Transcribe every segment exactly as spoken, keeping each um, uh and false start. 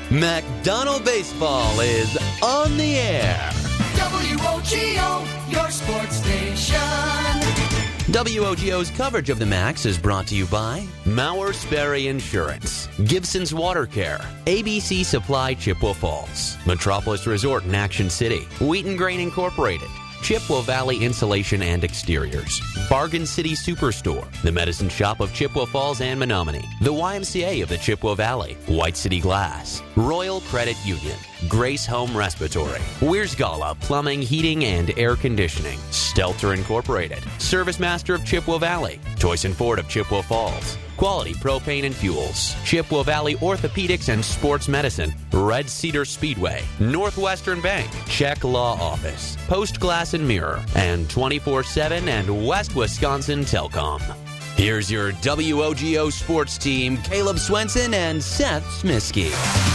McDonald Baseball is on the air. W O G O, your sports station. W O G O's coverage of the Max is brought to you by Mauer Sperry Insurance, Gibson's Water Care, A B C Supply Chippewa Falls, Metropolis Resort in Action City, Wheaton Grain Incorporated, Chippewa Valley Insulation and Exteriors, Bargain City Superstore, the Medicine Shop of Chippewa Falls and Menominee, the Y M C A of the Chippewa Valley, White City Glass, Royal Credit Union, Grace Home Respiratory, Weersgala Plumbing, Heating, and Air Conditioning, Stelter Incorporated, Service Master of Chippewa Valley, Toyson Ford of Chippewa Falls, Quality Propane and Fuels, Chippewa Valley Orthopedics and Sports Medicine, Red Cedar Speedway, Northwestern Bank, Check Law Office, Post Glass and Mirror, and twenty-four seven and West Wisconsin Telcom. Here's your W O G O sports team, Caleb Swenson and Seth Smisky.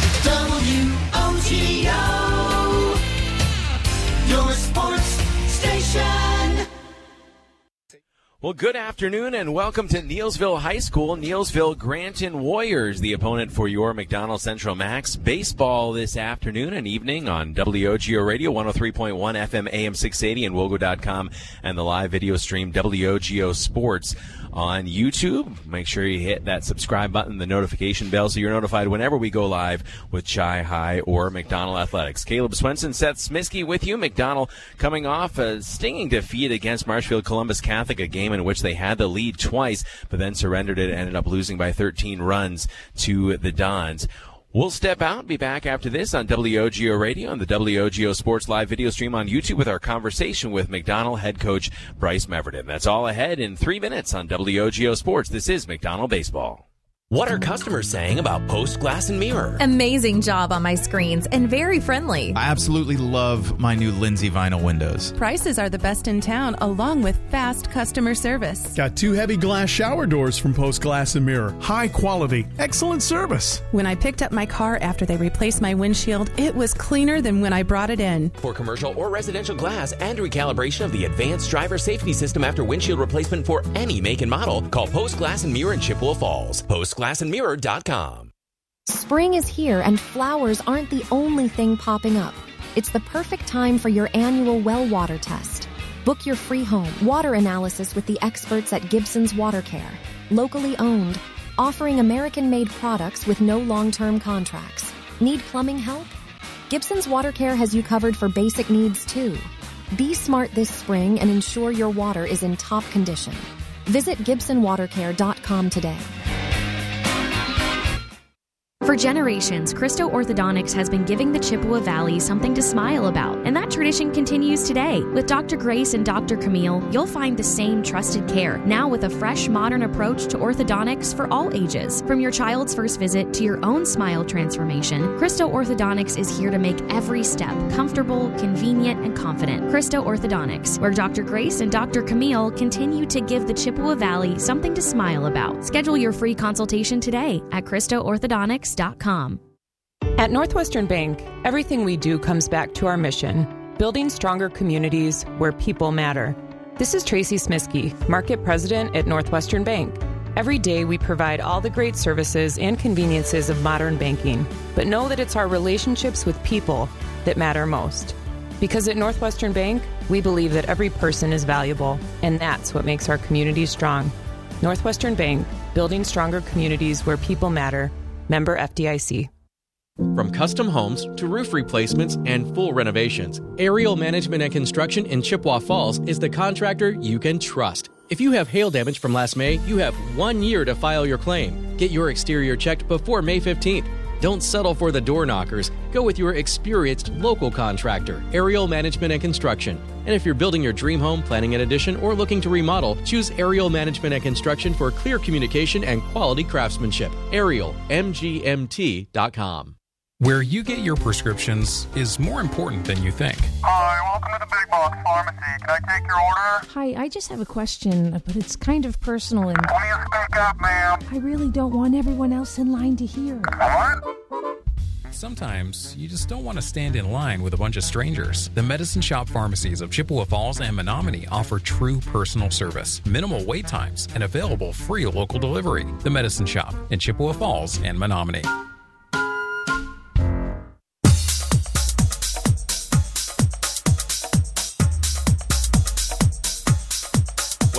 W O G O, your sports station. Well, good afternoon and welcome to Neillsville High School. Neillsville Granton Warriors, the opponent for your McDonald Central Max baseball this afternoon and evening on W O G O Radio, one oh three point one F M A M six eighty and Wogo dot com, and the live video stream W O G O Sports on YouTube. Make sure you hit that subscribe button, the notification bell, so you're notified whenever we go live with Chi High or McDonald Athletics. Caleb Swenson, Seth Smisky with you. McDonald coming off a stinging defeat against Marshfield Columbus Catholic, a game in which they had the lead twice, but then surrendered it and ended up losing by thirteen runs to the Dons. We'll step out and be back after this on W O G O Radio and the W O G O Sports live video stream on YouTube with our conversation with McDonald head coach Bryce Meverton. That's all ahead in three minutes on W O G O Sports. This is McDonald Baseball. What are customers saying about Post Glass and Mirror? Amazing job on my screens and very friendly. I absolutely love my new Lindsay vinyl windows. Prices are the best in town, along with fast customer service. Got two heavy glass shower doors from Post Glass and Mirror. High quality, excellent service. When I picked up my car after they replaced my windshield, it was cleaner than when I brought it in. For commercial or residential glass and recalibration of the advanced driver safety system after windshield replacement for any make and model, call Post Glass and Mirror in Chippewa Falls. Post glass and mirror dot com. Spring is here and flowers aren't the only thing popping up. It's the perfect time for your annual well water test. Book your free home water analysis with the experts at Gibson's Water Care. Locally owned, offering American-made products with no long-term contracts. Need plumbing help? Gibson's Water Care has you covered for basic needs too. Be smart this spring and ensure your water is in top condition. Visit Gibson Water Care dot com today. For generations, Christo Orthodontics has been giving the Chippewa Valley something to smile about, and that tradition continues today. With Doctor Grace and Doctor Camille, you'll find the same trusted care, now with a fresh, modern approach to orthodontics for all ages. From your child's first visit to your own smile transformation, Christo Orthodontics is here to make every step comfortable, convenient, and confident. Christo Orthodontics, where Doctor Grace and Doctor Camille continue to give the Chippewa Valley something to smile about. Schedule your free consultation today at Christo Orthodontics dot com. At Northwestern Bank, everything we do comes back to our mission, building stronger communities where people matter. This is Tracy Smisky, Market President at Northwestern Bank. Every day we provide all the great services and conveniences of modern banking, but know that it's our relationships with people that matter most. Because at Northwestern Bank, we believe that every person is valuable, and that's what makes our communities strong. Northwestern Bank, building stronger communities where people matter. Member F D I C. From custom homes to roof replacements and full renovations, Aerial Management and Construction in Chippewa Falls is the contractor you can trust. If you have hail damage from last May, you have one year to file your claim. Get your exterior checked before May fifteenth. Don't settle for the door knockers. Go with your experienced local contractor, Aerial Management and Construction. And if you're building your dream home, planning an addition, or looking to remodel, choose Aerial Management and Construction for clear communication and quality craftsmanship. Aerial M G M T dot com. Where you get your prescriptions is more important than you think. Hi, welcome to the Big Box Pharmacy. Can I take your order? Hi, I just have a question, but it's kind of personal and... Please speak up, ma'am. I really don't want everyone else in line to hear. What? Sometimes you just don't want to stand in line with a bunch of strangers. The Medicine Shop pharmacies of Chippewa Falls and Menominee offer true personal service, minimal wait times, and available free local delivery. The Medicine Shop in Chippewa Falls and Menominee.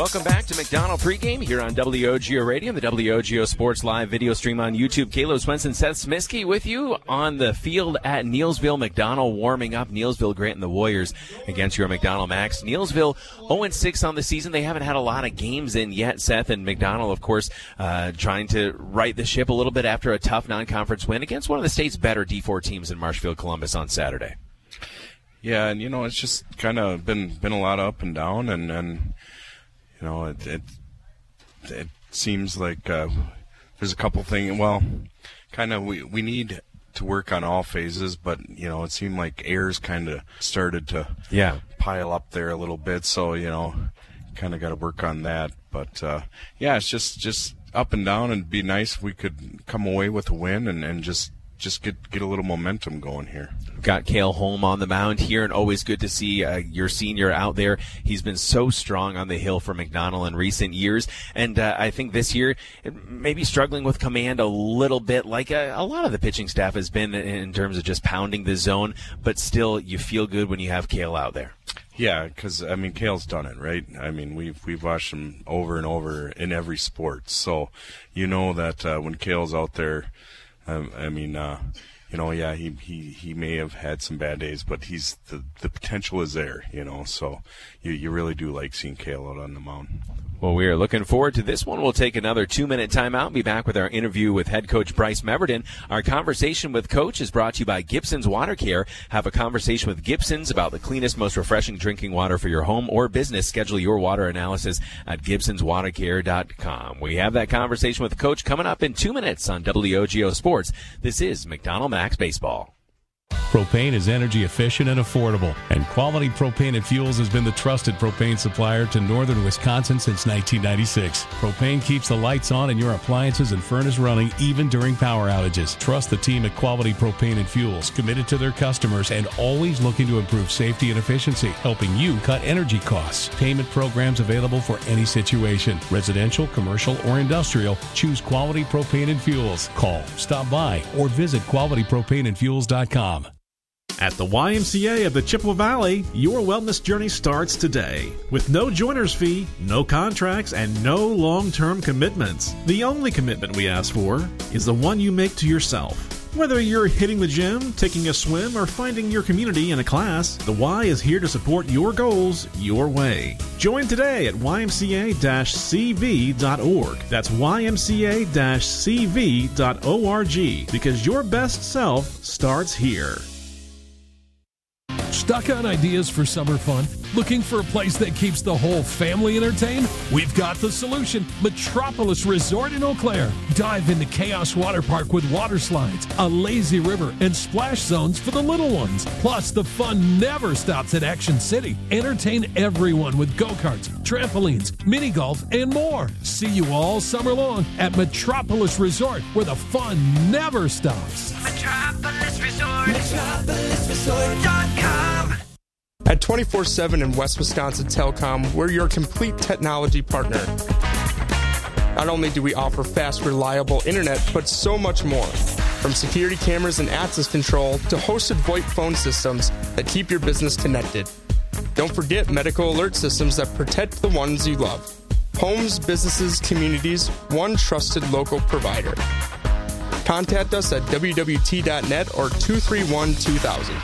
Welcome back to McDonald Pregame here on W O G O Radio and the W O G O Sports Live video stream on YouTube. Caleb Swenson, Seth Smisky with you on the field at Neillsville. McDonald warming up. Neillsville Grant and the Warriors against your McDonald Max. Neillsville oh and six on the season. They haven't had a lot of games in yet, Seth, and McDonald, of course, uh, trying to right the ship a little bit after a tough non-conference win against one of the state's better D four teams in Marshfield Columbus on Saturday. Yeah, and, you know, it's just kind of been been a lot of up and down, and, and you know, it it, it seems like uh, there's a couple things, well, kind of we, we need to work on all phases, but, you know, it seemed like errors kind of started to yeah. pile up there a little bit, so, you know, kind of got to work on that. But, uh, yeah, it's just, just up and down, and it'd be nice if we could come away with a win and, and just just get get a little momentum going here. Got Cale Holm on the mound here, and always good to see uh, your senior out there. He's been so strong on the hill for McDonald in recent years, and uh, I think this year maybe struggling with command a little bit, like a, a lot of the pitching staff has been in terms of just pounding the zone, but still you feel good when you have Cale out there. Yeah, because, I mean, Cale's done it, right? I mean, we've we've watched him over and over in every sport, so you know that uh, when Cale's out there, Um, I mean, uh, you know, yeah, he, he, he may have had some bad days, but he's the, the potential is there, you know, so you, you really do like seeing Cale out on the mound. Well, we are looking forward to this one. We'll take another two-minute timeout and be back with our interview with head coach Bryce Meverden. Our conversation with Coach is brought to you by Gibson's Water Care. Have a conversation with Gibson's about the cleanest, most refreshing drinking water for your home or business. Schedule your water analysis at gibsons water care dot com. We have that conversation with Coach coming up in two minutes on W O G O Sports. This is McDonald Max Baseball. Propane is energy efficient and affordable, and Quality Propane and Fuels has been the trusted propane supplier to northern Wisconsin since nineteen ninety-six. Propane keeps the lights on and your appliances and furnace running even during power outages. Trust the team at Quality Propane and Fuels, committed to their customers and always looking to improve safety and efficiency, helping you cut energy costs. Payment programs available for any situation, residential, commercial, or industrial. Choose Quality Propane and Fuels. Call, stop by, or visit quality propane and fuels dot com. At the Y M C A of the Chippewa Valley, your wellness journey starts today. With no joiner's fee, no contracts, and no long-term commitments. The only commitment we ask for is the one you make to yourself. Whether you're hitting the gym, taking a swim, or finding your community in a class, the Y is here to support your goals your way. Join today at Y M C A C V dot org. That's Y M C A C V dot org, because your best self starts here. Stuck on ideas for summer fun? Looking for a place that keeps the whole family entertained? We've got the solution. Metropolis Resort in Eau Claire. Dive into Chaos Water Park with water slides, a lazy river, and splash zones for the little ones. Plus, the fun never stops at Action City. Entertain everyone with go-karts, trampolines, mini golf, and more. See you all summer long at Metropolis Resort, where the fun never stops. Metropolis Resort. Metropolis Resort dot com. At twenty-four seven in West Wisconsin Telecom, we're your complete technology partner. Not only do we offer fast, reliable internet, but so much more. From security cameras and access control to hosted VoIP phone systems that keep your business connected. Don't forget medical alert systems that protect the ones you love. Homes, businesses, communities, one trusted local provider. Contact us at W W T dot net or two three one two thousand.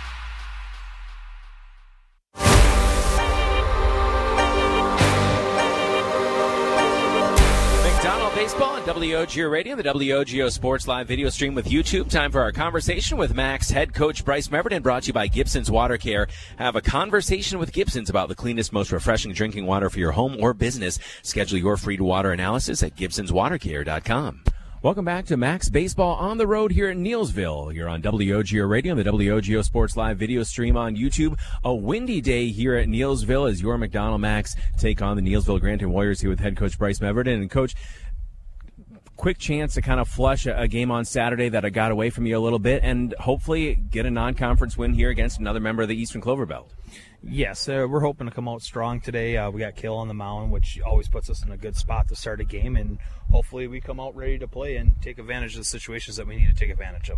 Baseball on W O G O Radio, the W O G O Sports Live video stream with YouTube. Time for our conversation with Max head coach Bryce Meverden, brought to you by Gibson's Water Care. Have a conversation with Gibson's about the cleanest, most refreshing drinking water for your home or business. Schedule your free water analysis at gibsons water care dot com. Welcome back to Max Baseball on the road here in Neillsville. You're on W O G O Radio and the W O G O Sports Live video stream on YouTube. A windy day here at Neillsville as your McDonald Max take on the Neillsville Granton Warriors here with head coach Bryce Meverden. And Coach, quick chance to kind of flush a, a game on Saturday that I got away from you a little bit and hopefully get a non-conference win here against another member of the Eastern Clover Belt. Yes, uh, we're hoping to come out strong today. Uh, we got Cale on the mound, which always puts us in a good spot to start a game, and hopefully we come out ready to play and take advantage of the situations that we need to take advantage of.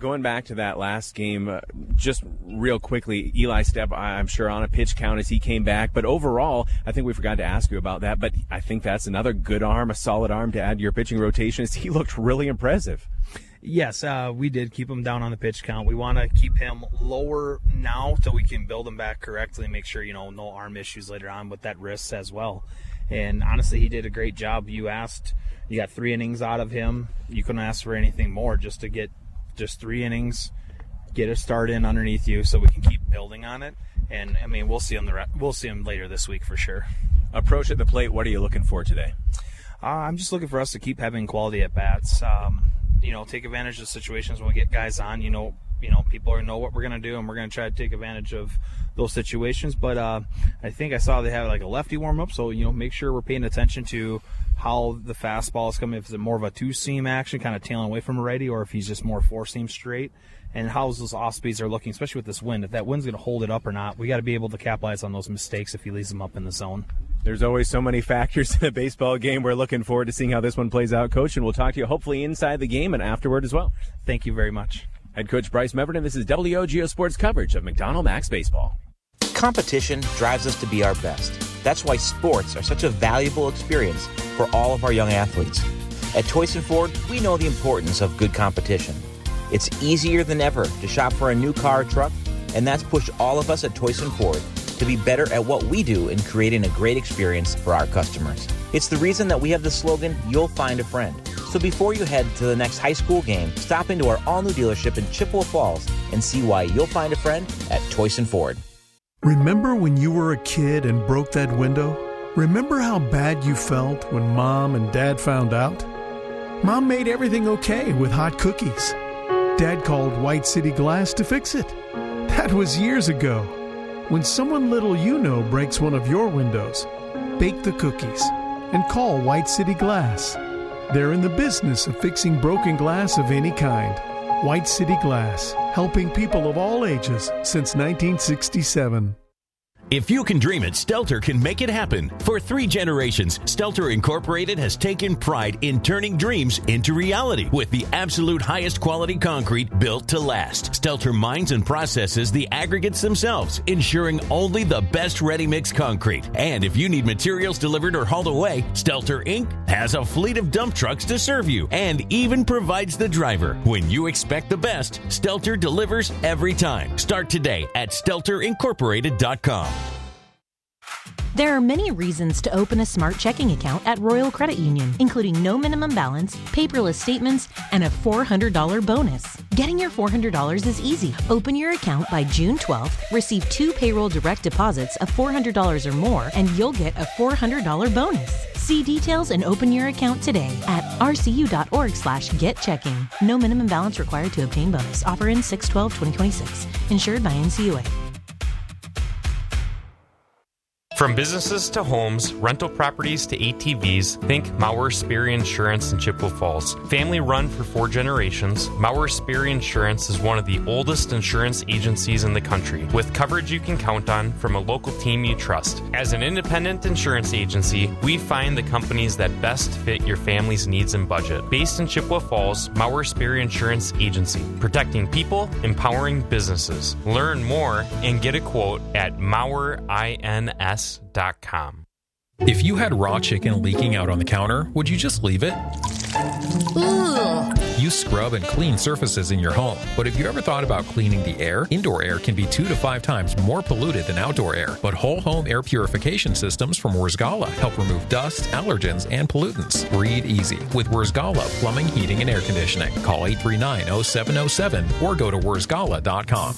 Going back to that last game, uh, just real quickly, Eli Stepp, I'm sure, on a pitch count as he came back. But overall, I think we forgot to ask you about that. But I think that's another good arm, a solid arm to add to your pitching rotation. He looked really impressive. Yes, uh, we did keep him down on the pitch count. We want to keep him lower now so we can build him back correctly and make sure, you know, no arm issues later on with that wrist as well. And honestly, he did a great job. You asked, you got three innings out of him. You couldn't ask for anything more just to get just three innings, get a start in underneath you so we can keep building on it. And, I mean, we'll see him, the re- we'll see him later this week for sure. Approach at the plate, what are you looking for today? Uh, I'm just looking for us to keep having quality at-bats. Um, you know, take advantage of situations when we get guys on. You know, you know, people know what we're going to do, and we're going to try to take advantage of those situations. But uh, I think I saw they have like a lefty warm-up, so, you know, make sure we're paying attention to how the fastball is coming. If it's more of a two-seam action, kind of tailing away from a righty, or if he's just more four-seam straight, and how those off-speeds are looking, especially with this wind. If that wind's going to hold it up or not, we got to be able to capitalize on those mistakes if he leaves them up in the zone. There's always so many factors in a baseball game. We're looking forward to seeing how this one plays out, Coach, and we'll talk to you hopefully inside the game and afterward as well. Thank you very much. Head Coach Bryce Meverton, this is W O G O Sports coverage of McDonald Max Baseball. Competition drives us to be our best. That's why sports are such a valuable experience for all of our young athletes. At Toyson Ford, we know the importance of good competition. It's easier than ever to shop for a new car or truck, and that's pushed all of us at Toyson Ford to be better at what we do in creating a great experience for our customers. It's the reason that we have the slogan, "You'll find a friend." So before you head to the next high school game, stop into our all-new dealership in Chippewa Falls and see why you'll find a friend at Toyson Ford. Remember when you were a kid and broke that window? Remember how bad you felt when Mom and Dad found out? Mom made everything okay with hot cookies. Dad called White City Glass to fix it. That was years ago. When someone little you know breaks one of your windows, bake the cookies and call White City Glass. They're in the business of fixing broken glass of any kind. White City Glass, helping people of all ages since nineteen sixty-seven. If you can dream it, Stelter can make it happen. For three generations, Stelter Incorporated has taken pride in turning dreams into reality with the absolute highest quality concrete built to last. Stelter mines and processes the aggregates themselves, ensuring only the best ready-mix concrete. And if you need materials delivered or hauled away, Stelter Incorporated has a fleet of dump trucks to serve you and even provides the driver. When you expect the best, Stelter delivers every time. Start today at stelter incorporated dot com. There are many reasons to open a smart checking account at Royal Credit Union, including no minimum balance, paperless statements, and a four hundred dollars bonus. Getting your four hundred dollars is easy. Open your account by June twelfth, receive two payroll direct deposits of four hundred dollars or more, and you'll get a four hundred dollars bonus. See details and open your account today at rcu.org slash getchecking. No minimum balance required to obtain bonus. Offer in six twelve twenty twenty-six. Insured by N C U A. From businesses to homes, rental properties to A T Vs, think Mauer Sperry Insurance in Chippewa Falls. Family run for four generations, Mauer Sperry Insurance is one of the oldest insurance agencies in the country, with coverage you can count on from a local team you trust. As an independent insurance agency, we find the companies that best fit your family's needs and budget. Based in Chippewa Falls, Mauer Sperry Insurance Agency, protecting people, empowering businesses. Learn more and get a quote at mauer ins dot com. If you had raw chicken leaking out on the counter, would you just leave it? Ugh. You scrub and clean surfaces in your home, but have you ever thought about cleaning the air? Indoor air can be two to five times more polluted than outdoor air, but whole home air purification systems from Wurzgala help remove dust, allergens, and pollutants. Breathe easy with Wurzgala Plumbing, Heating, and Air Conditioning. Call eight three nine, oh seven oh seven or go to wurzgala dot com.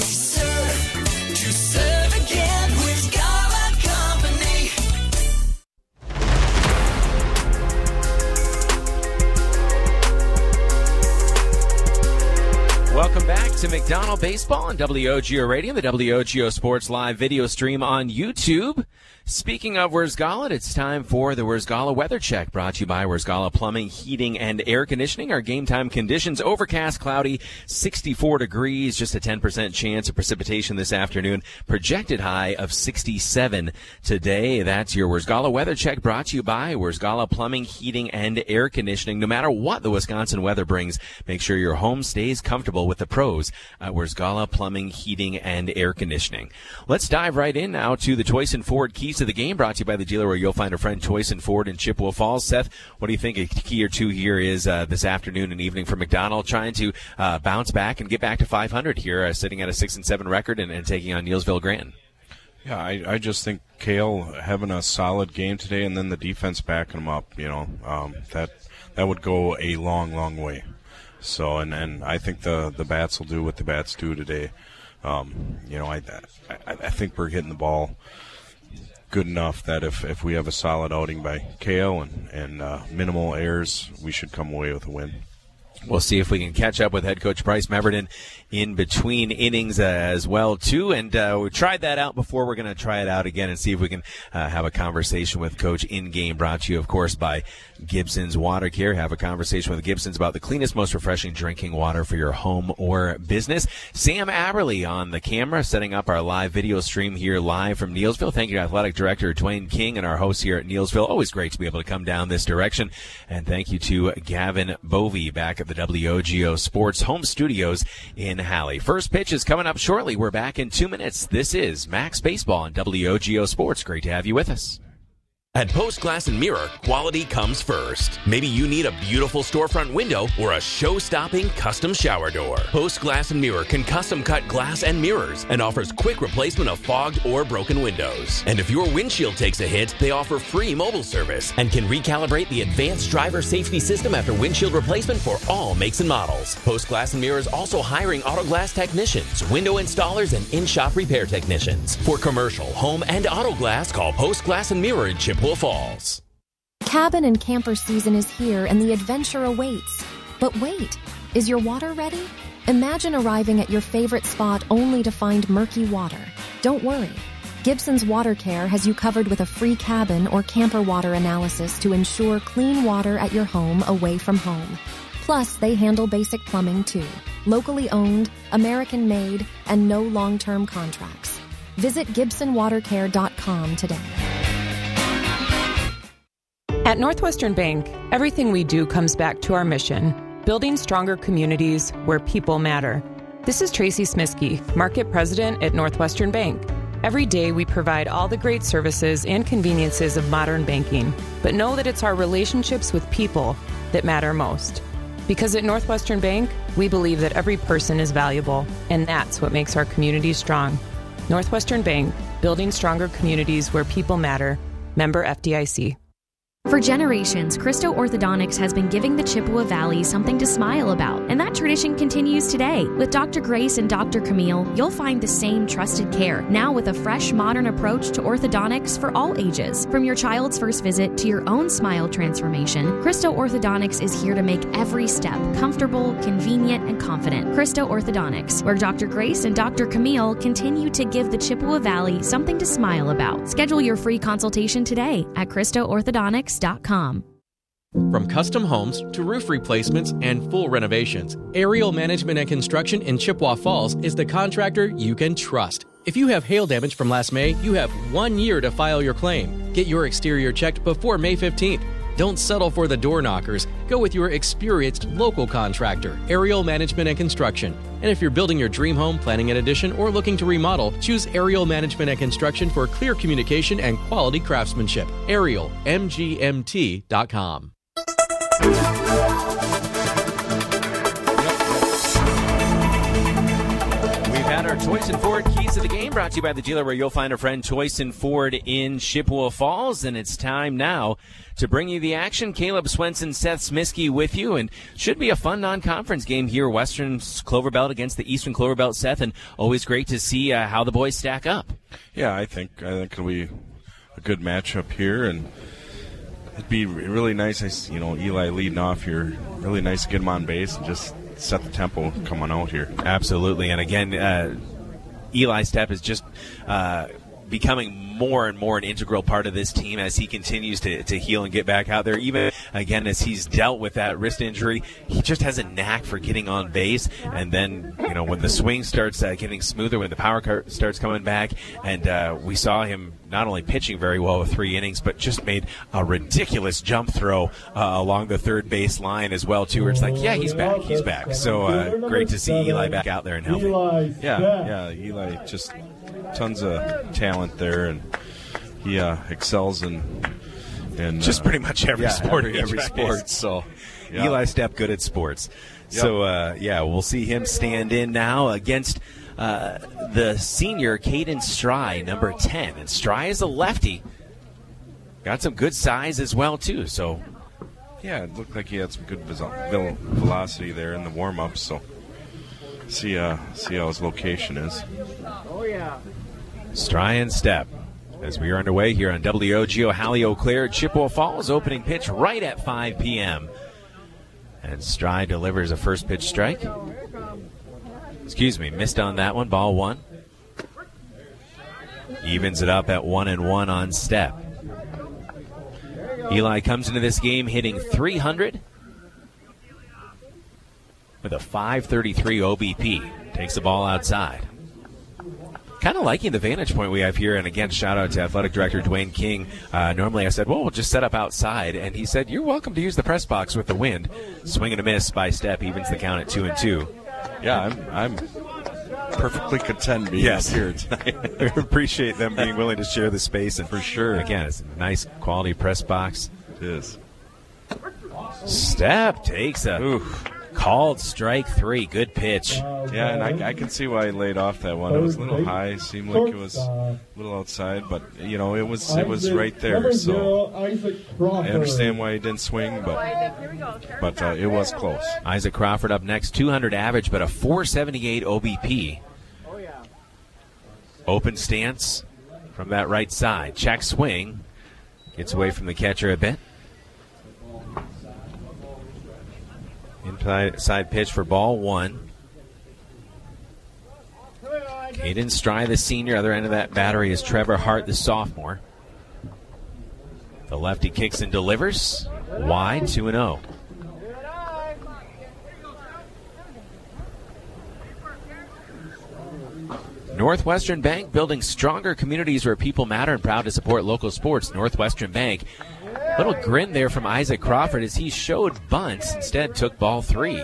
Welcome back to McDonald Baseball on W O G O Radio, the W O G O Sports Live video stream on YouTube. Speaking of Wurzgala, it's time for the Wurzgala Weather Check, brought to you by Wurzgala Plumbing, Heating, and Air Conditioning. Our game time conditions: overcast, cloudy, sixty-four degrees, just a ten percent chance of precipitation this afternoon. Projected high of sixty-seven today. That's your Wurzgala Weather Check, brought to you by Wurzgala Plumbing, Heating, and Air Conditioning. No matter what the Wisconsin weather brings, make sure your home stays comfortable with the pros at Wersgala Plumbing, Heating, and Air Conditioning. Let's dive right in now to the Toyson Ford Keys to the Game, brought to you by the dealer where you'll find a friend, Toyson Ford in Chippewa Falls. Seth, what do you think a key or two here is uh, this afternoon and evening for McDonald, trying to uh, bounce back and get back to five hundred here, uh, sitting at a six and seven record and, and taking on Neillsville Granton? Yeah, I, I just think Kale having a solid game today, and then the defense backing them up. You know, um, that that would go a long, long way. So, and, and I think the the bats will do what the bats do today. Um, you know, I, I I think we're hitting the ball good enough that if, if we have a solid outing by Kale and and uh, minimal errors, we should come away with a win. We'll see if we can catch up with head coach Bryce Meverden in between innings uh, as well, too. And uh, we tried that out before. We're going to try it out again and see if we can uh, have a conversation with Coach in-game, brought to you, of course, by Gibson's Water Care. Have a conversation with Gibson's about the cleanest, most refreshing drinking water for your home or business. Sam Aberly on the camera, setting up our live video stream here live from Neillsville. Thank you, Athletic Director Dwayne King, and our host here at Neillsville. Always great to be able to come down this direction. And thank you to Gavin Bovey back at the W O G O Sports home studios in Halley. First pitch is coming up shortly. We're back in two minutes. This is Max Baseball on W O G O Sports. Great to have you with us. At Post Glass and Mirror, quality comes first. Maybe you need a beautiful storefront window or a show-stopping custom shower door. Post Glass and Mirror can custom cut glass and mirrors and offers quick replacement of fogged or broken windows. And if your windshield takes a hit, they offer free mobile service and can recalibrate the advanced driver safety system after windshield replacement for all makes and models. Post Glass and Mirror is also hiring auto glass technicians, window installers, and in-shop repair technicians. For commercial, home, and auto glass, call Post Glass and Mirror in Chippewa Falls. Cabin and camper season is here and the adventure awaits. But wait, is your water ready? Imagine arriving at your favorite spot only to find murky water. Don't worry. Gibson's Water Care has you covered with a free cabin or camper water analysis to ensure clean water at your home away from home. Plus, they handle basic plumbing too. Locally owned, American made, and no long-term contracts. Visit Gibson Water Care dot com today. At Northwestern Bank, everything we do comes back to our mission, building stronger communities where people matter. This is Tracy Smisky, Market President at Northwestern Bank. Every day we provide all the great services and conveniences of modern banking, but know that it's our relationships with people that matter most. Because at Northwestern Bank, we believe that every person is valuable, and that's what makes our communities strong. Northwestern Bank, building stronger communities where people matter. Member F D I C. For generations, Christo Orthodontics has been giving the Chippewa Valley something to smile about, and that tradition continues today. With Doctor Grace and Doctor Camille, you'll find the same trusted care, now with a fresh, modern approach to orthodontics for all ages. From your child's first visit to your own smile transformation, Christo Orthodontics is here to make every step comfortable, convenient, and confident. Christo Orthodontics, where Doctor Grace and Doctor Camille continue to give the Chippewa Valley something to smile about. Schedule your free consultation today at Christo Orthodontics dot com. From custom homes to roof replacements and full renovations, Aerial Management and Construction in Chippewa Falls is the contractor you can trust. If you have hail damage from last May, you have one year to file your claim. Get your exterior checked before May fifteenth. Don't settle for the door knockers. Go with your experienced local contractor, Aerial Management and Construction. And if you're building your dream home, planning an addition, or looking to remodel, choose Aerial Management and Construction for clear communication and quality craftsmanship. Aerial M G M T dot com. Had our Toyson Ford Keys to the Game, brought to you by the dealer where you'll find a friend, Toyson Ford in Chippewa Falls. And it's time now to bring you the action. Caleb Swenson, Seth Smisky with you, and should be a fun non-conference game here, Western Clover Belt against the Eastern Clover Belt, Seth, and always great to see uh, how the boys stack up. Yeah, I think I think it'll be a good matchup here, and it'd be really nice, you know, Eli leading off here, really nice to get him on base and just set the tempo coming out here. Absolutely. And again, uh, Eli Stepp is just uh, becoming more and more an integral part of this team as he continues to, to heal and get back out there. Even, again, as he's dealt with that wrist injury, he just has a knack for getting on base. And then, you know, when the swing starts uh, getting smoother, when the power car starts coming back, and uh, we saw him not only pitching very well with three innings, but just made a ridiculous jump throw uh, along the third base line as well, too, where it's like, yeah, he's back, he's back. So uh, great to see Eli back out there and healthy. Yeah, yeah, Eli just tons of talent there, and he uh, excels in, in just uh, pretty much every yeah, sport. Every, every sport. So yeah. Eli Stepp good at sports. Yep. So uh, yeah, we'll see him stand in now against uh, the senior Caden Stry, number ten, and Stry is a lefty. Got some good size as well too. So yeah, it looked like he had some good vel- velocity there in the warm-up. So. See, uh, see how his location is. Oh yeah. Stry and Stepp as we are underway here on W O G O Hallie Eau Claire, Chippewa Falls. Opening pitch right at five p.m. And Stry delivers a first pitch strike. Excuse me, missed on that one. Ball one. Evens it up at one and one on Stepp. Eli comes into this game hitting three hundred. With a five thirty-three O B P. Takes the ball outside. Kind of liking the vantage point we have here. And again, shout out to Athletic Director Dwayne King. Uh, normally I said, well, we'll just set up outside. And he said, you're welcome to use the press box with the wind. Swing and a miss by Stepp. Evens the count at two and two. Yeah, I'm, I'm perfectly content being yes. up here tonight. I appreciate them being willing to share the space. And for sure. Again, it's a nice quality press box. It is. Stepp takes a... Oof. Called strike three. Good pitch. Yeah, and I, I can see why he laid off that one. It was a little high. Seemed like it was a little outside, but you know it was it was right there. So I understand why he didn't swing, but but uh, it was close. Isaac Crawford up next, two hundred average, but a four seventy-eight O B P. Open stance from that right side. Check swing. Gets away from the catcher a bit. Inside pitch for ball one. Caden Stry, the senior. Other end of that battery is Trevor Hart, the sophomore. The lefty kicks and delivers. Wide, two and oh. Northwestern Bank, building stronger communities where people matter and proud to support local sports. Northwestern Bank. Little grin there from Isaac Crawford as he showed bunts, instead took ball three.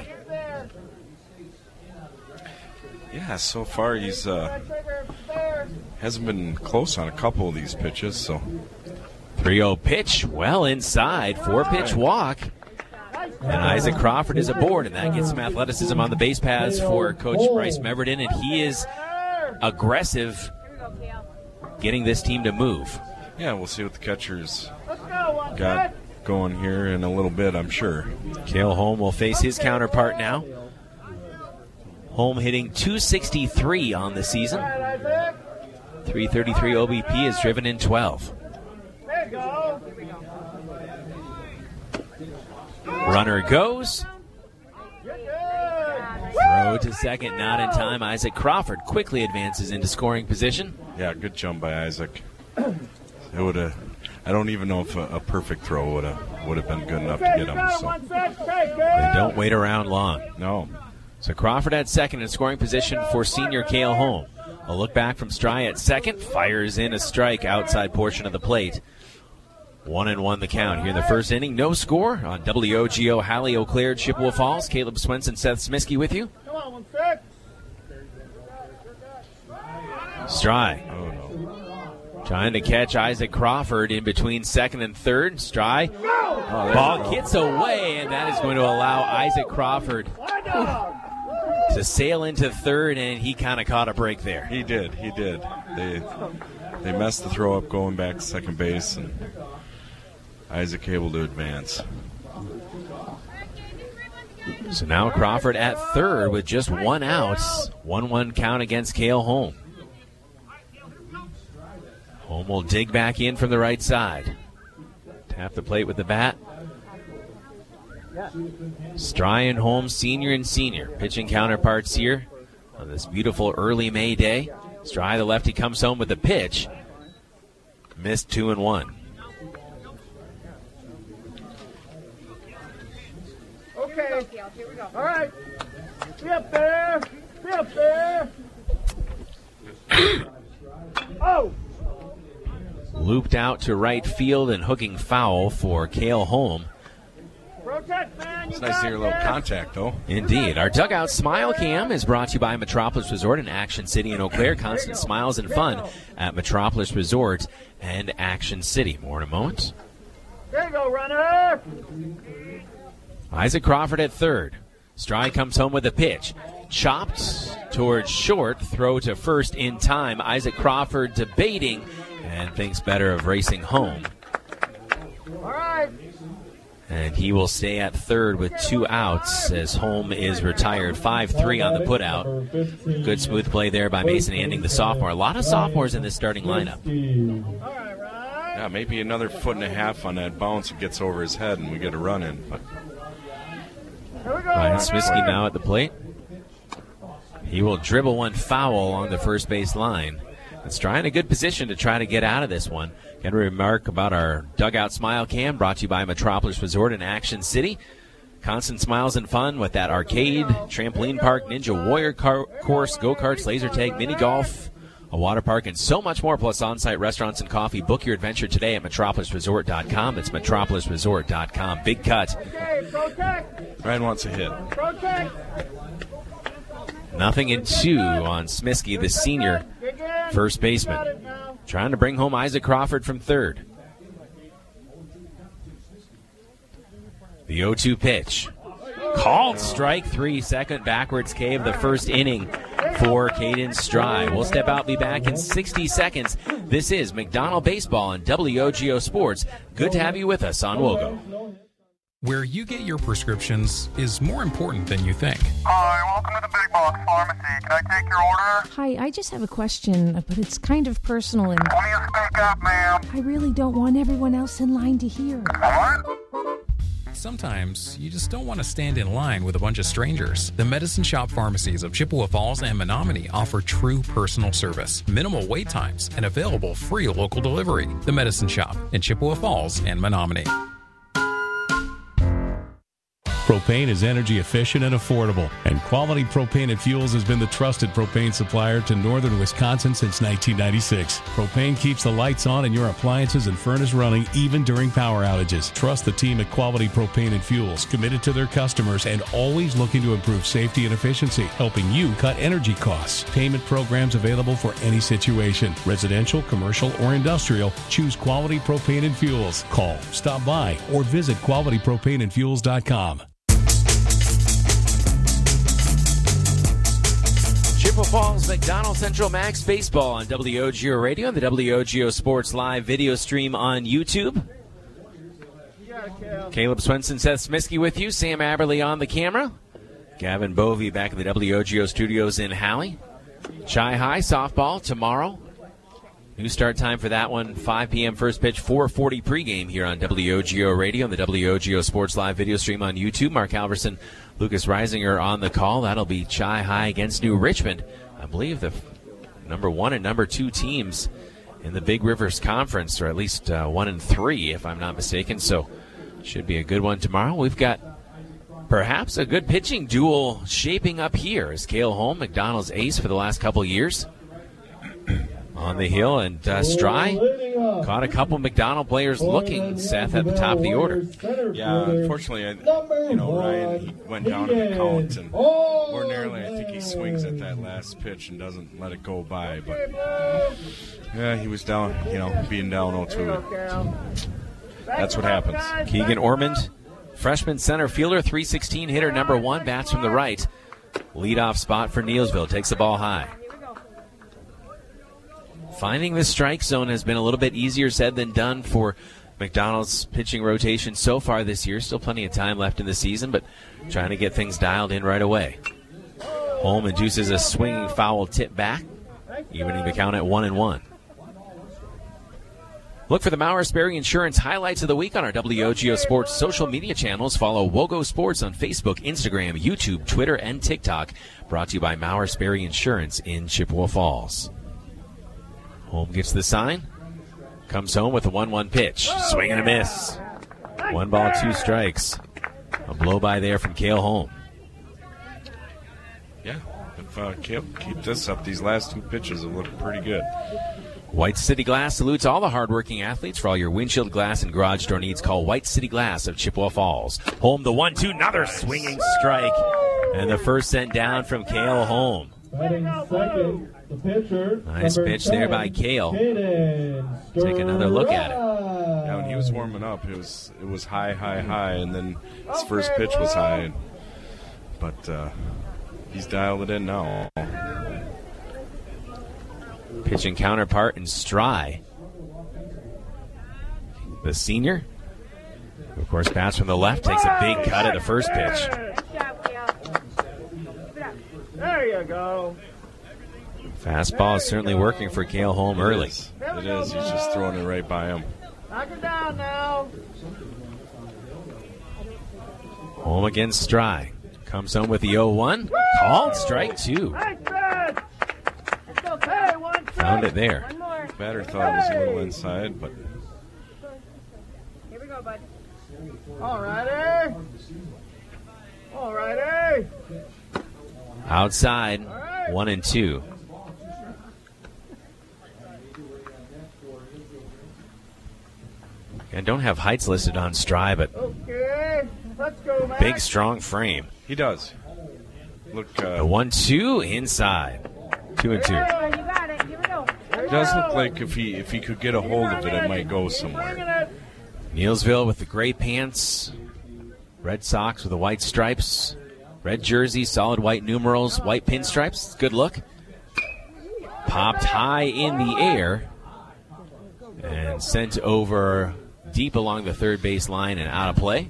Yeah, so far he's uh, hasn't been close on a couple of these pitches. So three oh pitch, well inside, four-pitch walk. And Isaac Crawford is aboard, and that gets some athleticism on the base paths for Coach Bryce Meverden, and he is aggressive getting this team to move. Yeah, we'll see what the catcher's got going here in a little bit, I'm sure. Cale Holm will face his counterpart now. Holm hitting two sixty-three on the season. three thirty-three O B P is driven in twelve. Runner goes. Throw to second, not in time. Isaac Crawford quickly advances into scoring position. Yeah, good jump by Isaac. It would have. I don't even know if a, a perfect throw would have would have been good enough to get him. So. They don't wait around long. No. So Crawford at second in scoring position for senior Cale Holm. A look back from Stry at second. Fires in a strike outside portion of the plate. One and one the count here in the first inning. No score on W O G O Hallie Eau Claire, Chippewa Falls. Caleb Swenson, Seth Smisky with you. Stry. Oh, no. Trying to catch Isaac Crawford in between second and third. Stry. Oh, ball gets away, and that is going to allow Isaac Crawford to sail into third, and he kind of caught a break there. He did. He did. They they messed the throw up going back to second base, and Isaac able to advance. So now Crawford at third with just one out. one one count against Cale Holm. Holm will dig back in from the right side. Tap the plate with the bat. Stry and Holm, senior and senior. Pitching counterparts here on this beautiful early May day. Stry, the lefty, comes home with the pitch. Missed two and one. Okay. Here we go. All right. Be up there. Be up there. Oh. Looped out to right field and hooking foul for Cale Holm. Protect, man. It's nice to hear a little contact, though. Indeed. Our Dugout Smile Cam is brought to you by Metropolis Resort and Action City in Eau Claire. Constant smiles and fun at Metropolis Resort and Action City. More in a moment. There you go, runner. Isaac Crawford at third. Stride comes home with a pitch. Chopped towards short. Throw to first in time. Isaac Crawford debating and thinks better of racing home. All right. And he will stay at third with two outs as Holm is retired. five three on the putout. Good smooth play there by Mason Anding, the sophomore. A lot of sophomores in this starting lineup. Yeah, maybe another foot and a half on that bounce. It gets over his head and we get a run in. But Ryan Smiskey now at the plate. He will dribble one foul on the first base line. It's trying a good position to try to get out of this one. Got a remark about our Dugout Smile Cam, brought to you by Metropolis Resort in Action City. Constant smiles and fun with that arcade, trampoline park, Ninja Warrior car- course, go-karts, laser tag, mini golf, a water park, and so much more, plus on-site restaurants and coffee. Book your adventure today at metropolis resort dot com. It's metropolis resort dot com. Big cut. Ryan wants a hit. Nothing in two on Smiskey, the senior first baseman. Trying to bring home Isaac Crawford from third. The oh two pitch. Called strike three, second backwards K of the first inning for Caden Stride. We'll step out, be back in sixty seconds. This is McDonald Baseball on W O G O Sports. Good to have you with us on Wogo. Where you get your prescriptions is more important than you think. Hi, welcome to the Big Box Pharmacy. Can I take your order? Hi, I just have a question, but it's kind of personal and Please speak up, ma'am. I really don't want everyone else in line to hear. What? Sometimes you just don't want to stand in line with a bunch of strangers. The Medicine Shop pharmacies of Chippewa Falls and Menominee offer true personal service, minimal wait times, and available free local delivery. The Medicine Shop in Chippewa Falls and Menominee. Propane is energy efficient and affordable, and Quality Propane and Fuels has been the trusted propane supplier to northern Wisconsin since nineteen ninety-six. Propane keeps the lights on and your appliances and furnace running even during power outages. Trust the team at Quality Propane and Fuels, committed to their customers and always looking to improve safety and efficiency, helping you cut energy costs. Payment programs available for any situation. Residential, commercial, or industrial, choose Quality Propane and Fuels. Call, stop by, or visit quality propane and fuels dot com. Chippewa Falls McDonald Central Max Baseball on W O G O Radio and the W O G O Sports Live video stream on YouTube. Caleb Swenson, Seth Smiskey with you. Sam Aberley on the camera. Gavin Bovey back in the W O G O studios in Halley. Chi High softball tomorrow. New start time for that one, five p.m. first pitch, four forty pregame here on W O G O Radio and the W O G O Sports Live video stream on YouTube. Mark Halverson, Lucas Reisinger on the call. That'll be Chi High against New Richmond. I believe the number one and number two teams in the Big Rivers Conference, or at least uh, one and three, if I'm not mistaken. So should be a good one tomorrow. We've got perhaps a good pitching duel shaping up here as Cale Holm, McDonald's ace for the last couple years, on the hill, and uh, Stry caught a couple McDonald players looking, Seth, at the top of the order. Yeah, unfortunately, I, you know, Ryan he went down in the count, and ordinarily I think he swings at that last pitch and doesn't let it go by, but yeah, he was down, you know, being down oh two. That's what happens. Keegan Ormond, freshman center fielder, three sixteen hitter, number one, bats from the right. Leadoff spot for Neilsville, takes the ball high. Finding the strike zone has been a little bit easier said than done for McDonald's pitching rotation so far this year. Still plenty of time left in the season, but trying to get things dialed in right away. Holm induces a swinging foul tip back, evening the count at one and one. Look for the Maurer Sperry Insurance highlights of the week on our W O G O Sports social media channels. Follow Wogo Sports on Facebook, Instagram, YouTube, Twitter, and TikTok. Brought to you by Maurer Sperry Insurance in Chippewa Falls. Holm gets the sign. Comes home with a one one pitch. Swing and a miss. One ball, two strikes. A blow by there from Cale Holm. Yeah, if uh, Cale keep this up, these last two pitches have looked pretty good. White City Glass salutes all the hardworking athletes. For all your windshield glass and garage door needs, call White City Glass of Chippewa Falls. Holm the one two, another swinging strike. And the first sent down from Cale Holm. Second, the pitcher, nice pitch there by Cale. Take another look at it. Yeah, when he was warming up, it was it was high, high, high, and then his first pitch was high. But uh, he's dialed it in now. Pitching counterpart in Stry. The senior, of course, bats from the left, takes a big cut at the first pitch. There you go. Fastball is certainly working for Cale Holm early. It is. It is. He's just throwing it right by him. Knock it down now. Holm against Stry. Comes home with the oh one. Called strike two. Found it there. Batter thought it was a little inside, but. Here we go, bud. All righty. All righty. Outside, one and two. I don't have heights listed on Stry, but okay, let's go, Max. Big, strong frame. He does. Look, uh, the one two inside, two and two. You got it. Here we go. It does look like if he if he could get a hold of it, it might go somewhere. Neilsville with the gray pants, Red Sox with the white stripes, red jersey, solid white numerals, white pinstripes. Good look. Popped high in the air and sent over deep along the third base line and out of play.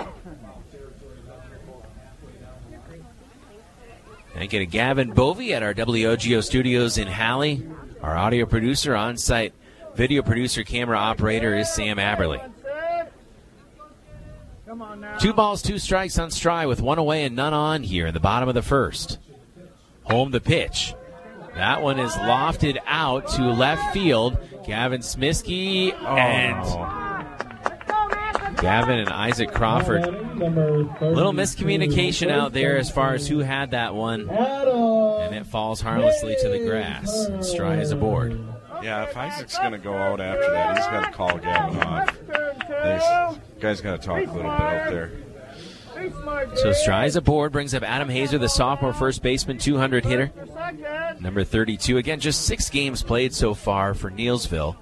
Thank you to Gavin Bovey at our W O G O studios in Halley. Our audio producer, on-site video producer, camera operator is Sam Aberley. Two balls, two strikes on Stry with one away and none on here in the bottom of the first. Holm the pitch. That one is lofted out to left field. Gavin Smiskey oh, and no. Gavin and Isaac Crawford. Little miscommunication out there as far as who had that one. And it falls harmlessly to the grass. And Stry is aboard. Yeah, if Isaac's going to go out after that, he's got to call Gavin off. This guy's got to talk a little bit out there. So Stry's aboard, brings up Adam Hazer, the sophomore first baseman, two hundred hitter. Number thirty-two. Again, just six games played so far for Neilsville.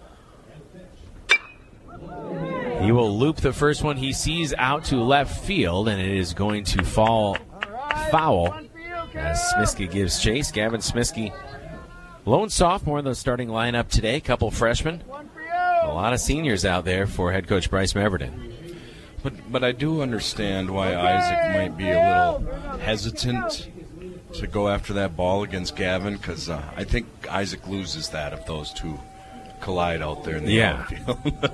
He will loop the first one he sees out to left field, and it is going to fall foul as Smiskey gives chase. Gavin Smiskey, lone sophomore in the starting lineup today, couple freshmen. A lot of seniors out there for head coach Bryce Meverden. But but I do understand why Isaac might be a little hesitant to go after that ball against Gavin, because uh, I think Isaac loses that if those two collide out there in the yeah. outfield.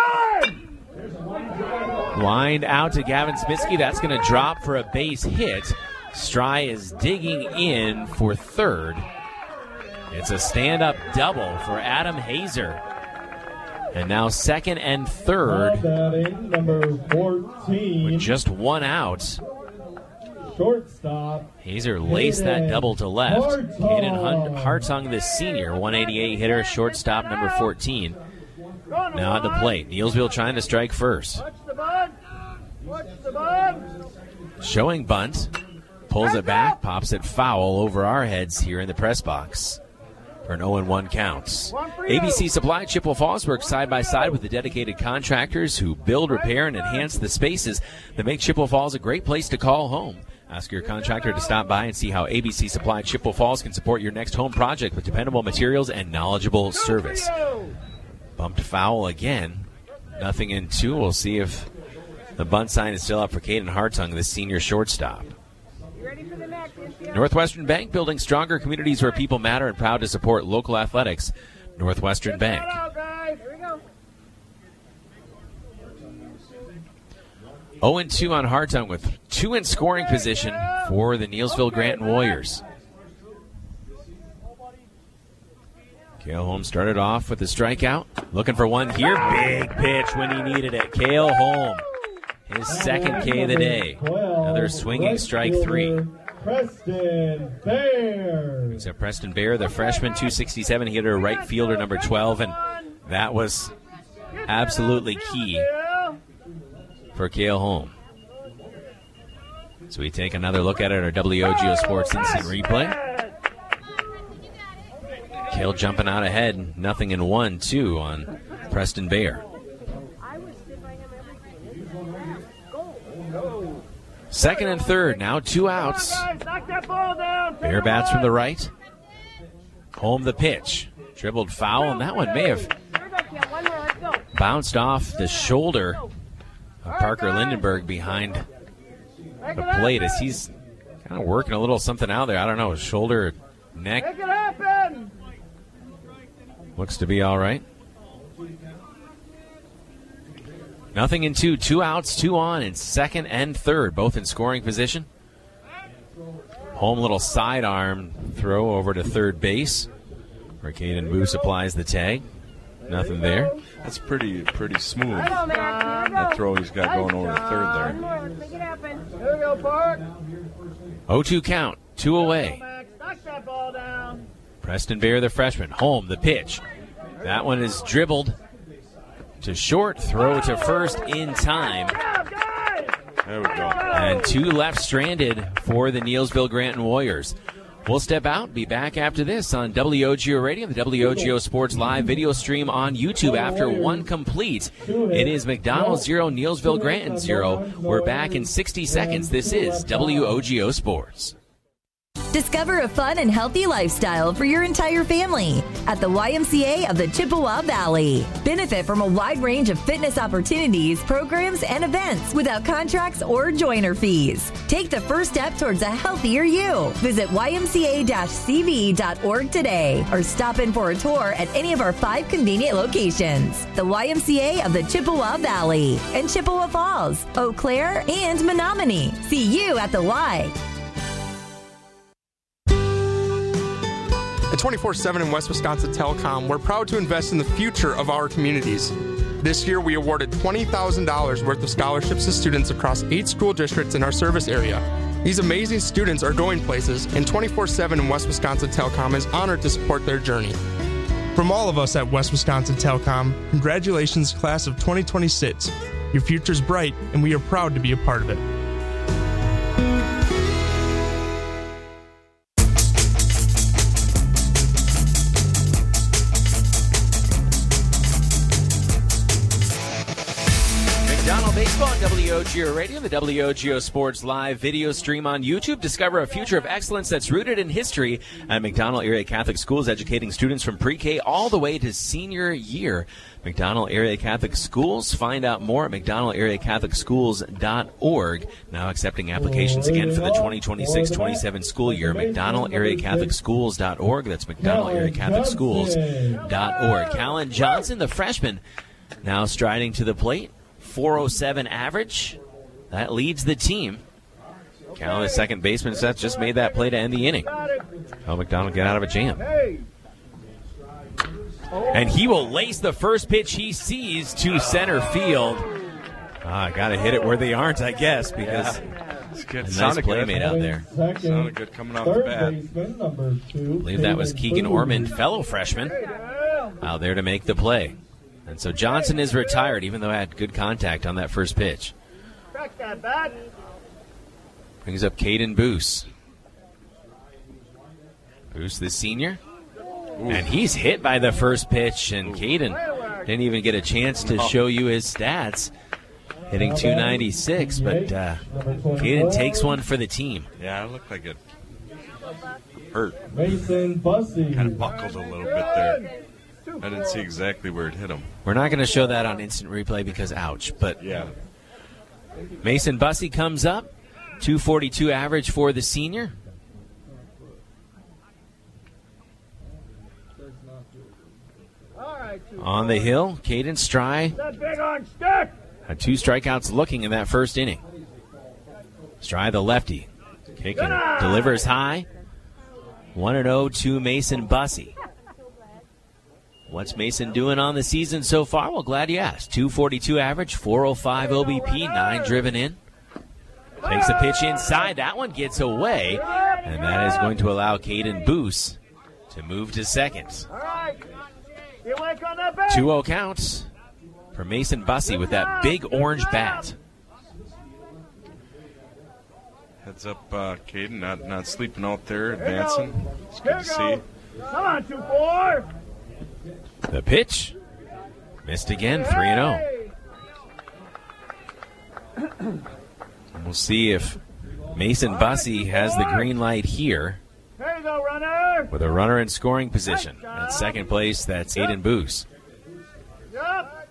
Lined out to Gavin Smiskey. That's going to drop for a base hit. Stry is digging in for third. It's a stand-up double for Adam Hazer. And now second and third number fourteen. with just one out. Shortstop. Hazer laced that double to left. Caden Hartung, the senior, one eighty-eight hitter, shortstop number fourteen. Now at the plate. Neilsville trying to strike first. Watch the bunt. Watch the bunt. Showing bunt. Pulls it back, pops it foul over our heads here in the press box for an oh and one count. A B C Supply Chippewa Falls works side by side with the dedicated contractors who build, repair, and enhance the spaces that make Chippewa Falls a great place to call home. Ask your contractor to stop by and see how A B C Supply Chippewa Falls can support your next home project with dependable materials and knowledgeable service. Bumped foul again. Nothing in two. We'll see if the bunt sign is still up for Caden Hartung, the senior shortstop. Northwestern Bank, building stronger communities where people matter, and proud to support local athletics. Northwestern Bank. oh and two on Hartung with two in scoring position for the Neilsville Granton Warriors. Cale Holm started off with the strikeout. Looking for one here. Big pitch when he needed it. Cale Holm, his second K of the day. Another swinging strike three. Preston Bear. Brings up Preston Bear, the freshman, two sixty-seven. He hit a right fielder, number twelve, and that was absolutely key for Cale Holm. So we take another look at it, our W O G O Sports Instant Replay. Cale jumping out ahead, nothing in one, two on Preston Bear. Second and third, now two outs. Bear bats from the right. Holm the pitch. Dribbled foul, and that one may have bounced off the shoulder of Parker Lindenberg behind the plate as he's kind of working a little something out there. I don't know, his shoulder, neck. Make it happen. Looks to be all right. Nothing in two. Two outs, two on in second and third, both in scoring position. Holm little sidearm throw over to third base, where Caden Boos applies the tag. Nothing there. That's pretty pretty smooth. That throw he's got going over to third there. Make it happen. Here we go, Park. oh two count, two away. Knock that ball down. Preston Bear, the freshman. Holm, the pitch. That one is dribbled to short, throw to first in time. There we go. And two left stranded for the Neilsville Granton Warriors. We'll step out, be back after this on W O G O Radio, the W O G O Sports Live video stream on YouTube after one complete. It is McDonald zero, Neilsville Granton zero. We're back in sixty seconds. This is W O G O Sports. Discover a fun and healthy lifestyle for your entire family at the Y M C A of the Chippewa Valley. Benefit from a wide range of fitness opportunities, programs, and events without contracts or joiner fees. Take the first step towards a healthier you. Visit Y M C A C V dot org today or stop in for a tour at any of our five convenient locations. The Y M C A of the Chippewa Valley and Chippewa Falls, Eau Claire, and Menominee. See you at the Y. At twenty-four seven and West Wisconsin Telecom, we're proud to invest in the future of our communities. This year, we awarded twenty thousand dollars worth of scholarships to students across eight school districts in our service area. These amazing students are going places, and twenty-four seven and West Wisconsin Telecom is honored to support their journey. From all of us at West Wisconsin Telecom, congratulations, class of twenty twenty-six. Your future's bright, and we are proud to be a part of it. Baseball on W O G O Radio, the W O G O Sports Live video stream on YouTube. Discover a future of excellence that's rooted in history at McDonald Area Catholic Schools, educating students from pre-K all the way to senior year. McDonald Area Catholic Schools. Find out more at mcdonald area catholic schools dot org. Now accepting applications again for the twenty twenty-six twenty-seven school year. mcdonald area catholic schools dot org. That's mcdonald area catholic schools dot org. Callan Johnson, the freshman, now striding to the plate. four oh seven average. That leads the team. Callan, the second baseman, Seth, just made that play to end the inning. Oh, McDonald get out of a jam. And he will lace the first pitch he sees to center field. Ah, got to hit it where they aren't, I guess, because it's good. a nice Sounded play good. made out there. Sounded good coming off the bat. I believe that was Keegan Ormond, fellow freshman, out there to make the play. And so Johnson is retired, even though I had good contact on that first pitch. Brings up Caden Boos. Boos, the senior. Ooh. And he's hit by the first pitch, and Caden didn't even get a chance to show you his stats. Hitting two ninety-six, but uh, Caden takes one for the team. Yeah, it looked like it hurt. Mason Bussey. Kind of buckled a little bit there. I didn't see exactly where it hit him. We're not going to show that on instant replay because ouch, but yeah. Mason Bussey comes up, two forty-two average for the senior. On the hill, Caden Stry had two strikeouts looking in that first inning. Stry, the lefty, kicking, delivers high. one and oh to Mason Bussey. What's Mason doing on the season so far? Well, glad you asked. two forty-two average, four oh five O B P, nine driven in. Takes a pitch inside. That one gets away, and that is going to allow Caden Boos to move to second. two oh counts for Mason Bussey with that big orange bat. Heads up, uh, Caden, not not sleeping out there, advancing. It's good to see. Come on, two four. The pitch missed again, three and oh. We'll see if Mason Bussey has the green light here. There you go, runner. With a runner in scoring position. At second place, that's Aiden Boos. Yep.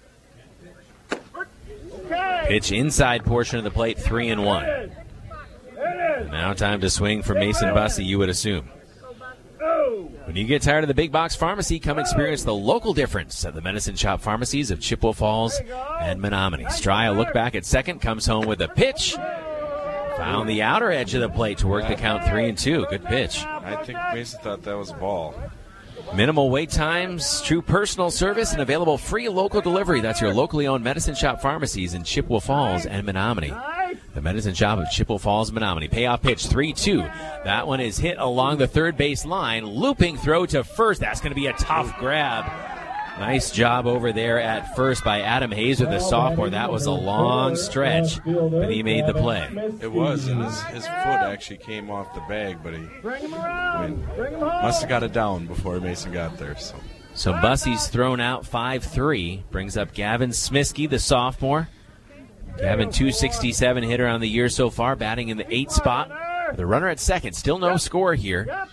Okay. Pitch inside portion of the plate, three and one. Now time to swing for Mason Bussey, you would assume. When you get tired of the big box pharmacy, come experience the local difference at the Medicine Shop pharmacies of Chippewa Falls and Menominee. Strya look back at second, comes home with a pitch. Found the outer edge of the plate to work the count three and two. Good pitch. I think Mason thought that was a ball. Minimal wait times, true personal service, and available free local delivery. That's your locally owned Medicine Shop pharmacies in Chippewa Falls and Menominee. The Medicine Shop of Chippewa Falls, Menominee. Payoff pitch, three two. That one is hit along the third base line. Looping throw to first. That's going to be a tough grab. Nice job over there at first by Adam Hazer, the sophomore. That was a long stretch, but he made the play. It was, and his, his foot actually came off the bag, but he I mean, must have got it down before Mason got there. So, so Bussey's thrown out five three. Brings up Gavin Smiskey, the sophomore. Gavin, two sixty-seven hitter on the year so far, batting in the eighth spot. The runner at second, still no score here.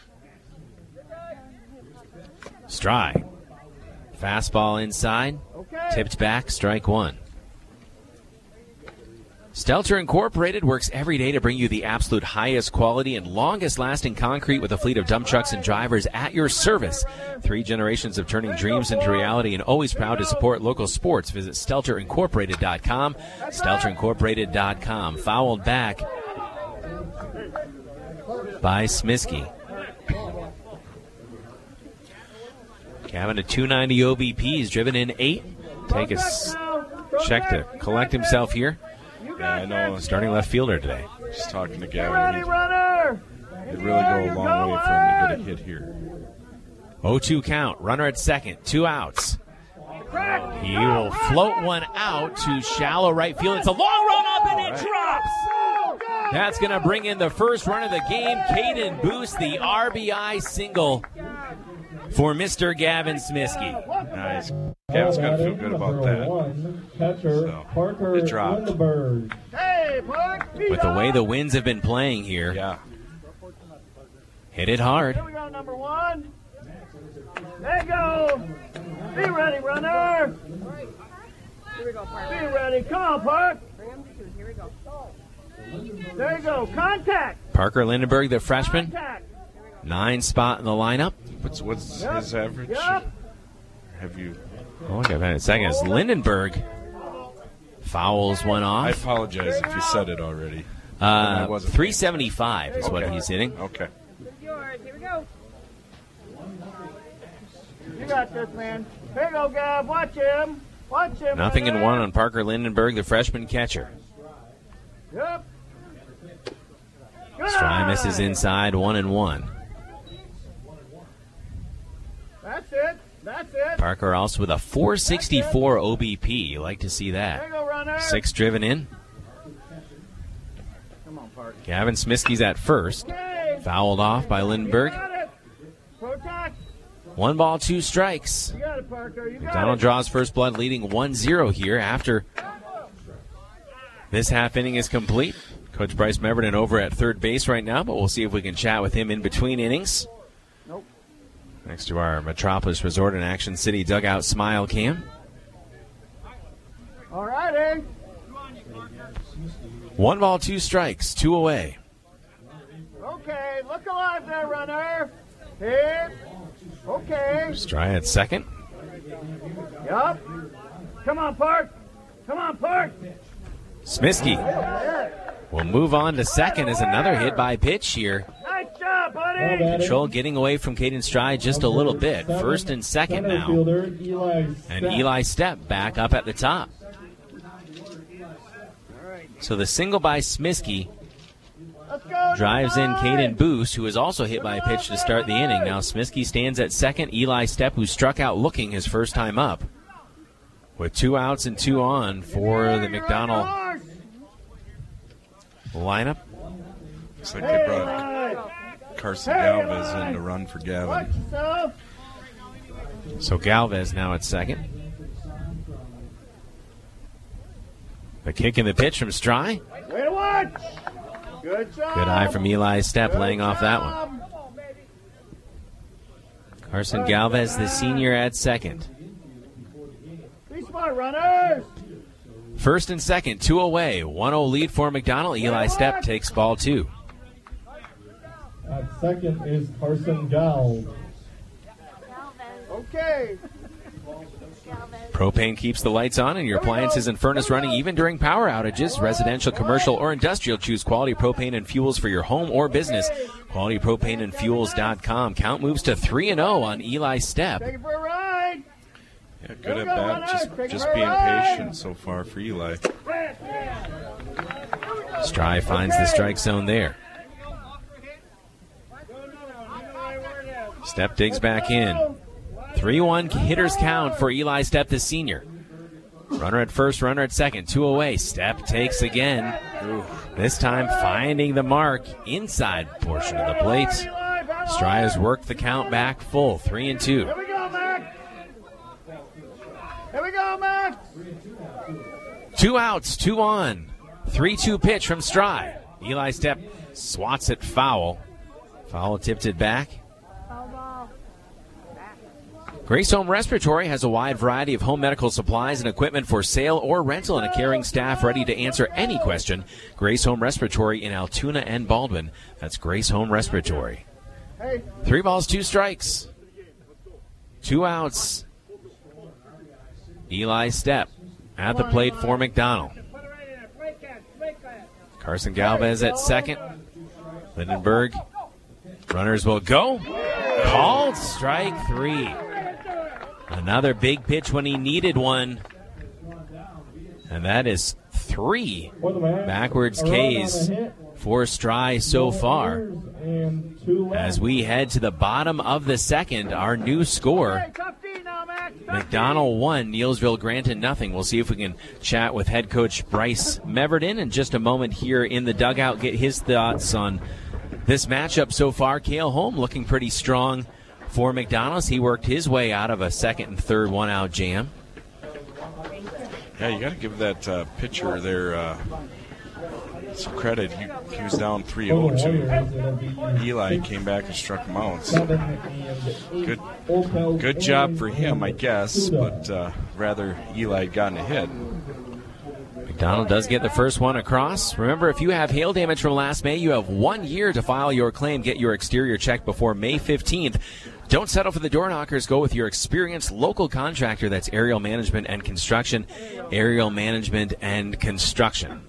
Strike. Fastball inside, tipped back, strike one. Stelter Incorporated works every day to bring you the absolute highest quality and longest-lasting concrete with a fleet of dump trucks and drivers at your service. Three generations of turning dreams into reality, and always proud to support local sports. Visit stelter incorporated dot com, stelter incorporated dot com. Fouled back by Smiskey. Gavin, a two ninety O B P. He's driven in eight. Take a s- check to collect himself here. Yeah, I know. Starting left fielder today. Just talking to Gavin. It'd really go a long way for him to get a hit here. oh two count. Runner at second. Two outs. He will float one out to shallow right field. It's a long run up and it drops. That's going to bring in the first run of the game. Caden Boos, the R B I single for Mister Gavin Smiskey. Nice. Gavin's got to feel good about that. So, it dropped. With the way the winds have been playing here, yeah, hit it hard. Here we go, number one. There you go. Be ready, runner. Here we go, Park. Be ready. Come on, Park. Here we go. There you go. Contact. Parker Lindenberg, the freshman. Contact. Nine spot in the lineup. What's what's Yep. his average? Yep. Have you? Oh, okay, a second. It's Lindenberg. Fouls one I off. apologize if you said it already. Uh, three seventy-five is what Okay. he's hitting. Okay. Yours. Here we go. You got this, man. Here you go, Gav. Watch him. Watch him. Nothing in runner. one on Parker Lindenberg, the freshman catcher. Yep. Good Strye eye. misses inside, one and one. That's it. That's it. Parker also with a four sixty-four O B P. You like to see There you that. go, runner. Six driven in. Come on, Park. Gavin Smiskey's at first. Okay. Fouled off by Lindenberg. You got it. Protect. One ball, two strikes. You got it, Parker. You got McDonald it. draws first blood, leading one zero here after this half inning is complete. Coach Bryce Meverton over at third base right now, but we'll see if we can chat with him in between innings. Nope. Next to our Metropolis Resort in Action City dugout smile cam. All righty. One ball, two strikes, two away. Okay. Look alive there, runner. Hit. Okay. Strye at second. Yup. Come on, Park. Come on, Park. Smiskey will move on to second as another hit by pitch here. Nice job, buddy. Control getting away from Caden Stride just a little bit. First and second now. And Eli Stepp back up at the top. So the single by Smiskey drives in Caden Boost, who was also hit by a pitch to start the inning. Now Smiskey stands at second. Eli Stepp, who struck out looking his first time up. With two outs and two on for the McDonald lineup. Looks like they brought Carson Galvez in to run for Gavin. So Galvez now at second. The kick and the pitch from Stry. Way to watch. Good job. Good eye from Eli Stepp laying off that one. Carson Galvez, the senior, at second. Be smart, runners. First and second, two away. one oh lead for McDonald. Eli Stepp takes ball two. At second is Carson Gal. Okay. Propane keeps the lights on and your appliances and furnace running even during power outages. Residential, commercial, or industrial, choose Quality Propane and Fuels for your home or business. quality propane and fuels dot com. Count moves to three and oh on Eli Stepp. Take it for a ride. Yeah, good at bat. Just, just being patient so far for Eli. Stry finds the strike zone there. Stepp digs back in. three one hitters count for Eli Stepp, the senior. Runner at first, runner at second. Two away. Stepp takes again. Ooh, this time finding the mark inside portion of the plate. Stry has worked the count back full. Three and two. Here we go, Max. Here we go, Max. Two outs, two on. three two pitch from Stry. Eli Stepp swats it foul. Foul tipped it back. Grace Home Respiratory has a wide variety of home medical supplies and equipment for sale or rental and a caring staff ready to answer any question. Grace Home Respiratory in Altoona and Baldwin. That's Grace Home Respiratory. Three balls, two strikes. Two outs. Eli Stepp at the plate for McDonald. Carson Galvez at second. Lindenberg. Runners will go. Called strike three. Another big pitch when he needed one. And that is three backwards Ks for Stry so far. As we head to the bottom of the second, our new score, McDonald one, Neilsville Granton nothing. We'll see if we can chat with head coach Bryce Meverden in just a moment here in the dugout, get his thoughts on this matchup so far. Cale Holm looking pretty strong for McDonald's. He worked his way out of a second and third one-out jam. Yeah, you got to give that uh, pitcher there uh, some credit. He, he was down three oh to Eli. Came back and struck him out. So good, good job for him, I guess, but uh, rather Eli had gotten a hit. McDonald does get the first one across. Remember, if you have hail damage from last May, you have one year to file your claim. Get your exterior checked before May fifteenth. Don't settle for the door knockers. Go with your experienced local contractor. That's Aerial Management and Construction. Aerial Management and Construction.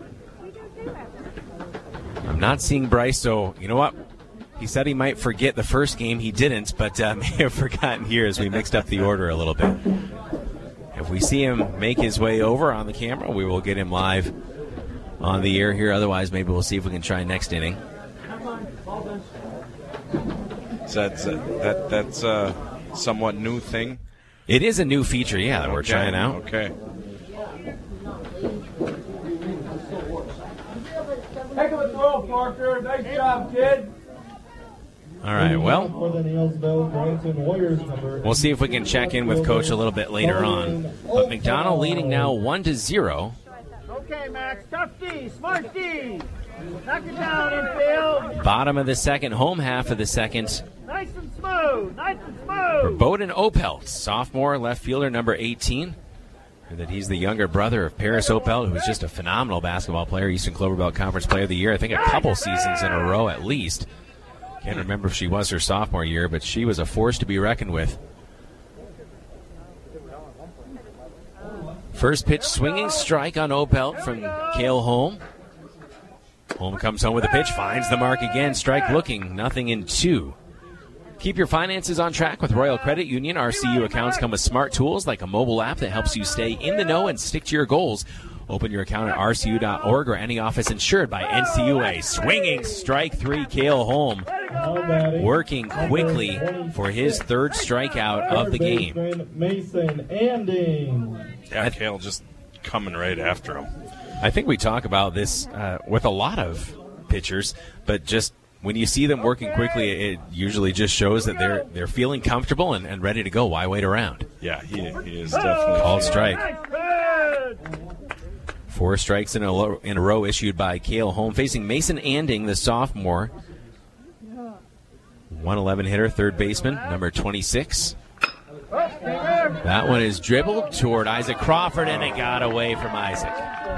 I'm not seeing Bryce, so you know what? He said he might forget the first game. He didn't, but uh, may have forgotten here as we mixed up the order a little bit. If we see him make his way over on the camera, we will get him live on the air here. Otherwise, maybe we'll see if we can try next inning. So that's a, that that's a somewhat new thing. It is a new feature, yeah, that we're okay. trying out. Okay. Heck of a throw, Parker. Nice job, kid. All right, well, we'll see if we can check in with Coach a little bit later on. But McDonald leading now one to zero. Okay, Max. Tough D. Smart D. Knock it down, infield. Bottom of the second, home half of the second. Nice and smooth. Nice and For smooth. Bowden Opelt, sophomore left fielder number eighteen. Heard that he's the younger brother of Paris Opelt, who's just a phenomenal basketball player, Eastern Clover Belt Conference Player of the Year, I think a couple seasons in a row at least. Can't remember if she was her sophomore year, but she was a force to be reckoned with. First pitch swinging strike on Opelt from Cale Holm. Holm comes home with a pitch, finds the mark again. Strike looking, nothing in two. Keep your finances on track with Royal Credit Union. R C U accounts come with smart tools like a mobile app that helps you stay in the know and stick to your goals. Open your account at R C U dot org or any office insured by N C U A. Swinging strike three, Cale Holm working quickly for his third strikeout of the game. Mason Anding. Yeah, Cale just coming right after him. I think we talk about this uh, with a lot of pitchers, but just when you see them working quickly, it usually just shows that they're they're feeling comfortable and, and ready to go. Why wait around? Yeah, he, he is definitely called strike. Four strikes in a, lo- in a row issued by Cale Holm, facing Mason Anding, the sophomore. one eleven hitter, third baseman, number twenty-six. That one is dribbled toward Isaac Crawford, and it got away from Isaac.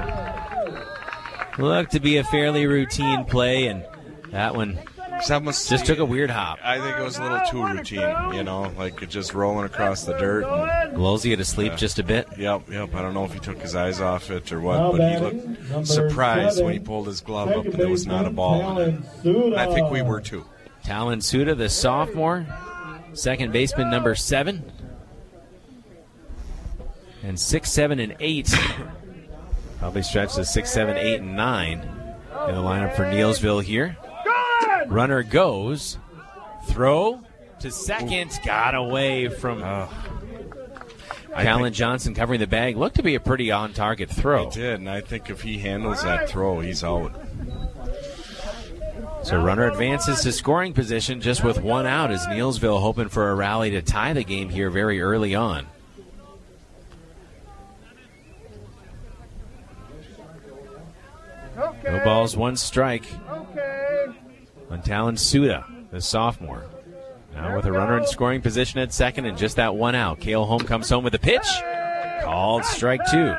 Looked to be a fairly routine play, and that one just took a weird hop. I think it was a little too routine, you know, like it just rolling across the dirt. And, Blows you to sleep uh, just a bit. Yep, yep. I don't know if he took his eyes off it or what, but he looked surprised when he pulled his glove up and there was not a ball in it. I think we were too. Talon Suda, the sophomore, second baseman, number seven. And six, seven, and eight. Probably stretched to six, seven, eight, and nine in the lineup for Neilsville here. Runner goes. Throw to second. Got away from uh, Callan Johnson covering the bag. Looked to be a pretty on-target throw. It did, and I think if he handles that throw, he's out. So runner advances to scoring position just with one out as Neilsville hoping for a rally to tie the game here very early on. Okay. No balls, one strike. Okay. On Talon Suda, the sophomore. Now with a runner in scoring position at second and just that one out. Cale Holm comes home with a pitch. Called strike two.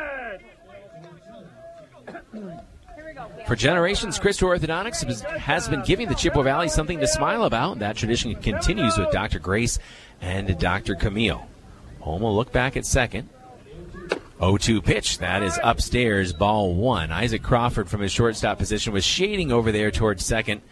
For generations, Christo Orthodontics has been giving the Chippewa Valley something to smile about. That tradition continues with Doctor Grace and Doctor Camille. Holm will look back at second. oh two pitch. That is upstairs, ball one. Isaac Crawford from his shortstop position was shading over there towards second.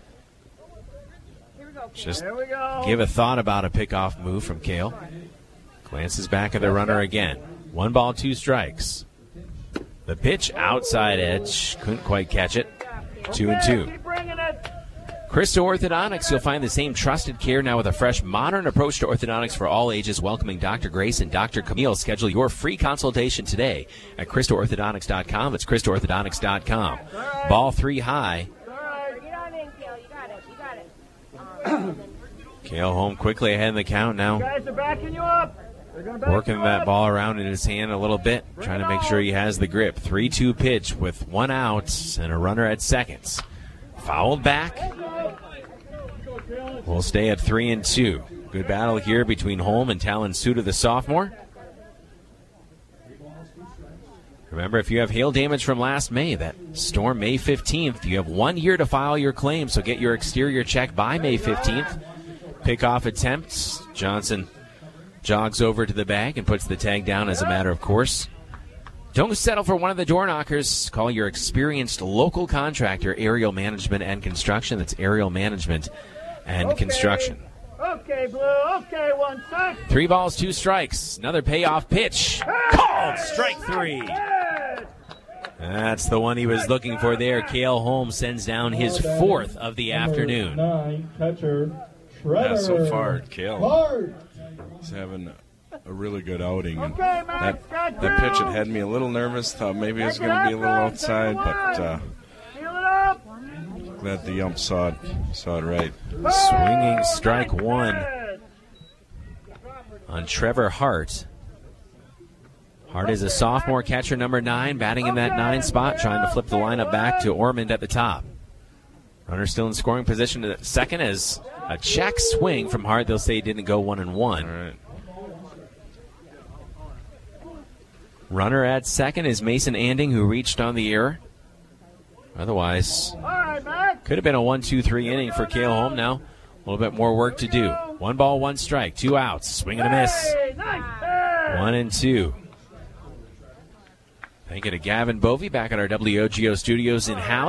Just give a thought about a pickoff move from Cale. Glances back at the runner again. One ball, two strikes. The pitch, outside edge. Couldn't quite catch it. Two and two. Christo Orthodontics, you'll find the same trusted care now with a fresh, modern approach to orthodontics for all ages, welcoming Doctor Grace and Doctor Camille. Schedule your free consultation today at Christo Orthodontics dot com. It's Christo Orthodontics dot com. Ball three high. Cale Holm quickly ahead in the count now. Guys are backing you up. Working that ball around in his hand a little bit, trying to make sure he has the grip. three two pitch with one out and a runner at seconds. Fouled back. We'll stay at three and two. Good battle here between Holm and Talon Suda, the sophomore. Remember, if you have hail damage from last May, that storm May fifteenth, you have one year to file your claim, so get your exterior checked by May fifteenth. Pickoff attempts. Johnson jogs over to the bag and puts the tag down as a matter of course. Don't settle for one of the door knockers. Call your experienced local contractor, Aerial Management and Construction. That's Aerial Management and okay. Construction. Okay, Blue. Okay, one sec. Three balls, two strikes. Another payoff pitch. Called strike three. That's the one he was looking for there. Cale Holm sends down his fourth of the afternoon. Nine, catcher, Trevor. Yeah, so far, Cale is having a really good outing. And that, that pitch had had me a little nervous. Thought maybe it was going to be a little outside, but uh, glad the ump saw it, saw it right. Swinging strike one on Trevor Hart. Hart is a sophomore catcher, number nine, batting in that nine spot, trying to flip the lineup back to Ormond at the top. Runner still in scoring position at second as a check swing from Hart. They'll say he didn't go one and one. All right. Runner at second is Mason Anding, who reached on the error. Otherwise, could have been a one two three inning for Cale Holm now. A little bit more work to do. One ball, one strike, two outs. Swing and a miss. One and two. Thank you to Gavin Bovey back at our W O G O studios in Halley.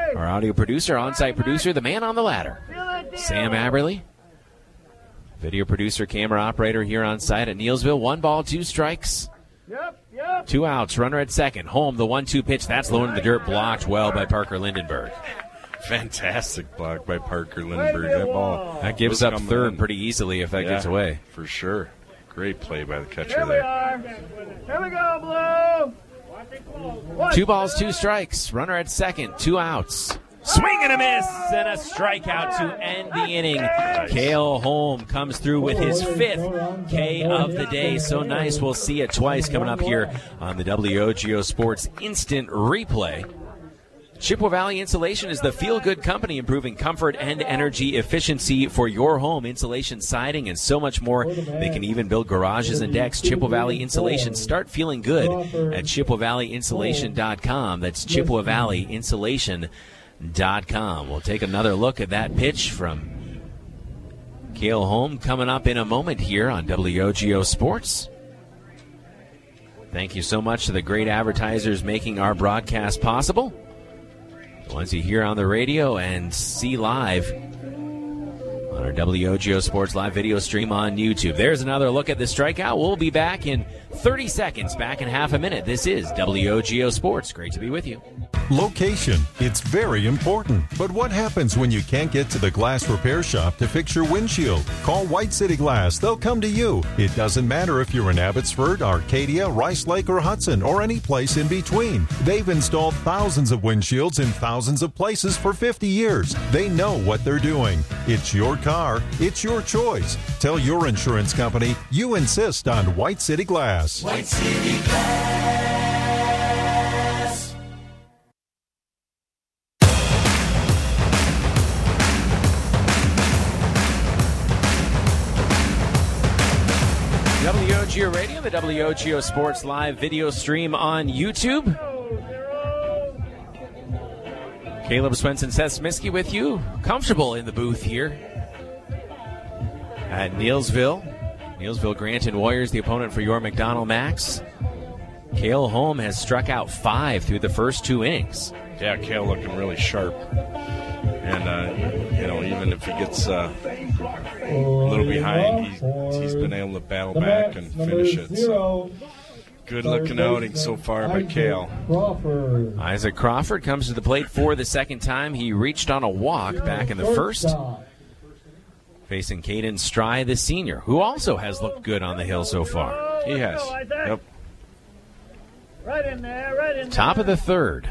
Our audio producer, on-site producer, the man on the ladder, Sam Aberly. Video producer, camera operator here on site at Neilsville. One ball, two strikes. Yep, yep. Two outs, runner at second. Home, the one two pitch. That's low in the dirt, blocked well by Parker Lindenberg. Fantastic block by Parker Lindenberg. That ball. That gives up third in pretty easily if that yeah, gets away. For sure. Great play by the catcher Here we there. are. Here we go, Blue. Two balls, two strikes. Runner at second, two outs. Swing and a miss, and a strikeout to end the inning. Cale Holm comes through with his fifth K of the day. So nice, we'll see it twice coming up here on the W O G O Sports Instant Replay. Chippewa Valley Insulation is the feel-good company improving comfort and energy efficiency for your home. Insulation, siding, and so much more. They can even build garages and decks. Chippewa Valley Insulation. Start feeling good at Chippewa Valley Insulation dot com. That's Chippewa Valley Insulation dot com. We'll take another look at that pitch from Cale Holm coming up in a moment here on W O G O Sports. Thank you so much to the great advertisers making our broadcast possible. The ones you hear on the radio and see live on our W O G O Sports live video stream on YouTube. There's another look at the strikeout. We'll be back in thirty seconds, back in half a minute. This is W O G O Sports. Great to be with you. Location. It's very important. But what happens when you can't get to the glass repair shop to fix your windshield? Call White City Glass. They'll come to you. It doesn't matter if you're in Abbotsford, Arcadia, Rice Lake, or Hudson, or any place in between. They've installed thousands of windshields in thousands of places for fifty years. They know what they're doing. It's your car. It's your choice. Tell your insurance company you insist on White City Glass. White City Glass. W O G O Radio, the W O G O Sports live video stream on YouTube. Caleb Swenson, Seth Smiskey with you. Comfortable in the booth here at Neilsville. Neilsville Granton Warriors, the opponent for your McDonald Max. Cale Holm has struck out five through the first two innings. Yeah, Cale looking really sharp. And, uh, you know, even if he gets uh, a little behind, he's, he's been able to battle back and finish it. So, good looking outing so far by Cale. Isaac Crawford comes to the plate for the second time. He reached on a walk back in the first. Facing Caden Stry, the senior, who also has looked good on the hill so far. He has. Yep. Right in there, right in there. Top of the third.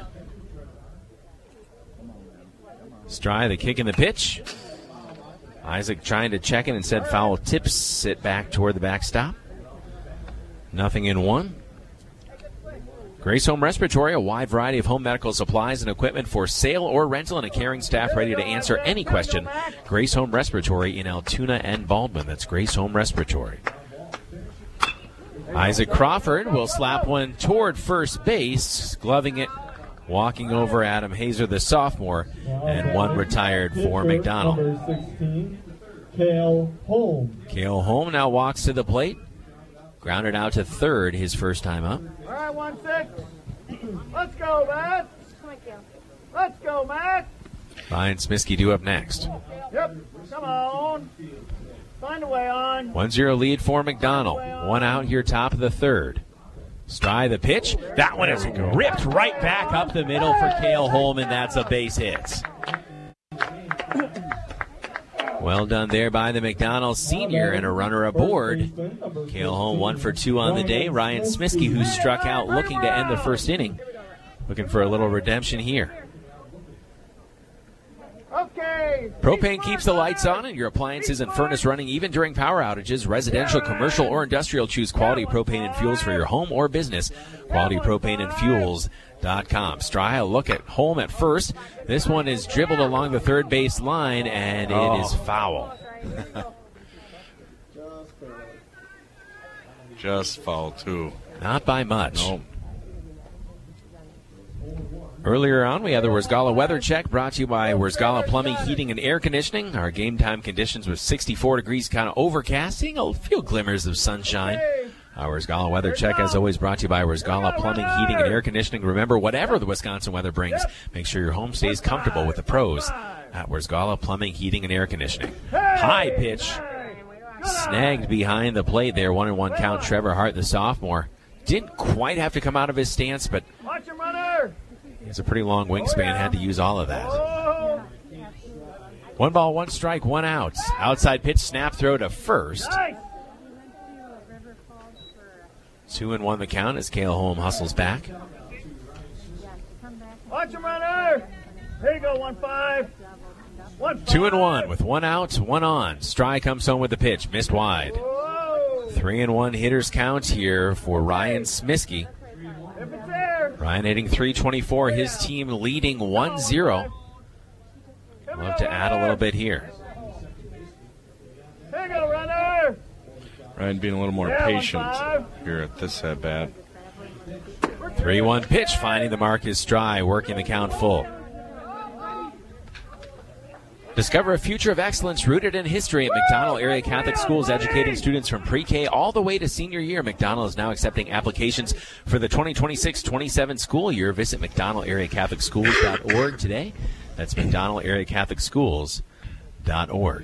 Stry, the kick and the pitch. Isaac trying to check it and said foul tips it back toward the backstop. Nothing in one. Grace Home Respiratory, a wide variety of home medical supplies and equipment for sale or rental, and a caring staff ready to answer any question. Grace Home Respiratory in Altoona and Baldwin. That's Grace Home Respiratory. Isaac Crawford will slap one toward first base, gloving it, walking over Adam Hazer, the sophomore, and one retired for McDonald. Cale Holm. Cale Holm now walks to the plate. Grounded out to third his first time up. All right, one six. Let's go, Matt. Let's go, Matt. Ryan Smiskey due up next. Yep, come on. Find a way on. one zero lead for McDonald. One out here, top of the third. Stry the pitch. That one is ripped right back up the middle for Cale Holm, and that's a base hit. Well done there by the McDonald senior, and a runner aboard. Cale Holm one for two on the day. Ryan Smiskey, who struck out looking to end the first inning, looking for a little redemption here. Okay. Propane keeps the lights on and your appliances and furnace running even during power outages. Residential, commercial, or industrial, choose Quality Propane and Fuels for your home or business. Quality Propane and Fuels dot com. Stry, a look at Holm at first. This one is dribbled along the third base line, and oh. it is foul. Just foul, too. Not by much. Nope. Earlier on, we had the Wurzgala Weather Check brought to you by Wurzgala Plumbing, Heating, and Air Conditioning. Our game time conditions were sixty-four degrees, kind of overcast, seeing a few glimmers of sunshine Our Rizgala Weather Check, as always, brought to you by Rizgala Plumbing, Heating, and Air Conditioning. Remember, whatever the Wisconsin weather brings, make sure your home stays comfortable with the pros at Rizgala Plumbing, Heating, and Air Conditioning. High pitch. Snagged behind the plate there. One and one count. Trevor Hart, the sophomore. Didn't quite have to come out of his stance, but he has a pretty long wingspan. Had to use all of that. One ball, one strike, one out. Outside pitch, snap throw to first. Two and one the count as Cale Holm hustles back. Watch him, runner. Here you go, one five. One Two and one with one out, one on. Stry comes home with the pitch, missed wide. Whoa. Three and one hitters count here for Ryan Smiskey. Ryan hitting three twenty-four, his team leading one zero. Love to add a little bit here. Here you go, runner. Ryan being a little more Yeah, patient one, here at this at bat. three one pitch, finding the mark is Stry, working the count full. Discover a future of excellence rooted in history at McDonald Area Catholic Schools, educating students from pre-K all the way to senior year. McDonald is now accepting applications for the twenty twenty-six twenty-seven school year. Visit mcdonald area catholic schools dot org today. That's mcdonald area catholic schools dot org.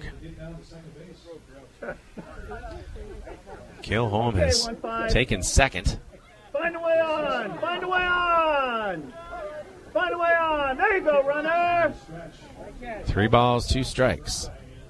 Cale Holm has taken second. Find a way on. Find a way on. Find a way on. There you go, runner. Three balls, two strikes.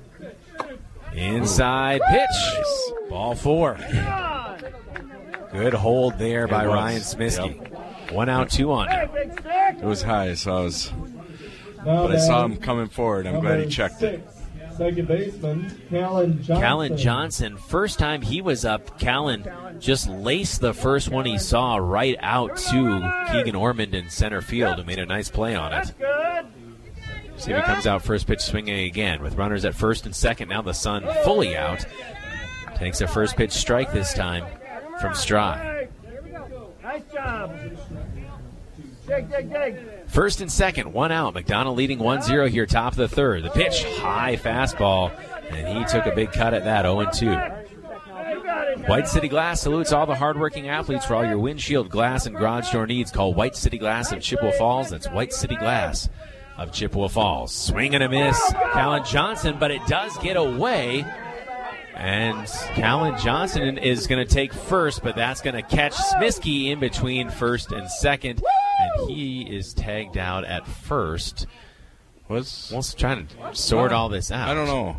Inside pitch. Ball four. Good hold there by Ryan Smiskey. Yep. One out, two on. It was high, so I was. But I saw him coming forward. I'm glad he checked it. Second baseman, Callan Johnson. Callan Johnson, first time he was up, Callan just laced the first one he saw right out to Keegan Ormond in center field, who made a nice play on it. See if he comes out first pitch swinging again. With runners at first and second, now the Sun fully out. Takes a first pitch strike this time from Stry. Nice job. Dig, dig, dig. First and second, one out. McDonald leading one zero here, top of the third. The pitch, high fastball, and he took a big cut at that, oh and two. White City Glass salutes all the hardworking athletes. For all your windshield, glass, and garage door needs, call White City Glass of Chippewa Falls. That's White City Glass of Chippewa Falls. Swing and a miss, Callan Johnson, but it does get away. And Callan Johnson is going to take first, but that's going to catch Smiskey in between first and second. And he is tagged out at first. Was well, trying to sort all this out. I don't know.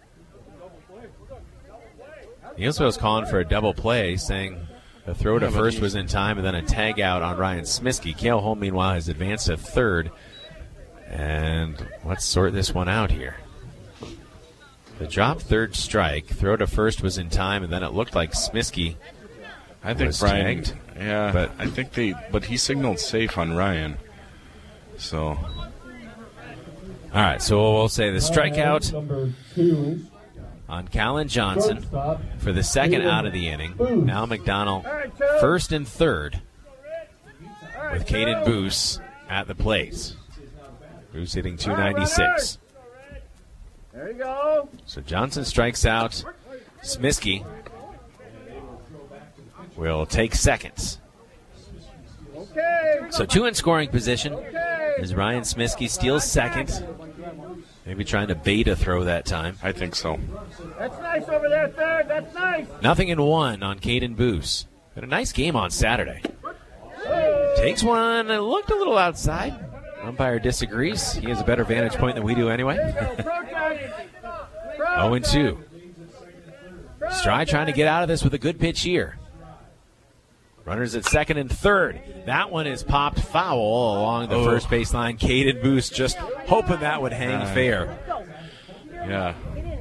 Nielsville was calling for a double play, saying the throw to Yeah, but first he's- was in time, and then a tag out on Ryan Smiskey. Cale Holm, meanwhile, has advanced to third. And let's sort this one out here. The drop third strike, throw to first was in time, and then it looked like Smiskey I think was Brian. tagged. Yeah, But- I think they. But he signaled safe on Ryan. So All right, so we'll say the strikeout Number two, on Callan Johnson shortstop, for the second out of the inning. Now McDonald first and third with Caden Boos at the plate. Boos hitting two ninety-six. There you go. So Johnson strikes out. Smiskey will take second. Okay. So two in scoring position as Ryan Smiskey steals second. Maybe trying to bait a throw that time. I think so. That's nice over there, third. That's nice. Nothing in one on Caden Boos. Had a nice game on Saturday. Takes one and looked a little outside. Umpire disagrees. He has a better vantage point than we do anyway. oh and two. Stry trying to get out of this with a good pitch here. Runners at second and third. That one is popped foul along the Oh. first baseline. Caden Boos just hoping that would hang Uh, fair. Yeah.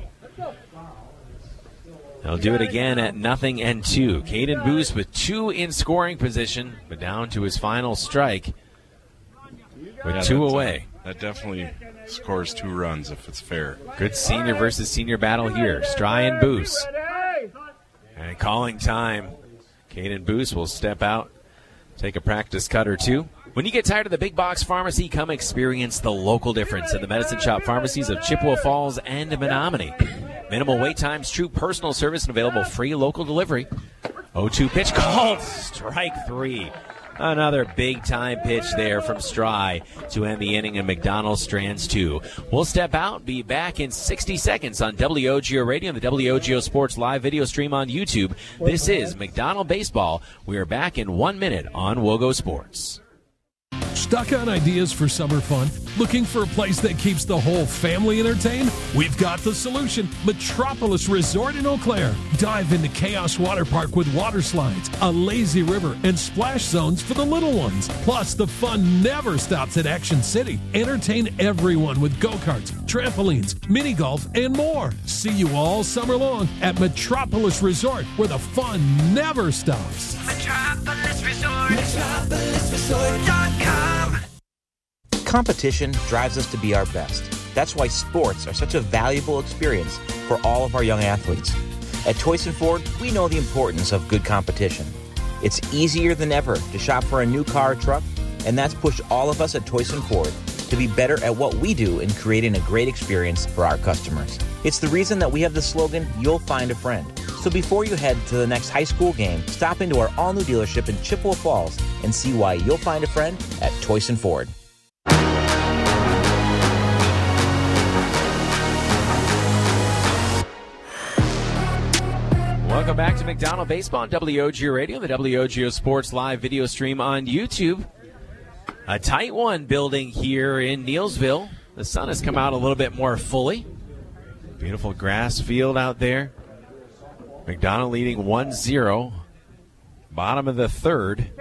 They'll do it again at nothing and two. Caden Boos with two in scoring position, but down to his final strike with Yeah, two that's, uh, away. that definitely scores two runs if it's fair. Good senior versus senior battle here. Stry and Boos. And calling time. Caden Boos will step out, take a practice cut or two. When you get tired of the big box pharmacy, come experience the local difference at the Medicine Shop pharmacies of Chippewa Falls and Menominee. Minimal wait times, true personal service, and available free local delivery. oh two pitch called. Strike three. Another big-time pitch there from Stry to end the inning, and McDonald strands two. We'll step out, be back in sixty seconds on W O G O Radio and the W O G O Sports live video stream on YouTube. This is McDonald Baseball. We are back in one minute on WOGO Sports. Stuck on ideas for summer fun? Looking for a place that keeps the whole family entertained? We've got the solution. Metropolis Resort in Eau Claire. Dive into Chaos Water Park with water slides, a lazy river, and splash zones for the little ones. Plus, the fun never stops at Action City. Entertain everyone with go-karts, trampolines, mini golf, and more. See you all summer long at Metropolis Resort, where the fun never stops. Metropolis Resort. Metropolis Resort dot com. Competition drives us to be our best. That's why sports are such a valuable experience for all of our young athletes. At Toyson Ford, we know the importance of good competition. It's easier than ever to shop for a new car or truck, and that's pushed all of us at Toyson Ford to be better at what we do in creating a great experience for our customers. It's the reason that we have the slogan, "You'll find a friend." So before you head to the next high school game, stop into our all-new dealership in Chippewa Falls and see why you'll find a friend at Toyson Ford. Welcome back to McDonald Baseball on W O G O Radio, the W O G O Sports live video stream on YouTube. A tight one building here in Neillsville. The sun has come out a little bit more fully. Beautiful grass field out there. McDonald leading one zero. Bottom of the third.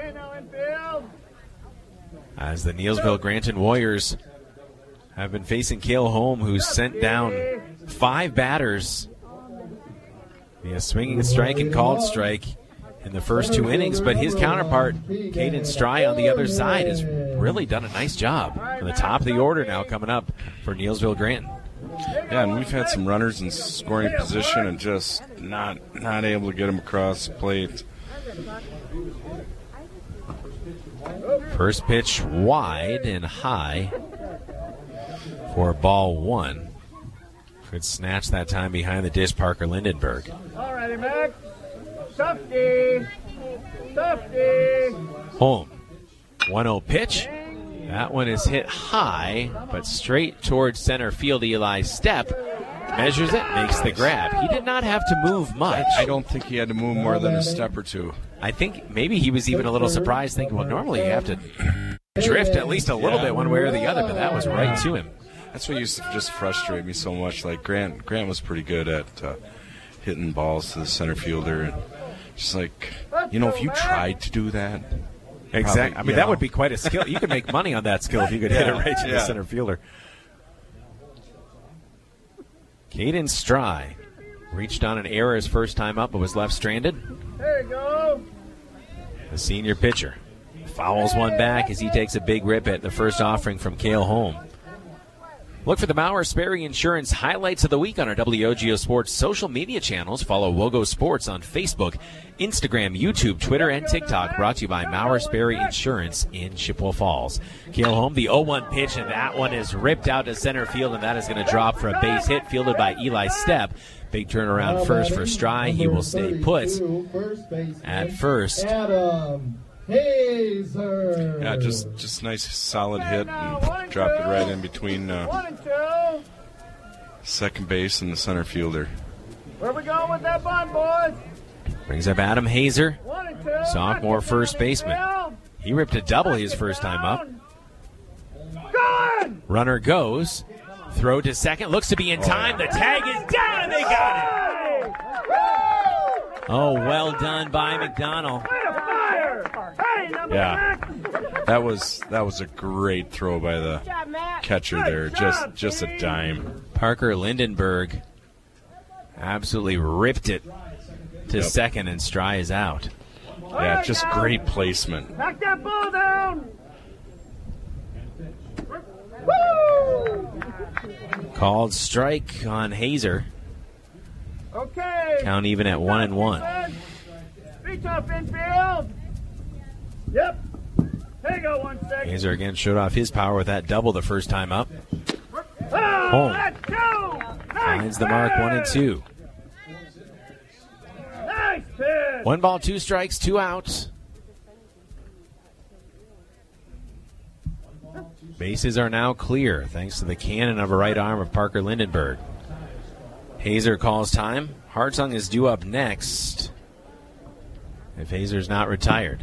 As the Neillsville Granton Warriors have been facing Cale Holm, who's sent down five batters via swinging strike and called strike in the first two innings, but his counterpart, Caden Stry, on the other side, has really done a nice job. On the top of the order now coming up for Neillsville Granton. Yeah, and we've had some runners in scoring position and just not not able to get them across the plate. First pitch wide and high for ball one. Could snatch that time behind the dish, Parker Lindenberg. All righty, Mac. Softy. Softy. Home. one oh pitch. That one is hit high, but straight towards center field. Eli Stepp measures it, makes the grab. He did not have to move much. I don't think he had to move more than a step or two. I think maybe he was even a little surprised, thinking, well, normally you have to drift at least a little bit one way or the other, but that was right to him. That's what used to just frustrate me so much. Like Grant, Grant was pretty good at uh, hitting balls to the center fielder, and just like, you know, if you tried to do that, exactly. Probably, I mean, that know. would be quite a skill. You could make money on that skill if you could yeah, hit it right to yeah. the center fielder. Caden Stry reached on an error his first time up, but was left stranded. There you go. The senior pitcher fouls one back as he takes a big rip at the first offering from Cale Holm. Look for the Maurer Sperry Insurance highlights of the week on our W O G O Sports social media channels. Follow WOGO Sports on Facebook, Instagram, YouTube, Twitter, and TikTok. Brought to you by Maurer Sperry Insurance in Chippewa Falls. Cale Holm, the oh one pitch, and that one is ripped out to center field, and that is going to drop for a base hit fielded by Eli Stepp. Big turnaround first for Stry. He will stay put at first. Hazer. Yeah, just just nice solid hit and dropped it right in between uh, second base and the center fielder. Where we going with that bunt, boys? Brings up Adam Hazer, sophomore first baseman. He ripped a double his first time up. Runner goes. Throw to second. Looks to be in time. The tag is down, and they got it. Oh, well done by McDonald. Yeah, that was that was a great throw by the catcher there. Just just a dime. Parker Lindenberg absolutely ripped it to yep. second, and Stry is out. Yeah, just great placement. Knock that ball down. Woo! Called strike on Hazer. Okay. Count even at one and one. Reach up infield. Yep. There you go, one second. Hazer again showed off his power with that double the first time up. Oh, Home. let's go. Nice Finds the mark, one and two. Nice pitch. One ball, two strikes, two outs. Bases are now clear thanks to the cannon of a right arm of Parker Lindenberg. Hazer calls time. Hartzung is due up next if Hazer's not retired.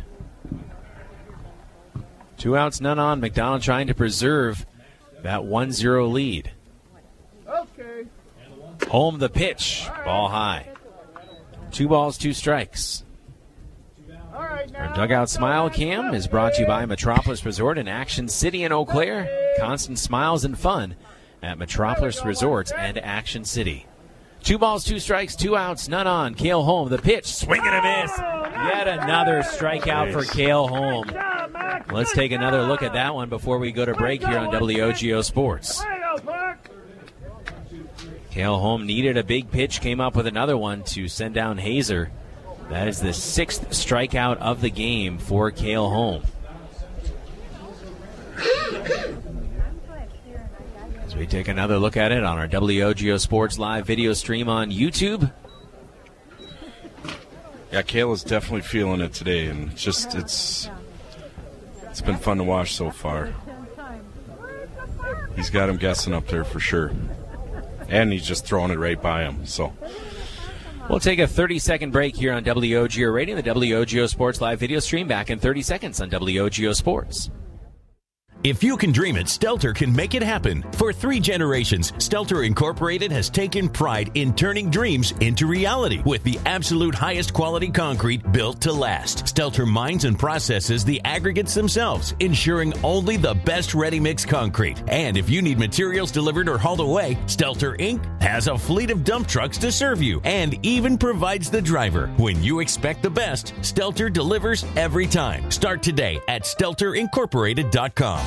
Two outs, none on. McDonald trying to preserve that one zero lead. Okay. Home the pitch. Ball high. Two balls, two strikes. Our Dugout Smile Cam is brought to you by Metropolis Resort in Action City in Eau Claire. Constant smiles and fun at Metropolis Resort and Action City. Two balls, two strikes, two outs, none on. Cale Holm, the pitch, swing and a miss. Yet another strikeout for Cale Holm. Let's take another look at that one before we go to break here on W O G O Sports. Cale Holm needed a big pitch, came up with another one to send down Hazer. That is the sixth strikeout of the game for Cale Holm. As we take another look at it on our W O G O Sports live video stream on YouTube. Yeah, Cale is definitely feeling it today, and it's just it's it's been fun to watch so far. He's got him guessing up there for sure, and he's just throwing it right by him. So. We'll take a thirty-second break here on W O G O Radio, the W O G O Sports live video stream. Back in thirty seconds on W O G O Sports. If you can dream it, Stelter can make it happen. For three generations, Stelter Incorporated has taken pride in turning dreams into reality with the absolute highest quality concrete built to last. Stelter mines and processes the aggregates themselves, ensuring only the best ready-mix concrete. And if you need materials delivered or hauled away, Stelter Incorporated has a fleet of dump trucks to serve you and even provides the driver. When you expect the best, Stelter delivers every time. Start today at stelter incorporated dot com.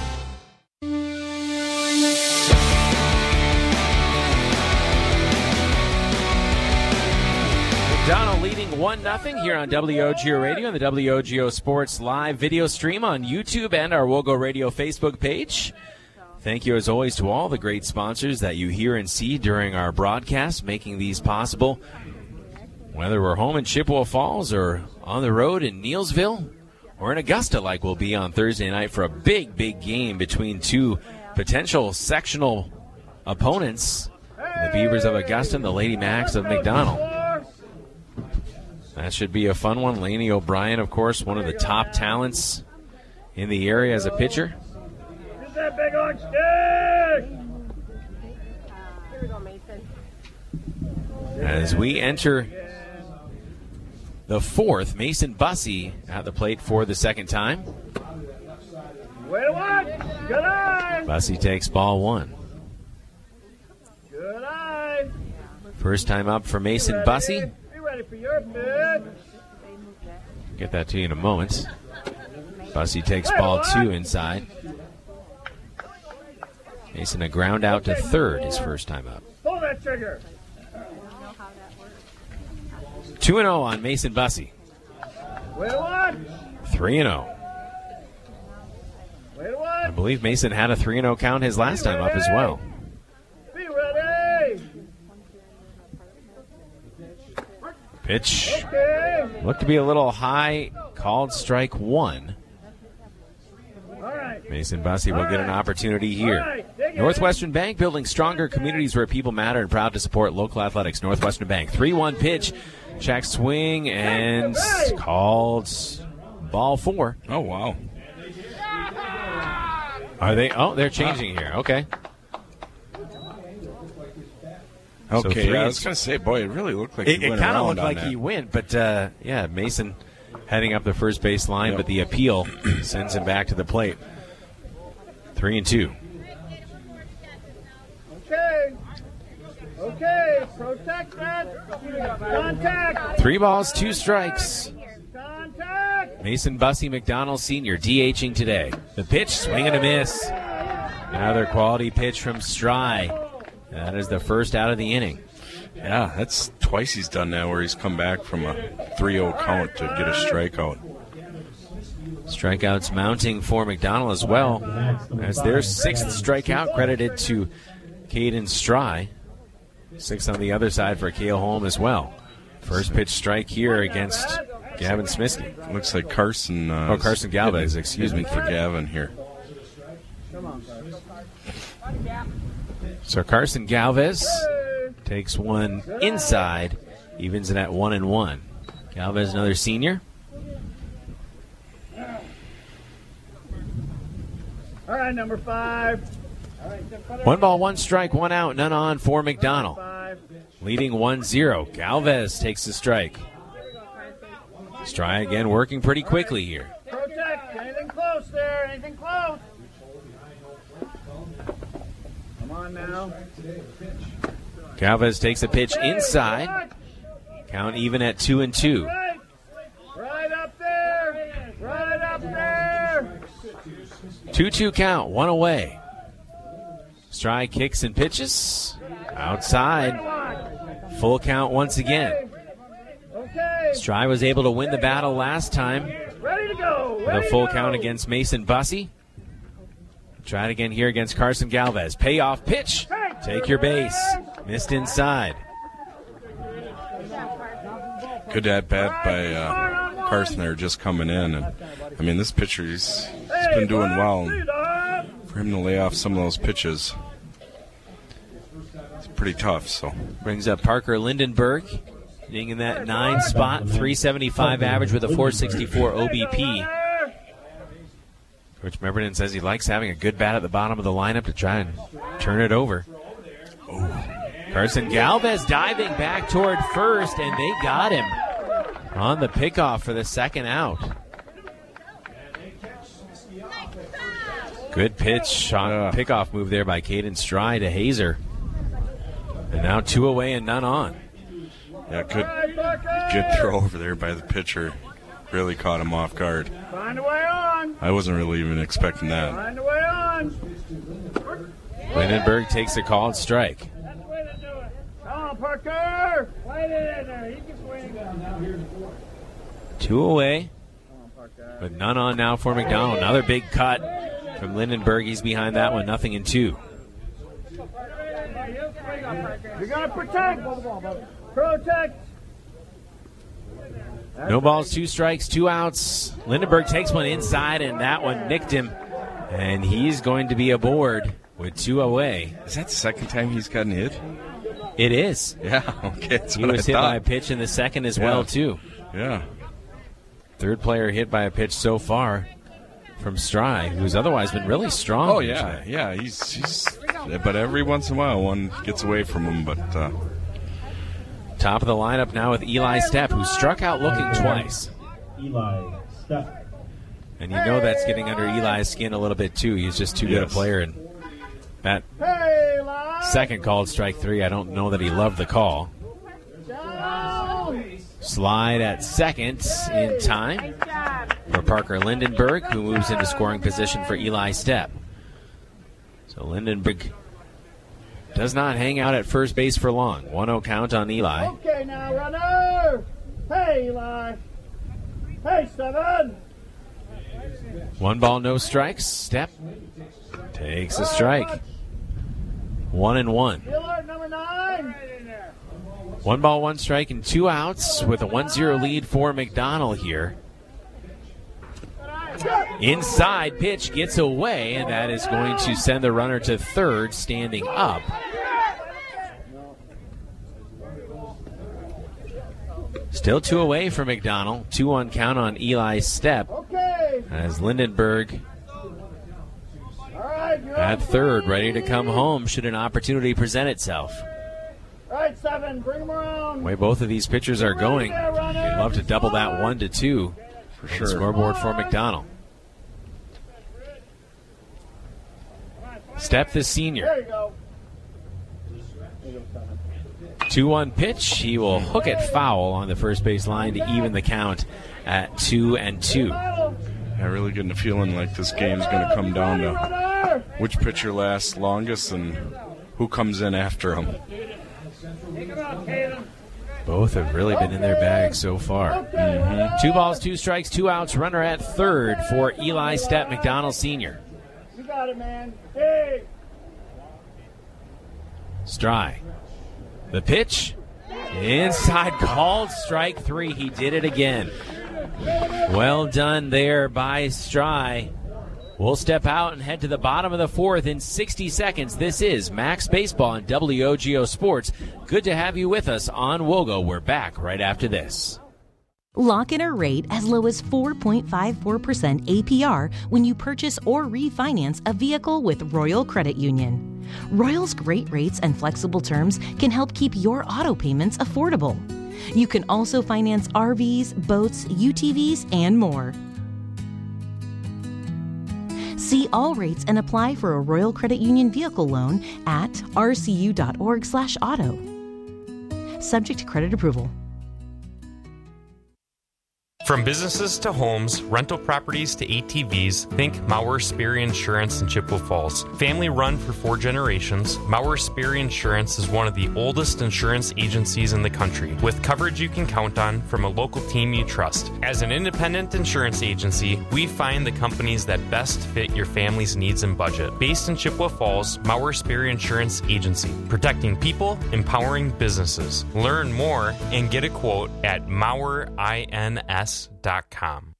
McDonald leading one nothing here on W O G O Radio and the W O G O Sports live video stream on YouTube and our Wogo Radio Facebook page. Thank you, as always, to all the great sponsors that you hear and see during our broadcast, making these possible. Whether we're home in Chippewa Falls or on the road in Neilsville or in Augusta, like we'll be on Thursday night for a big, big game between two potential sectional opponents, the Beavers of Augusta and the Lady Macs of McDonald. That should be a fun one. Laney O'Brien, of course, one of the top talents in the area as a pitcher. Get that big orange stick! Here we go, Mason. As we enter the fourth, Mason Bussey at the plate for the second time. Wait a what? Good eye! Bussey takes ball one. Good eye! First time up for Mason Bussey. Be ready for your pitch. Get that to you in a moment. Bussey takes ball two inside. Mason a ground out to third his first time up. Pull that trigger. two and oh on Mason Bussey. Wait a what? three and oh. Wait a what? I believe Mason had a three and oh count his last time up as well. Be ready. Pitch. Okay. Looked to be a little high. Called strike one. All right. Mason Bussey will get an opportunity here. Northwestern Bank, building stronger communities where people matter, and proud to support local athletics. Northwestern Bank. three one pitch. Check swing and called ball four. Oh, wow. Are they? Oh, they're changing here. Okay. Okay, so yeah, I was going to say, boy, it really looked like he it, it went kind of around looked on like that. he went, but uh, yeah, Mason heading up the first base line, Yep. but the appeal sends him back to the plate. Three and two. Okay. Okay. Protect that. Contact. Three balls, two strikes. Contact. Mason Bussey, McDonald Senior, DHing today. The pitch, swing and a miss. Another quality pitch from Stry. That is the first out of the inning. Yeah, that's twice he's done that where he's come back from a three oh count to get a strikeout. Strikeouts mounting for McDonald as well. As their sixth strikeout credited to Caden Stry. Sixth on the other side for Cale Holm as well. First pitch strike here against Gavin Smiskey. Looks like Carson. Uh, oh, Carson Galvez, excuse me. For Gavin here. So Carson Galvez takes one inside, evens it at one and one. Galvez, another senior. All right, number five. One ball, one strike, one out, none on for McDonald. Leading one zero. Galvez takes the strike. Stry again working pretty quickly here. Protect. Anything close there? Anything close? Come on now. Galvez takes a pitch inside. Count even at two and two. Right, right up there. Right up there. two two count, one away. Stry kicks and pitches. Outside. Full count once again. Stry was able to win the battle last time Ready to go. with a full count against Mason Bussey. Try it again here against Carson Galvez. Payoff pitch. Take your base. Missed inside. Good at bat by uh, Carson there, just coming in. And I mean, this pitcher, he's, he's been doing well. And for him to lay off some of those pitches, it's pretty tough. So brings up Parker Lindenberg, being in that nine spot, three seventy-five average with a four sixty-four O B P. Coach Memberton says he likes having a good bat at the bottom of the lineup to try and turn it over. Oh. Carson Galvez diving back toward first, and they got him on the pickoff for the second out. Good pitch on pickoff move there by Caden Stry to Hazer. And now two away and none on. Yeah, good, good throw over there by the pitcher. Really caught him off guard. Find a way on. I wasn't really even expecting that. Find a way on. Lindenberg takes a called strike. That's the way to do it. Come on, Parker. Fight it in there. He can swing. Two away, but none on now for McDonald. Another big cut from Lindenberg. He's behind that one, nothing in two. You're going to protect. Protect. No balls, two strikes, two outs. Lindenberg takes one inside, and that one nicked him. And he's going to be aboard with two away. Is that the second time he's gotten hit? It is. Yeah, okay. That's he what was I hit thought. by a pitch in the second as Yeah. well, too. Yeah. Third player hit by a pitch so far from Stry, who's otherwise been really strong. Oh, yeah. Yeah, he's, he's but every once in a while one gets away from him, but uh, top of the lineup now with Eli Stepp, who struck out looking twice. Eli Stepp. And you know that's getting under Eli's skin a little bit, too. He's just too good a Yes. player. And that second called strike three, I don't know that he loved the call. Slide at second in time for Parker Lindenberg, who moves into scoring position for Eli Stepp. So Lindenberg does not hang out at first base for long. one oh count on Eli. Okay, now, runner. Hey, Eli. Hey, Seven. One ball, no strikes. Stepp takes a strike. One and one. Alert, number nine. One ball, one strike, and two outs with a one zero lead for McDonald here. Inside pitch gets away, and that is going to send the runner to third, standing up. Still two away for McDonald. Two on count on Eli Stepp. Okay. As Lindenberg All right, you're at up. third, ready to come home should an opportunity present itself. All right, Seven, bring him around. The way both of these pitchers are going, they'd love to double that one to two for on the sure. scoreboard for McDonald. Stepp the senior. There you go. two one pitch. He will hook it foul on the first base line to even the count at two and two. I'm really getting a feeling like this game's going to come down to which pitcher lasts longest and who comes in after him. Both have really been in their bag so far. Mm-hmm. Two balls, two strikes, two outs. Runner at third for Eli Stepp, McDonald Senior. You got it, man. Hey. Stry. The pitch. Inside, called strike three. He did it again. Well done there by Stry. We'll step out and head to the bottom of the fourth in sixty seconds. This is Max Baseball on W O G O Sports. Good to have you with us on Wogo. We're back right after this. Lock in a rate as low as four point five four percent A P R when you purchase or refinance a vehicle with Royal Credit Union. Royal's great rates and flexible terms can help keep your auto payments affordable. You can also finance R Vs, boats, U T Vs, and more. See all rates and apply for a Royal Credit Union vehicle loan at r c u dot org slash auto. Subject to credit approval. From businesses to homes, rental properties to A T Vs, think Mauer Sperry Insurance in Chippewa Falls. Family run for four generations, Mauer Sperry Insurance is one of the oldest insurance agencies in the country, with coverage you can count on from a local team you trust. As an independent insurance agency, we find the companies that best fit your family's needs and budget. Based in Chippewa Falls, Mauer Sperry Insurance Agency, protecting people, empowering businesses. Learn more and get a quote at mauer ins dot com.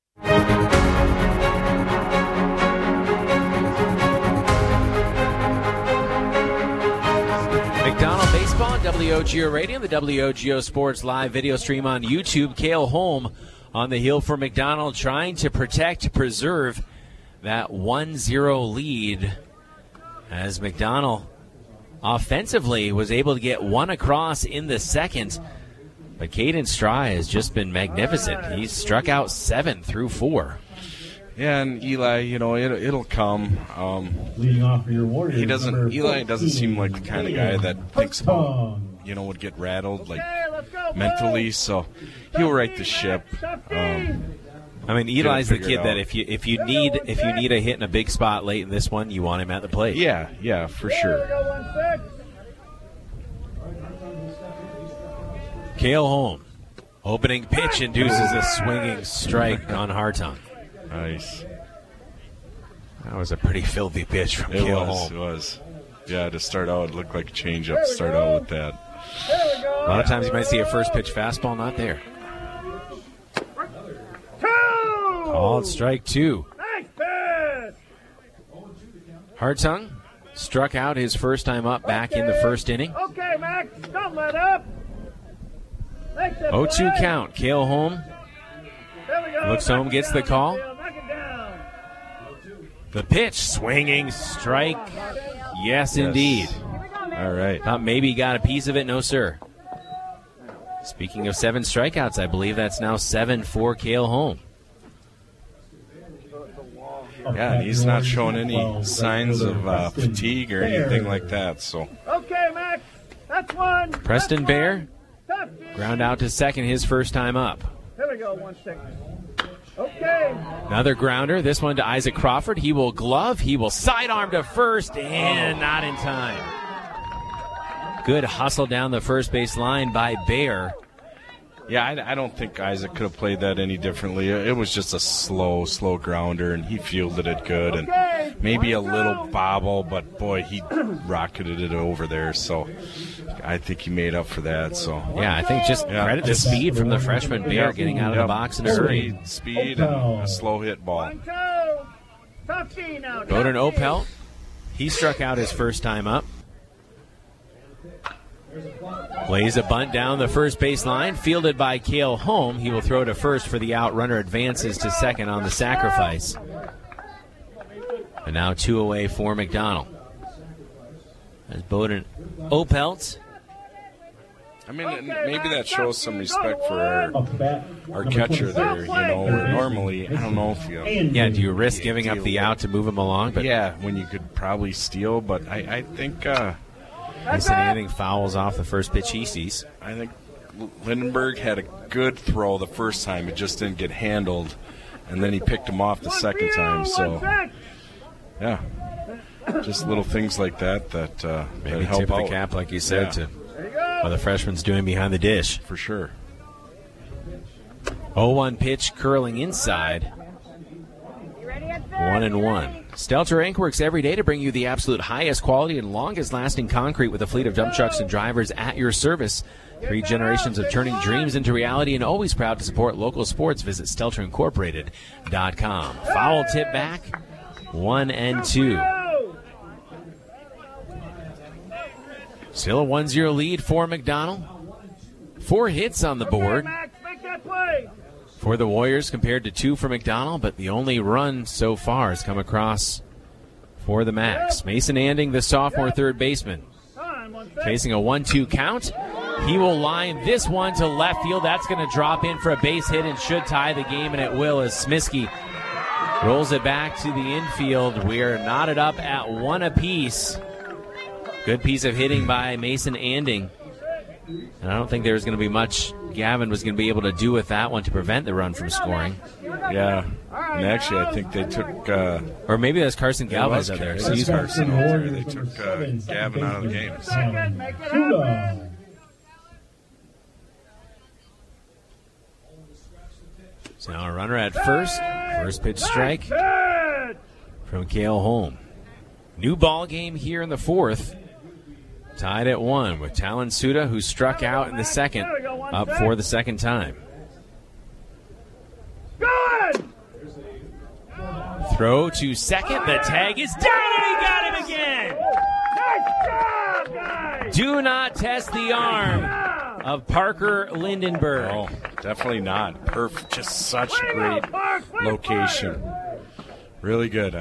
McDonald Baseball on W O G O Radio and the W O G O Sports live video stream on YouTube. Cale Holm on the hill for McDonald, trying to protect, preserve that one zero lead as McDonald offensively was able to get one across in the second. But Caden Stry has just been magnificent. He's struck out seven through four. Yeah, and Eli, you know, it, it'll come. Um, Leading off for your Warriors, he doesn't. number Eli doesn't seem like the kind of guy that thinks about, Hookton. you know, would get rattled like mentally. So he'll right the ship. Um, I mean, Eli's the figure kid it that out. if you if you need if you need a hit in a big spot late in this one, you want him at the plate. Yeah, yeah, for sure. Cale Holm, opening pitch induces a swinging strike on Hartung. Nice. That was a pretty filthy pitch from It Cale was. Holm. It was. Yeah, to start out, it looked like a changeup. Start out with that. A lot of times you might see a first pitch fastball, not there. Called strike two. Hartung struck out his first time up back in the first inning. Okay, Max, don't let up. oh two count. Cale Holm looks home, gets the call. The pitch, swinging strike. Yes, Yes. indeed. All right. Thought maybe he got a piece of it. No, sir. Speaking of seven strikeouts, I believe that's now seven for Cale Holm. Yeah, and he's not showing any signs of uh, fatigue or anything like that. So Okay, Max, that's one. Preston Bear ground out to second his first time up. Here we go, one second. Okay. Another grounder, this one to Isaac Crawford. He will glove, he will sidearm to first, and not in time. Good hustle down the first base line by Bear. yeah, I, I don't think Isaac could have played that any differently. It was just a slow, slow grounder, and he fielded it good, and maybe a little bobble, but boy, he rocketed it over there. So I think he made up for that. So Yeah, I think just Yeah. credit the speed from the freshman Bear Yep. getting out of Yep. the box in a hurry. Speed, speed, and a slow hit ball. Toughy now. Bowden Opelt, he struck out his first time up. Plays a bunt down the first base line, fielded by Cale Holm. He will throw to first for the out. Runner advances to second on the sacrifice. And now two away for McDonald. As Bowden Opelt. I mean, and maybe that shows some respect for our, our catcher there. You know, where normally, I don't know if you. Yeah, do you risk giving up the out to move him along? But yeah, when you could probably steal, but I, I think. Uh, Missing anything fouls off the first pitch he sees. I think Lindenberg had a good throw the first time. It just didn't get handled, and then he picked him off the second time. So, yeah, just little things like that that, uh, Maybe that help tip out. the cap, like you said, Yeah. to what the freshman's doing behind the dish. For sure. oh one pitch curling inside. One and one. Stelter Incorporated works every day to bring you the absolute highest quality and longest-lasting concrete with a fleet of dump trucks and drivers at your service. Three generations of turning dreams into reality and always proud to support local sports. Visit Stelter Incorporated dot com. Foul tip back, one and two. Still a one zero lead for McDonald. Four hits on the board for the Warriors compared to two for McDonald, but the only run so far has come across for the Max. Mason Anding, the sophomore third baseman, facing a one two count. He will line this one to left field. That's going to drop in for a base hit and should tie the game, and it will as Smiskey rolls it back to the infield. We are knotted up at one apiece. Good piece of hitting by Mason Anding. And I don't think there's going to be much Gavin was going to be able to do with that one to prevent the run from scoring. Yeah. And actually, I think they took... Uh, or maybe that's Carson Galvez out there. It was Carson out there. They took uh, Gavin out of the game. So now a runner at first. First pitch strike from Cale Holm. New ball game here in the fourth. Tied at one with Talon Suda, who struck out in the second, up for the second time. Throw to second. The tag is down, and he got him again. Do not test the arm of Parker Lindenberg. Oh, definitely not. Perfect. Just such a great location. Really good.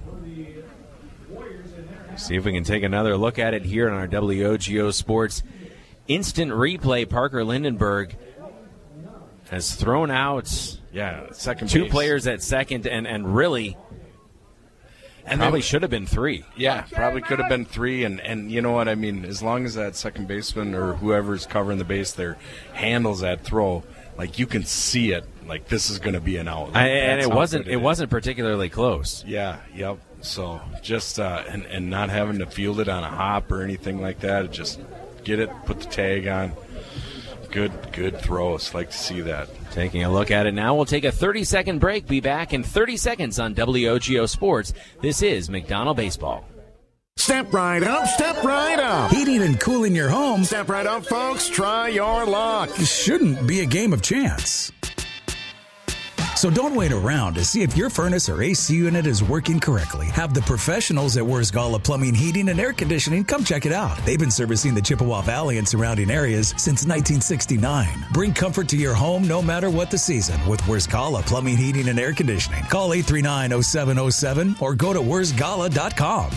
See if we can take another look at it here on our W O G O Sports instant replay. Parker Lindenberg has thrown out yeah, second two base. players at second, and, and really and probably should have been three. Yeah, probably could have been three. And, and you know what I mean? As long as that second baseman or whoever's covering the base there handles that throw, like you can see it. Like this is going to be an out. Like, I, and it wasn't. It, it wasn't particularly close. Yeah. Yep. So just uh, and and not having to field it on a hop or anything like that. Just get it, put the tag on. Good, good throws. Like to see that. Taking a look at it now. We'll take a thirty-second break. Be back in thirty seconds on W O G O Sports. This is McDonald Baseball. Step right up, step right up. Heating and cooling your home. Step right up, folks. Try your luck. It shouldn't be a game of chance. So don't wait around to see if your furnace or A C unit is working correctly. Have the professionals at Wurzgala Plumbing, Heating, and Air Conditioning come check it out. They've been servicing the Chippewa Valley and surrounding areas since nineteen sixty-nine. Bring comfort to your home no matter what the season with Wurzgala Plumbing, Heating, and Air Conditioning. Call eight three nine, oh seven oh seven or go to wurzgala dot com.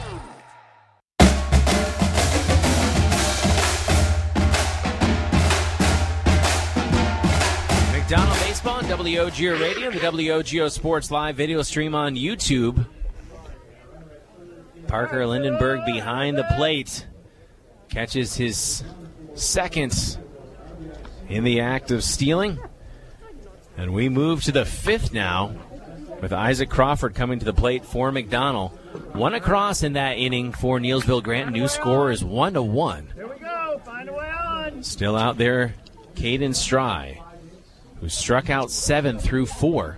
McDonald Baseball on W O G O Radio and the W O G O Sports Live video stream on YouTube. Parker Lindenberg behind the plate catches his second in the act of stealing. And we move to the fifth now with Isaac Crawford coming to the plate for McDonald. One across in that inning for Neillsville Grant. New score is one to one. Here we go. Find a way on. Still out there, Caden Stry, who struck out seven through four.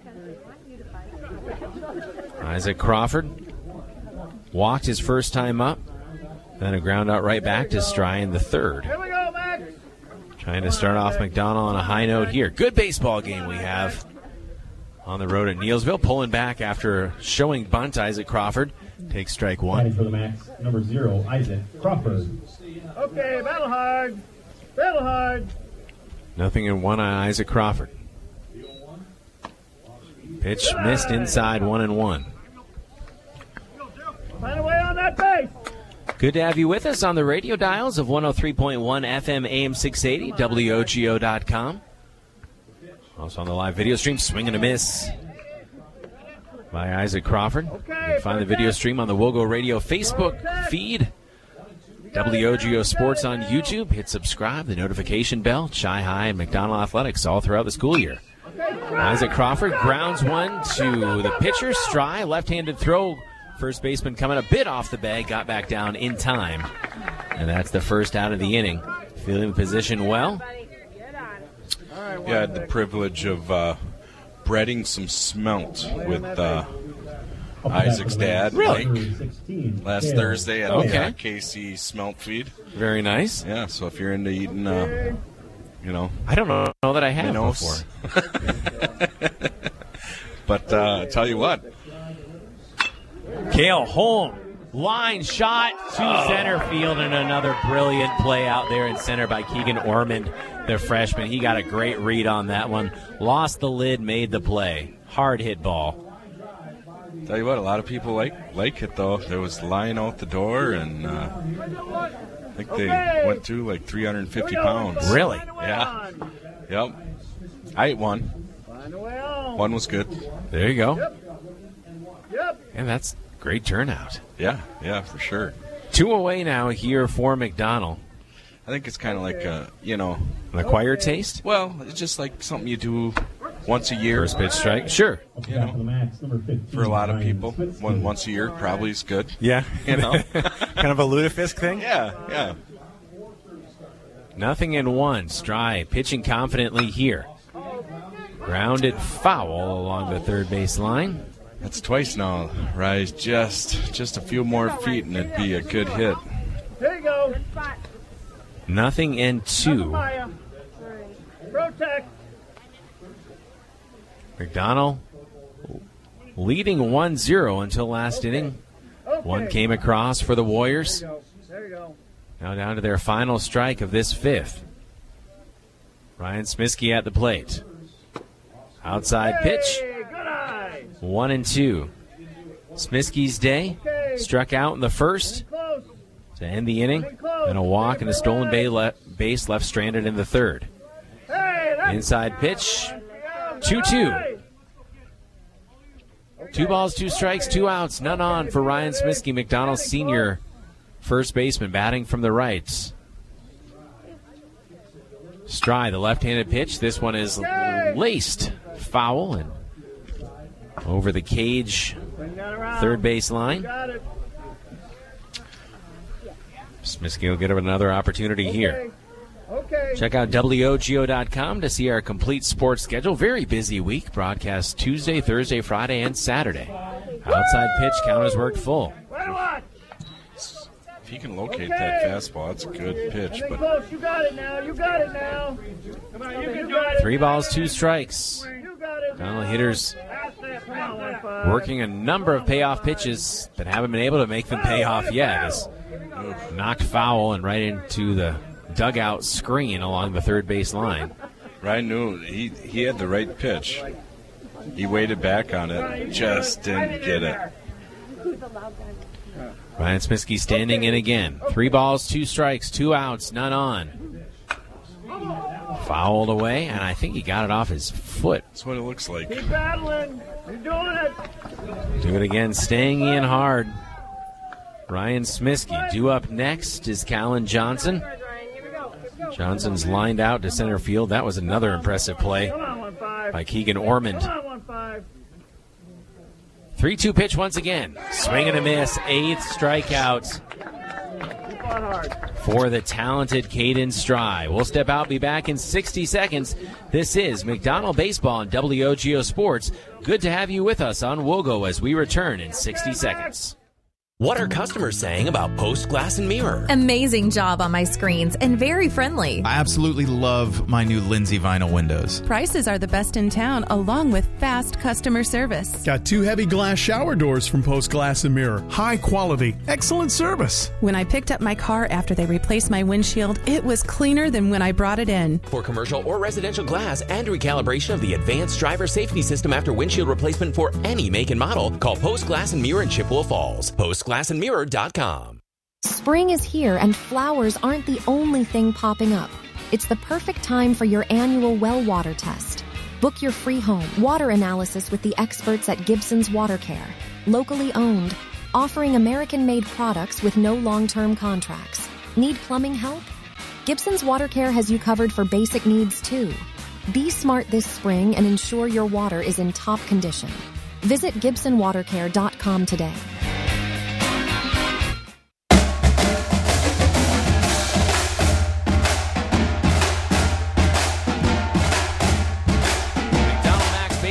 Isaac Crawford walked his first time up, then a ground out right back to Stry in the third. Here we go, Max. Trying to start off McDonald on a high note here. Good baseball game we have on the road at Neillsville. Pulling back after showing bunt, Isaac Crawford takes strike one. For the Max, number zero, Isaac Crawford. Okay, battle hard. Battle hard. Nothing in one on Isaac Crawford. Pitch missed inside, one and one. Find a way on that base. Good to have you with us on the radio dials of one oh three point one F M A M six eighty, W O G O dot com. Also on the live video stream, swing and a miss by Isaac Crawford. You can find the video stream on the Wogo Radio Facebook feed. W O G O Sports on YouTube. Hit subscribe, the notification bell. Chi High and McDonald Athletics all throughout the school year. Isaac Crawford grounds one to the pitcher. Stry, left-handed throw. First baseman coming a bit off the bag. Got back down in time. And that's the first out of the inning. Fielding position well. Yeah, I had the privilege of uh, breading some smelt with uh, Isaac's dad, Really? Mike, last Thursday at Okay. the uh, K C Smelt Feed. Very nice. Yeah, so if you're into eating, uh, you know. I don't know, know that I have minnows. before. But uh, I tell you what. Kale Holm, line shot to center field, and another brilliant play out there in center by Keegan Ormond, the freshman. He got a great read on that one. Lost the lid, made the play. Hard hit ball. Tell you what, a lot of people like like it, though. There was line out the door, and uh, I think they went through like three hundred fifty pounds. Really? Yeah. Yep. I ate one. One was good. There you go. Yep. Yep. And that's great turnout. Yeah, yeah, for sure. Two away now here for McDonald. I think it's kind of like a, you know. An acquired taste? Well, it's just like something you do once a year. First pitch strike? Sure. You know, for a lot of people, one once a year probably is good. Yeah. You know. Kind of a lutefisk thing? Yeah, yeah. Nothing in one. Stride pitching confidently here. Grounded foul along the third base line. That's twice now. Rise just just a few more feet and it'd be a good hit. Here you go. Nothing in two. Protect. McDonald leading one zero until last inning. One came across for the Warriors. There you go. Now down to their final strike of this fifth. Ryan Smiskey at the plate. Outside pitch. One and two. Smiskey's day. Struck out in the first to end the inning. And a walk and a stolen base left stranded in the third. Inside pitch. two two. Two balls, two strikes, two outs, none on for Ryan Smiskey, McDonald's senior first baseman, batting from the right. Stride, the left-handed pitch. This one is laced foul and over the cage, third base line. Smiskey will get another opportunity here. Check out W O G O dot com to see our complete sports schedule. Very busy week. Broadcast Tuesday, Thursday, Friday, and Saturday. Outside pitch, count has worked full. If he can locate that fastball, that's a good pitch. But Close. You got it now. You got it now. Come on, you can do it. Three balls, two strikes. Donald hitters working a number of payoff pitches but haven't been able to make them pay off yet. It's knocked foul and right into the dugout screen along the third base line. Ryan knew he, he had the right pitch. He waited back on it, just didn't get it. Ryan Smiskey standing in again. Three balls, two strikes, two outs, none on. Fouled away, and I think he got it off his foot. That's what it looks like. Keep battling. You're doing it. Do it again, staying in hard. Ryan Smiskey. Due up next is Callan Johnson. Johnson's lined out to center field. That was another impressive play by Keegan Ormond. three two pitch once again. Swing and a miss. Eighth strikeout for the talented Caden Stride. We'll step out, be back in sixty seconds. This is McDonald Baseball on W O G O Sports. Good to have you with us on Wogo as we return in sixty seconds. What are customers saying about Post Glass and Mirror? Amazing job on my screens and very friendly. I absolutely love my new Lindsay vinyl windows. Prices are the best in town, along with fast customer service. Got two heavy glass shower doors from Post Glass and Mirror. High quality, excellent service. When I picked up my car after they replaced my windshield, it was cleaner than when I brought it in. For commercial or residential glass and recalibration of the advanced driver safety system after windshield replacement for any make and model, call Post Glass and Mirror in Chippewa Falls. Post glass and mirror dot com. Spring is here and flowers aren't the only thing popping up. It's the perfect time for your annual well water test. Book your free home water analysis with the experts at Gibson's Water Care. Locally owned, offering American-made products with no long-term contracts. Need plumbing help? Gibson's Water Care has you covered for basic needs too. Be smart this spring and ensure your water is in top condition. Visit Gibson Water Care dot com today.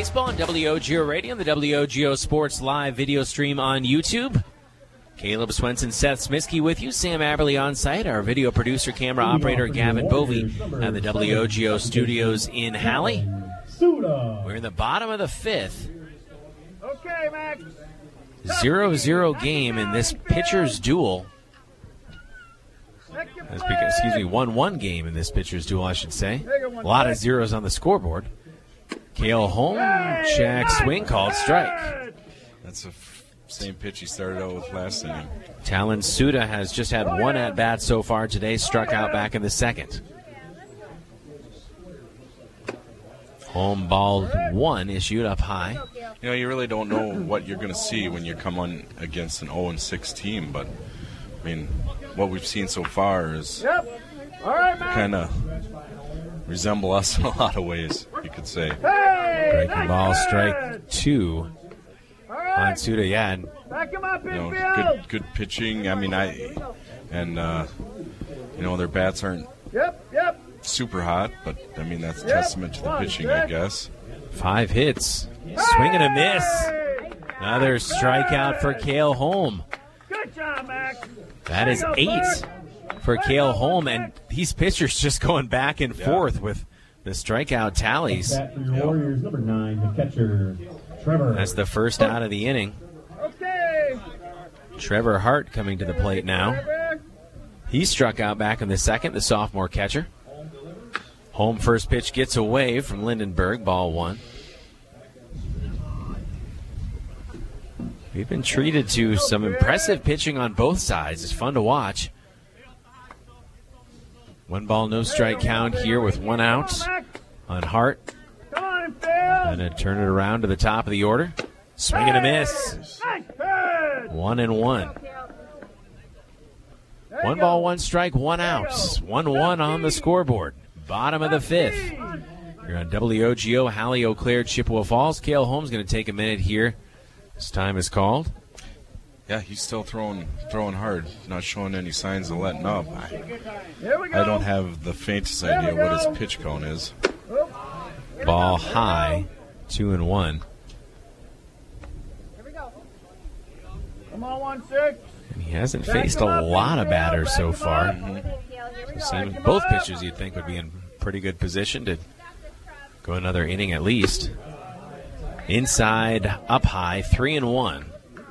baseball on W O G O Radio and the W O G O Sports Live video stream on YouTube. Caleb Swenson, Seth Smiskey with you. Sam Aberley on site. Our video producer, camera operator, Gavin Bovey at the W O G O studios in Halley. We're in the bottom of the fifth. Okay, Max. zero zero game in this pitcher's duel. Excuse me, one one game in this pitcher's duel, I should say. A lot of zeros on the scoreboard. Cale Holm, check, swing, called strike. That's the f- same pitch he started out with last inning. Talon Suda has just had one at-bat so far today, struck out back in the second. Home ball one issued up high. You know, you really don't know what you're going to see when you come on against an oh and six team, but, I mean, what we've seen so far is Yep. All right, man. kind of resemble us in a lot of ways, you could say. Hey, breaking ball, strike two on Suda. Yeah, and back him up, you know, infield. good, good pitching. I mean, I and uh, you know, their bats aren't Yep, yep. super hot, but I mean that's Yep. testament to the One, pitching, six. I guess. five hits. Swing and a miss. Another strikeout for Cale Holm. Good job, Max. That is eight for Cale Holm, and these pitchers just going back and forth with the strikeout tallies. Bat for your Warriors, number nine, the catcher, Trevor. That's the first out of the inning. Okay. Trevor Hart coming to the plate now. He struck out back in the second, the sophomore catcher. Holm first pitch gets away from Lindenberg, ball one. We've been treated to some impressive pitching on both sides. It's fun to watch. One ball, no strike count here with one out on Hart. Come on, infield. And then turn it around to the top of the order. Swing and a miss. Nice pitch. One and one. One ball, one strike, one out. One one on the scoreboard. Bottom of the fifth. You're on W O G O, Halley, Eau Claire, Chippewa Falls. Cale Holm's going to take a minute here. His time is called. Yeah, he's still throwing throwing hard, not showing any signs of letting up. I, Here we go. I don't have the faintest idea what his pitch count is. Ball high, two and one. Come on, one six. And he hasn't faced a lot of batters so far. So seeing both pitchers you'd think would be in pretty good position to go another inning at least. Inside, up high, three and one.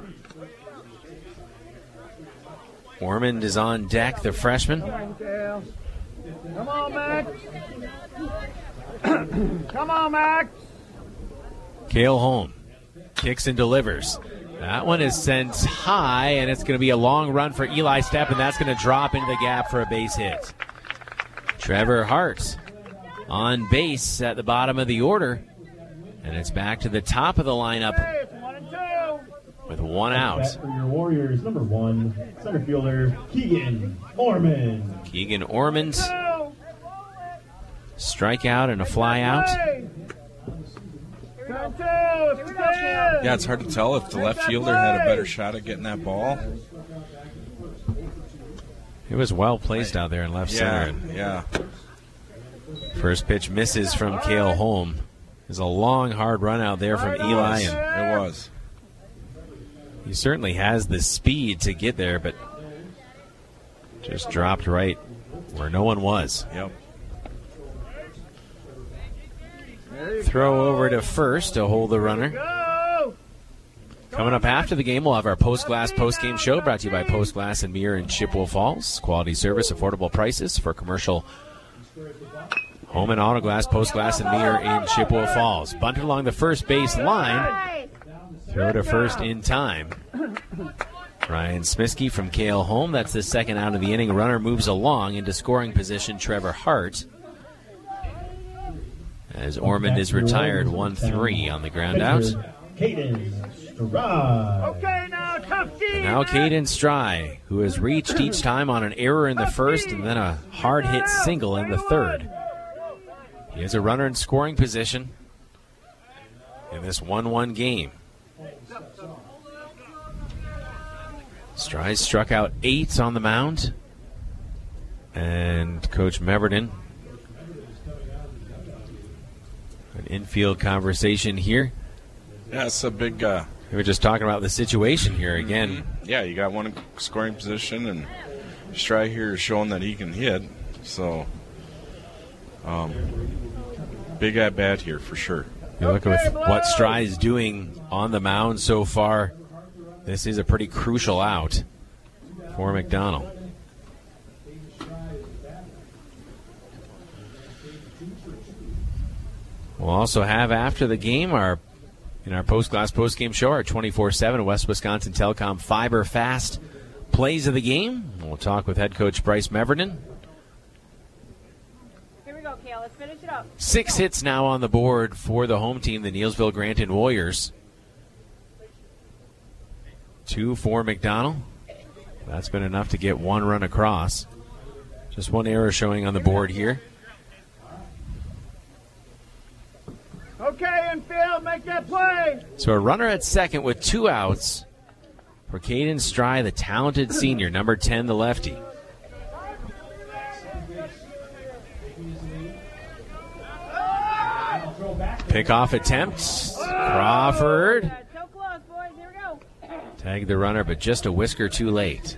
Ormond is on deck, the freshman. Come on, Max. Come on, Max. Cale Holm kicks and delivers. That one is sent high, and it's going to be a long run for Eli Stepp, and that's going to drop into the gap for a base hit. Trevor Hart on base at the bottom of the order, and it's back to the top of the lineup with one out. Bat for your Warriors, number one, center fielder, Keegan Ormond. Keegan Ormond. Strikeout and a fly out. Yeah, it's hard to tell if the left fielder had a better shot at getting that ball. It was well placed out there in left Yeah, center. yeah. First pitch misses from Cale Holm. There's a long, hard run out there from Eli. And it was. He certainly has the speed to get there, but just dropped right where no one was. Yep. Throw over to first to hold the runner. Coming up after the game, we'll have our Post Glass post-game show brought to you by Post Glass and Mirror in Chippewa Falls. Quality service, affordable prices for commercial home and auto glass, Post Glass and Mirror in Chippewa Falls. Bunted along the first base line. Throw to first in time. Ryan Smiskey from Cale Holm. That's the second out of the inning. Runner moves along into scoring position. Trevor Hart. As Ormond is retired, one three on the ground out. Caden Stride. Okay, now tough D. And now Caden Stride, who has reached each time on an error in the first and then a hard hit single in the third. He has a runner in scoring position in this one one game. Stride struck out eight on the mound. And Coach Meverton An infield conversation here. Yeah, it's a big... Uh, we were just talking about the situation here again. Mm-hmm. Yeah, you got one in scoring position, and Stry here is showing that he can hit. So, um, big at-bat here for sure. You look at what Stry is doing on the mound so far. This is a pretty crucial out for McDonald. We'll also have after the game our in our post-glass post-game show our twenty-four seven West Wisconsin Telecom Fiber Fast plays of the game. We'll talk with head coach Bryce Meverden. Here we go, Kale. Let's finish it up. Six hits now on the board for the home team, the Neillsville Granton Warriors. Two for McDonald. That's been enough to get one run across. Just one error showing on the board here. Okay, infield, make that play. So a runner at second with two outs for Caden Stry, the talented senior, number ten, the lefty. Pickoff attempt. Crawford. So close, boys. Here we go. Tagged the runner, but just a whisker too late.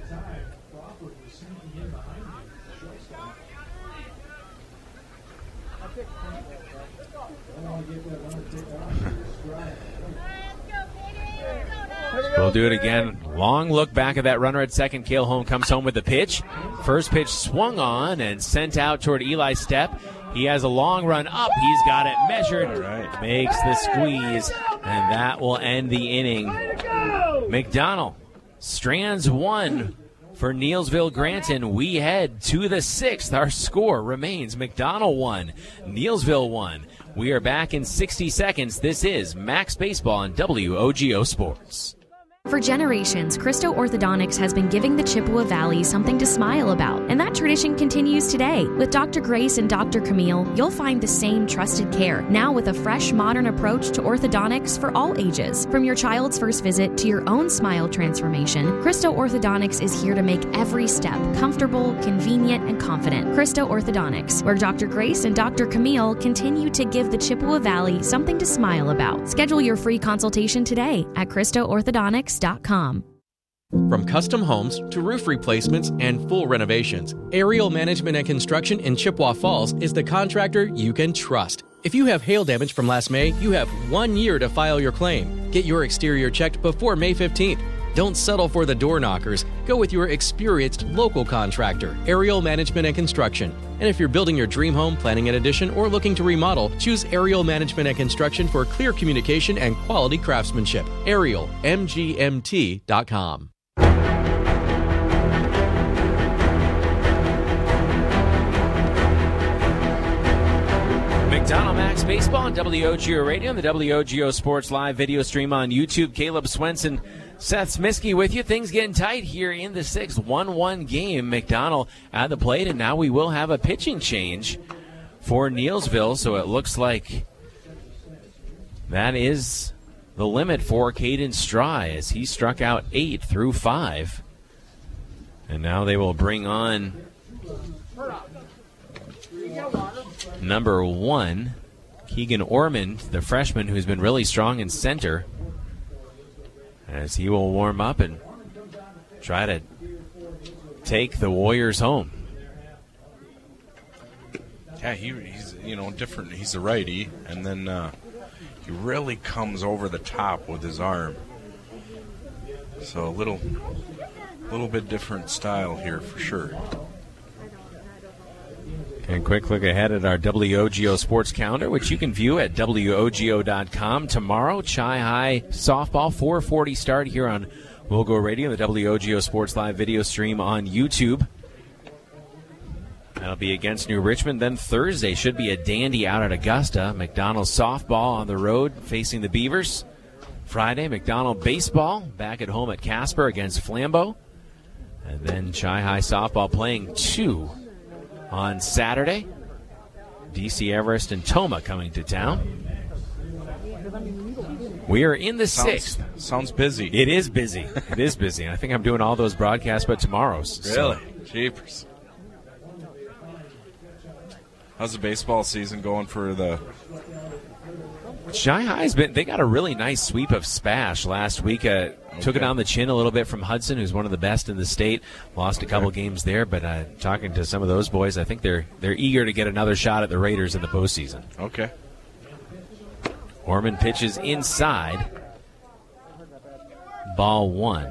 We'll do it again. Long look back at that runner at second. Cale Holm comes home with the pitch. First pitch swung on and sent out toward Eli Stepp. He has a long run up. He's got it measured. Right. Makes the squeeze, and that will end the inning. McDonald strands one for Neillsville Granton. We head to the sixth. Our score remains McDonald one, Neillsville one. We are back in sixty seconds. This is Max Baseball on W O G O Sports. For generations, Christo Orthodontics has been giving the Chippewa Valley something to smile about, and that tradition continues today. With Doctor Grace and Doctor Camille, you'll find the same trusted care, now with a fresh, modern approach to orthodontics for all ages. From your child's first visit to your own smile transformation, Christo Orthodontics is here to make every step comfortable, convenient, and confident. Christo Orthodontics, where Doctor Grace and Doctor Camille continue to give the Chippewa Valley something to smile about. Schedule your free consultation today at Christo Orthodontics dot com. From custom homes to roof replacements and full renovations, Aerial Management and Construction in Chippewa Falls is the contractor you can trust. If you have hail damage from last May, you have one year to file your claim. Get your exterior checked before May fifteenth. Don't settle for the door knockers. Go with your experienced local contractor, Aerial Management and Construction. And if you're building your dream home, planning an addition, or looking to remodel, choose Aerial Management and Construction for clear communication and quality craftsmanship. Aerial M G M T dot com. McDonald Max Baseball on W O G O Radio and the W O G O Sports Live video stream on YouTube. Caleb Swenson, Seth Smiskey with you. Things getting tight here in the sixth. one one game. McDonald at the plate, and now we will have a pitching change for Neillsville. So it looks like that is the limit for Caden Stry as he struck out eight through five. And now they will bring on number one, Keegan Ormond, the freshman who's been really strong in center, as he will warm up and try to take the Warriors home. Yeah, he, he's, you know, different. He's a righty, and then uh, he really comes over the top with his arm. So a little, little bit different style here for sure. And quick look ahead at our W O G O Sports Calendar, which you can view at W O G O dot com. Tomorrow, Chi High softball, four forty start here on Wilgo Radio, the W O G O Sports Live video stream on YouTube. That'll be against New Richmond. Then Thursday should be a dandy out at Augusta. McDonald softball on the road facing the Beavers. Friday, McDonald baseball back at home at Casper against Flambeau. And then Chi High softball playing two on Saturday. D C Everest and Toma coming to town. We are in the sounds, sixth. Sounds busy. It is busy. It is busy. I think I'm doing all those broadcasts, but tomorrow's. Really? So. Jeepers. How's the baseball season going for the Shy High's been, they got a really nice sweep of Spash last week. Uh, okay. Took it on the chin a little bit from Hudson, who's one of the best in the state. Lost a couple okay. games there, but uh, talking to some of those boys, I think they're they're eager to get another shot at the Raiders in the postseason. Okay. Ormond pitches inside. Ball one.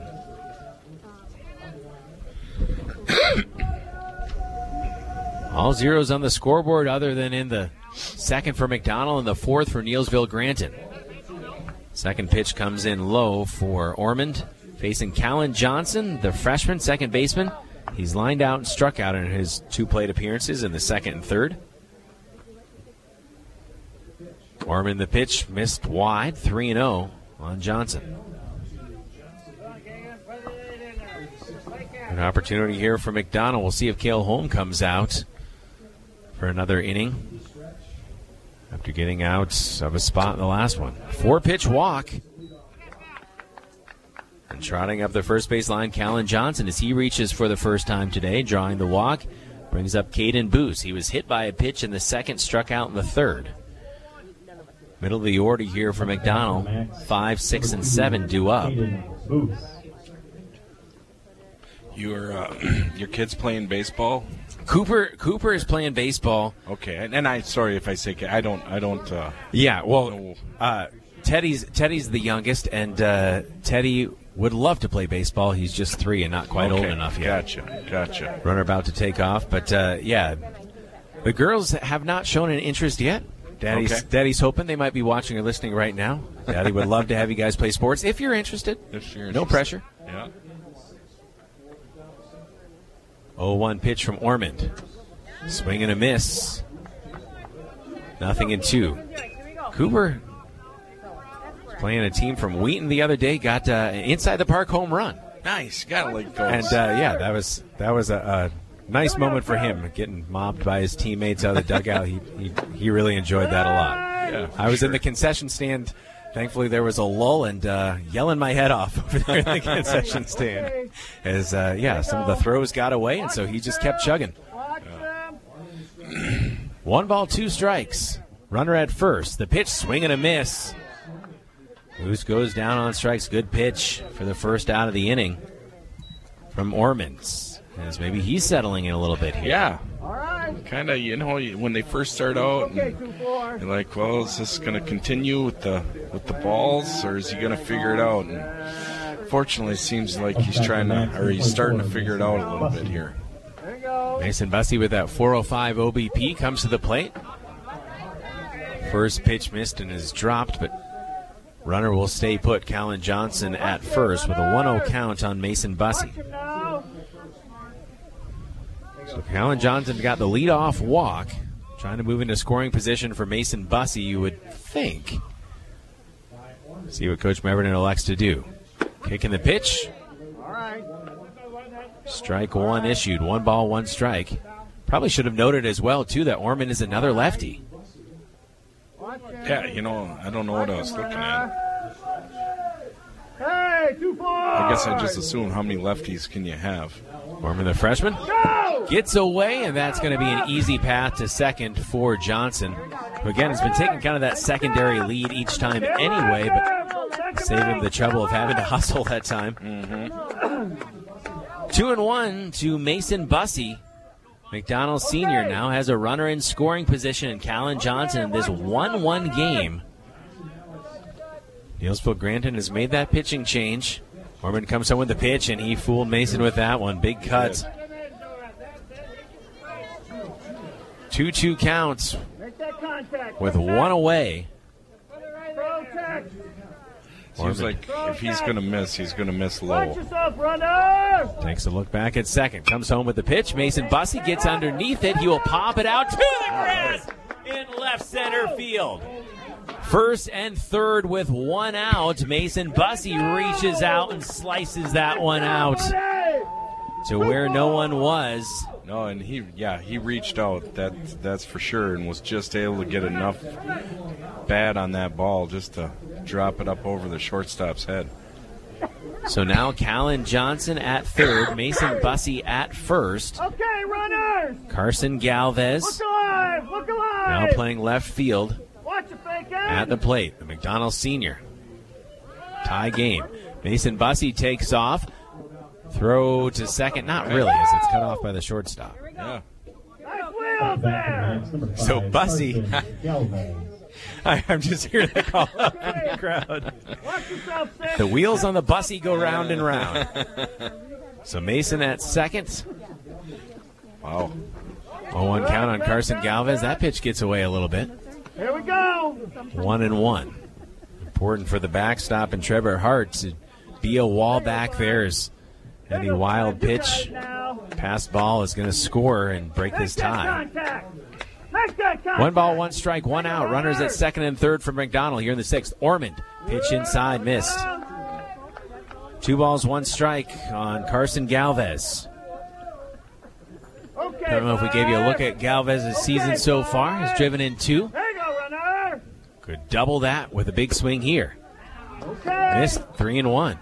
All zeros on the scoreboard other than in the second for McDonell and the fourth for Neillsville Granton. Second pitch comes in low for Ormond. Facing Callan Johnson, the freshman second baseman. He's lined out and struck out in his two plate appearances in the second and third. Ormond, the pitch missed wide, three and oh on Johnson. An opportunity here for McDonell. We'll see if Cale Holm comes out for another inning after getting out of a spot in the last one. Four-pitch walk. And trotting up the first base line, Callan Johnson, as he reaches for the first time today, drawing the walk, brings up Caden Boos. He was hit by a pitch in the second, struck out in the third. Middle of the order here for McDonell. Five, six, and seven due up. Your uh, your kid's playing baseball? Cooper Cooper is playing baseball. Okay, and, and I sorry if I say I don't I don't. Uh, yeah, well, uh, Teddy's Teddy's the youngest, and uh, Teddy would love to play baseball. He's just three and not quite okay, old enough yet. Gotcha, gotcha. Runner about to take off, but uh, yeah, the girls have not shown an interest yet. Daddy's okay. Daddy's hoping they might be watching or listening right now. Daddy would love to have you guys play sports if you're interested. If you're interested. No pressure. Yeah. oh one pitch from Ormond. Swing and a miss. Nothing in two. Cooper playing a team from Wheaton the other day, got uh, an inside the park home run. Nice, got to like those. And uh, yeah, that was that was a, a nice moment for him, getting mobbed by his teammates out of the dugout. He he, he really enjoyed that a lot. Yeah, I was sure. in the concession stand. Thankfully, there was a lull and uh, yelling my head off over there in the concession stand. As, uh, yeah, some of the throws got away, and so he just kept chugging. Yeah. One ball, two strikes. Runner at first. The pitch, swing and a miss. Moose goes down on strikes. Good pitch for the first out of the inning from Ormonds. As maybe he's settling in a little bit here. Yeah. Kind of, you know, when they first start out, and you're like, well, is this going to continue with the with the balls, or is he going to figure it out? And fortunately, it seems like he's trying to, or he's starting to figure it out a little bit here. Mason Bussey with that four oh five O B P comes to the plate. First pitch missed and is dropped, but runner will stay put. Callan Johnson at first with a one oh count on Mason Bussey. So Callan Johnson got the leadoff walk, trying to move into scoring position for Mason Bussey, you would think. See what Coach Meverton elects to do. Kicking the pitch. Strike one issued. One ball, one strike. Probably should have noted as well, too, that Ormond is another lefty. Yeah, you know, I don't know what I was looking at. Hey, two four. I guess I just assumed how many lefties can you have? Ormond, the freshman, gets away, and that's going to be an easy path to second for Johnson, who, again, has been taking kind of that secondary lead each time anyway, but saving the trouble of having to hustle that time. Mm-hmm. Two and one to Mason Bussey. McDonell Senior now has a runner in scoring position, and Callan Johnson in this one one game. Neillsville Granton has made that pitching change. Ormond comes home with the pitch, and he fooled Mason with that one. Big cuts. two two counts with one away. Seems like if he's going to miss, he's going to miss low. Takes a look back at second. Comes home with the pitch. Mason Bussey gets underneath it. He will pop it out to the grass in left center field. First and third with one out. Mason Bussey reaches out and slices that one out to where no one was. No, and he, yeah, he reached out. That that's for sure, and was just able to get enough bat on that ball just to drop it up over the shortstop's head. So now Callan Johnson at third, Mason Bussey at first. Okay, runners. Carson Galvez look alive, look alive. now playing left field. Watch it, at the plate. The McDonald senior. Tie game. Mason Bussey takes off. Throw to second. Not really, as it's cut off by the shortstop. Yeah. So Bussey, I, I'm just hearing the call up in the crowd. The wheels on the Bussey go round and round. So Mason at second. Wow. oh one count on Carson Galvez. That pitch gets away a little bit. Here we go. One and one. Important for the backstop and Trevor Hart to be a wall back there. As any wild pitch, pass ball is going to score and break this tie. One ball, one strike, one out. Runners at second and third for McDonald here in the sixth. Ormond, pitch inside, missed. Two balls, one strike on Carson Galvez. I don't know if we gave you a look at Galvez's season so far. He's driven in two. Could double that with a big swing here. Missed, three and one.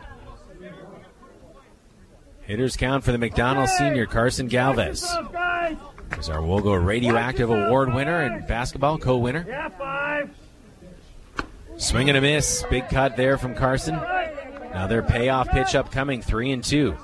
Hitters count for the McDonald senior, Carson Galvez. He's our Wogo Radioactive Award winner and basketball co-winner. Swing and a miss. Big cut there from Carson. Now their payoff pitch upcoming, three and two.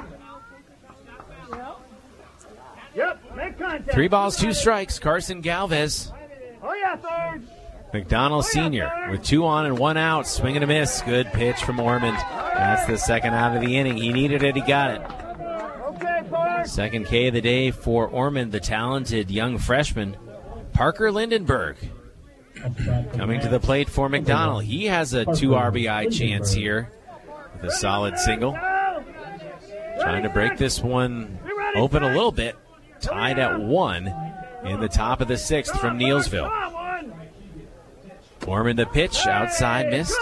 Three balls, two strikes. Carson Galvez. Oh, yeah, third. McDonald senior with two on and one out. Swing and a miss. Good pitch from Ormond. That's the second out of the inning. He needed it. He got it. Second K of the day for Ormond, the talented young freshman. Parker Lindenberg coming to the plate for McDonald. He has a two R B I chance here with a solid single. Trying to break this one open a little bit. Tied at one in the top of the sixth from Neilsville. Ormond the pitch, outside, missed.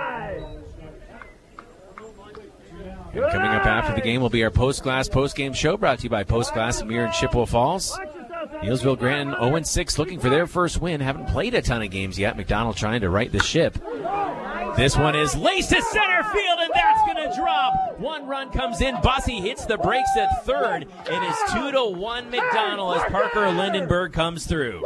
And coming up after the game will be our Post Glass post-game show, brought to you by Post Glass and Mirror in Chippewa Falls. Neilsville Granton oh and six, looking for their first win. Haven't played a ton of games yet. McDonald trying to right the ship. This one is laced to center field, and that's going to drop. One run comes in. Bussey hits the brakes at third. It is two to one McDonald as Parker Lindenberg comes through.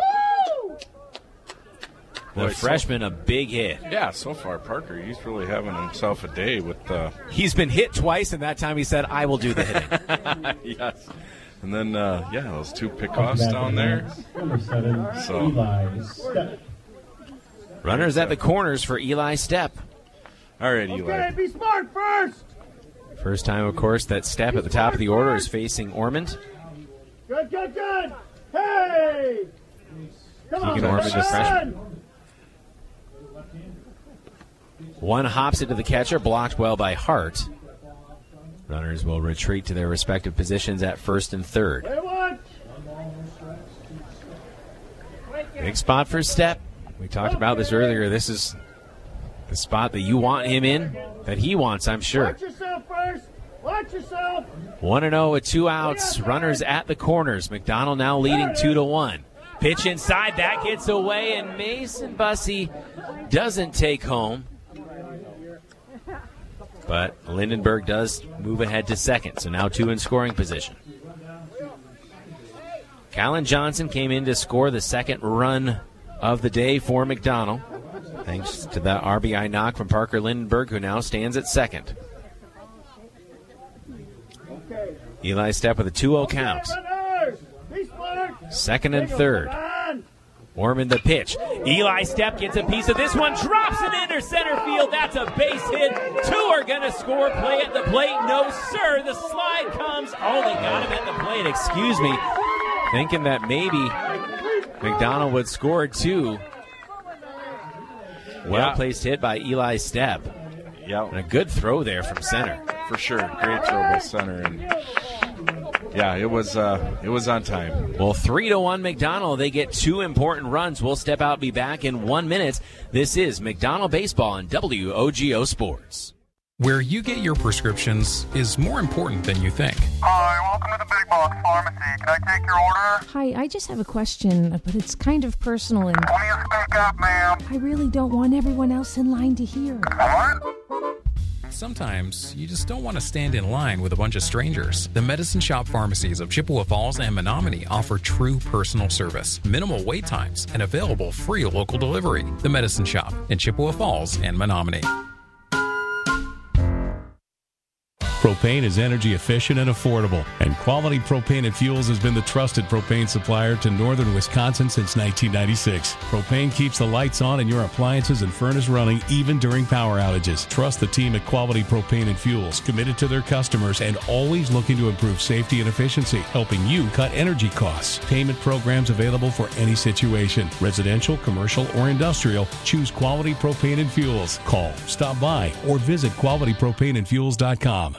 The Boy, freshman, so, a big hit. Yeah, so far, Parker, he's really having himself a day with the... Uh... He's been hit twice, and that time he said, I will do the hitting. Yes. And then, uh, yeah, those two pickoffs down there. So. Runners at the corners for Eli Stepp. All right, Eli. Okay, be smart first. First time, of course, that Stepp at the top of the order is facing Ormond. Good, good, good. Hey! Come on, Ormond, the freshman. One hops into the catcher, blocked well by Hart. Runners will retreat to their respective positions at first and third. Big spot for Stepp. We talked about this earlier. This is the spot that you want him in, that he wants, I'm sure. Watch yourself first. Watch yourself. one and oh with two outs. Runners at the corners. McDonald now leading two to one. Pitch inside. That gets away, and Mason Bussey doesn't take home. But Lindenberg does move ahead to second, so now two in scoring position. Callan Johnson came in to score the second run of the day for McDonald, thanks to that R B I knock from Parker Lindenberg, who now stands at second. Eli Stepp with a two oh count. Second and third. Ormond the pitch. Eli Stepp gets a piece of this one, drops it into center field. That's a base hit. Two are going to score. Play at the plate. No, sir. The slide comes. Oh, they got him at the plate. Excuse me. Thinking that maybe McDonald would score two. Well-placed hit by Eli Stepp. Yeah. And a good throw there from center. For sure. Great throw by center. And yeah, it was uh, it was on time. Well, three to one McDonald. They get two important runs. We'll step out, be back in one minute. This is McDonald Baseball on W O G O Sports. Where you get your prescriptions is more important than you think. Hi, welcome to the Big Box Pharmacy. Can I take your order? Hi, I just have a question, but it's kind of personal and... Will you speak up, ma'am? I really don't want everyone else in line to hear. What? Sometimes you just don't want to stand in line with a bunch of strangers. The Medicine Shop pharmacies of Chippewa Falls and Menominee offer true personal service, minimal wait times, and available free local delivery. The Medicine Shop in Chippewa Falls and Menominee. Propane is energy efficient and affordable, and Quality Propane and Fuels has been the trusted propane supplier to northern Wisconsin since nineteen ninety-six. Propane keeps the lights on and your appliances and furnace running even during power outages. Trust the team at Quality Propane and Fuels, committed to their customers and always looking to improve safety and efficiency, helping you cut energy costs. Payment programs available for any situation. Residential, commercial, or industrial, choose Quality Propane and Fuels. Call, stop by, or visit quality propane and fuels dot com.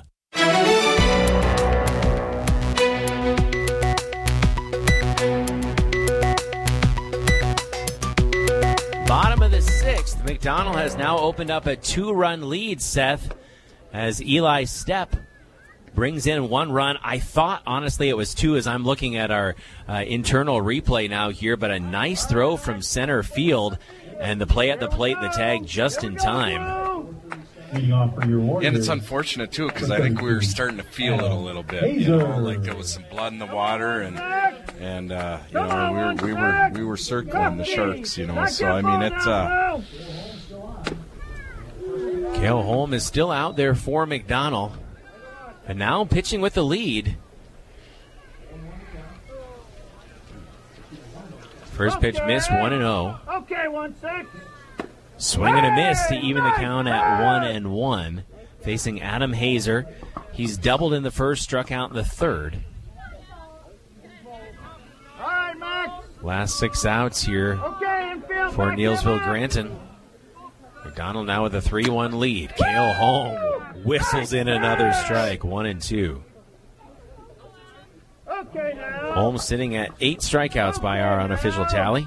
Bottom of the sixth, McDonald has now opened up a two-run lead, Seth, as Eli Stepp brings in one run. I thought, honestly, it was two as I'm looking at our uh, internal replay now here, but a nice throw from center field, and the play at the plate, the tag just in time. And it's unfortunate, too, because I think we were starting to feel it a little bit. You know, like there was some blood in the water, and and uh, you know we were we were we were circling the Sharks. You know, so I mean it's. Uh, Cale Holm is still out there for McDonald, and now pitching with the lead. First pitch missed, one and zero. Okay, one six. Swing and a miss to even the count at one and one. Facing Adam Hazer. He's doubled in the first, struck out in the third. Last six outs here for Neilsville Granton. McDonald now with a three one lead. Cale Holm whistles in another strike, one and two. Holm sitting at eight strikeouts by our unofficial tally.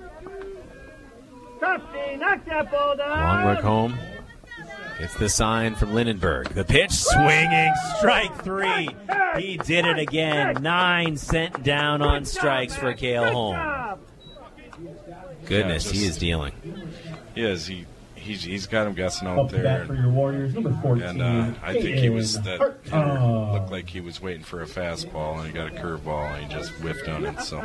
Long look home. It's the sign from Lindenberg. The pitch swinging, strike three. He did it again. Nine sent down on strikes for Cale Holm. Goodness, yeah, just, he is dealing. He is. He he's, he's got him guessing out there. And, and uh, I think he was that hitter looked like he was waiting for a fastball, and he got a curveball, and he just whiffed on it. So.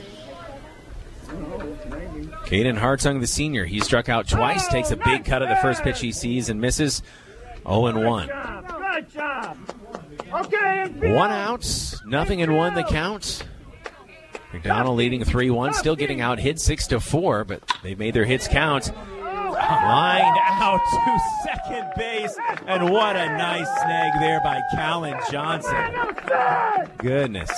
Caden Hartung, the senior, he struck out twice, takes a big cut of the first pitch he sees and misses. oh and one. Good job. Okay, one out, nothing in one the count. McDonald leading three one, still getting out hit six to four, but they've made their hits count. Lined out to second base, and what a nice snag there by Callan Johnson. Goodness.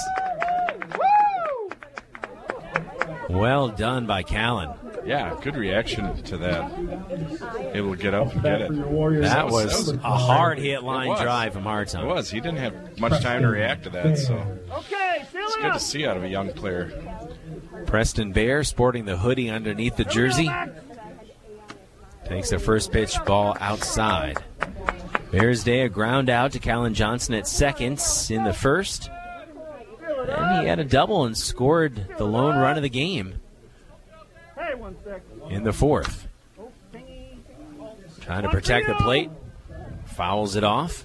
Well done by Callan. Yeah, good reaction to that. Able to get up and get it. That was a hard hit line drive from Hartung. It was. He didn't have much time to react to that, so it's good to see out of a young player. Preston Bear sporting the hoodie underneath the jersey. Takes the first pitch ball outside. Bears Day a ground out to Callan Johnson at second in the first. And he had a double and scored the lone run of the game in the fourth. Trying to protect the plate. Fouls it off.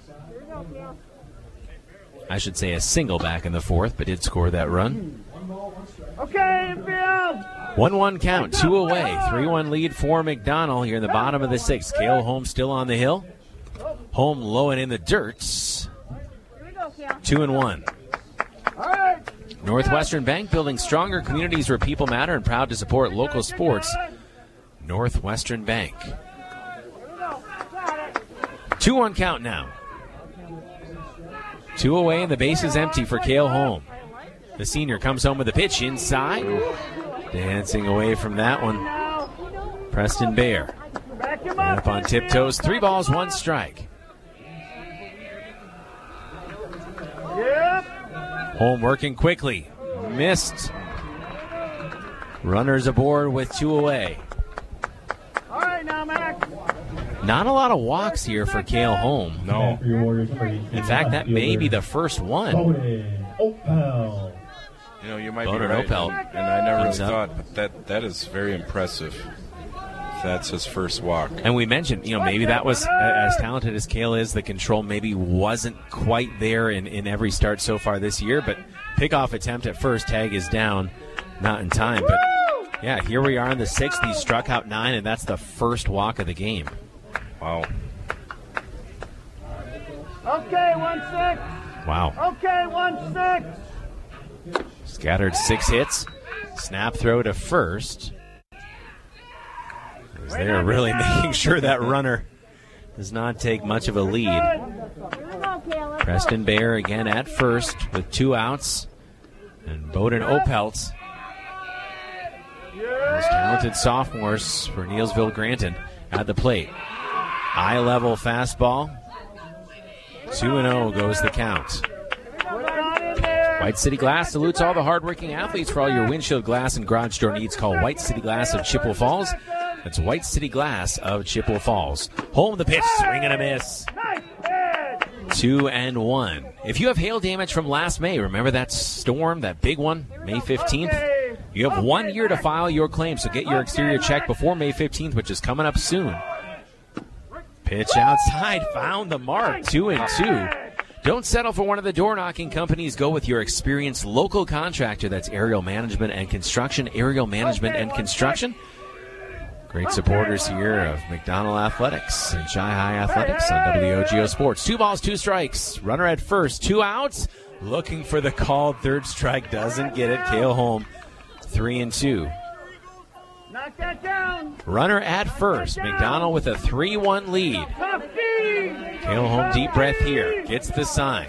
I should say a single back in the fourth, but did score that run. Okay, infield. one one count, two away. three one lead for McDonald here in the bottom of the sixth. Cale Holm still on the hill. Holm low and in the dirt. Two and one. Northwestern Bank, building stronger communities where people matter, and proud to support local sports. Northwestern Bank. two one count now. Two away and the base is empty for Cale Holm. The senior comes home with a pitch inside. Dancing away from that one. Preston Bear. Up on tiptoes. Three balls, one strike. Holm working quickly. Missed. Runners aboard with two away. All right now, Mac. Not a lot of walks here for Cale Holm. No. In fact, that may be the first one. You know, you might Boner be right, Opel. and I never really thought, but that, that is very impressive that's his first walk. And we mentioned, you know, maybe that was, as talented as Kale is, the control maybe wasn't quite there in, in every start so far this year, but pickoff attempt at first, tag is down, not in time. But, yeah, here we are in the sixth. He struck out nine, and that's the first walk of the game. Wow. Okay, one six. Wow. Okay, one six. Scattered six hits. Snap throw to first. They're really making sure that runner does not take much of a lead. Preston Bayer again at first with two outs. And Bowden Opelts, those talented sophomores for Neillsville Granton, at the plate. Eye-level fastball. two and oh goes the count. White City Glass salutes all the hardworking athletes. For all your windshield glass and garage door needs, call White City Glass of Chippewa Falls. That's White City Glass of Chippewa Falls. Home the pitch, swing and a miss. Two and one. If you have hail damage from last May, remember that storm, that big one, May fifteenth? You have one year to file your claim, so get your exterior checked before May fifteenth, which is coming up soon. Pitch outside, found the mark, two and two. Don't settle for one of the door-knocking companies. Go with your experienced local contractor. That's Aerial Management and Construction. Aerial Management and Construction. Great supporters here of McDonald Athletics and Shy High Athletics on W O G O Sports. Two balls, two strikes. Runner at first, two outs. Looking for the called third strike. Doesn't get it. Kale Holm, three and two. Knock that down. Runner at first. McDonald with a three one lead. Kale Holm, deep breath here. Gets the sign.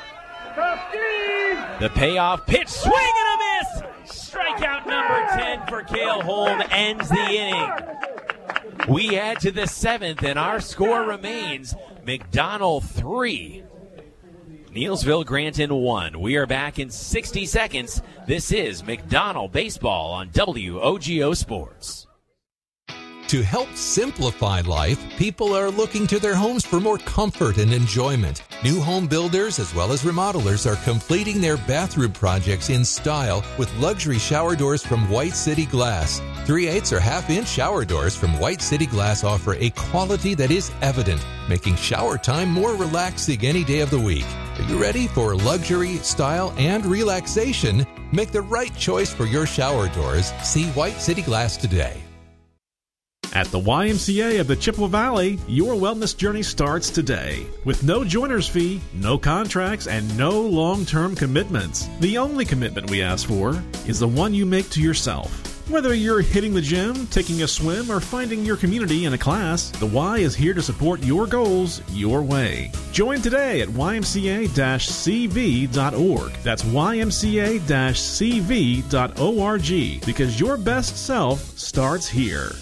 The payoff pitch, swing and a miss. Strikeout number ten for Kale Holm ends the inning. We add to the seventh, and our score remains McDonald three, Neillsville Granton one. We are back in sixty seconds. This is McDonald Baseball on W O G O Sports. To help simplify life, people are looking to their homes for more comfort and enjoyment. New home builders as well as remodelers are completing their bathroom projects in style with luxury shower doors from White City Glass. three eighths or half-inch shower doors from White City Glass offer a quality that is evident, making shower time more relaxing any day of the week. Are you ready for luxury, style, and relaxation? Make the right choice for your shower doors. See White City Glass today. At the Y M C A of the Chippewa Valley, your wellness journey starts today. With no joiner's fee, no contracts, and no long-term commitments. The only commitment we ask for is the one you make to yourself. Whether you're hitting the gym, taking a swim, or finding your community in a class, the Y is here to support your goals your way. Join today at Y M C A C V dot org. That's Y M C A C V dot org, because your best self starts here.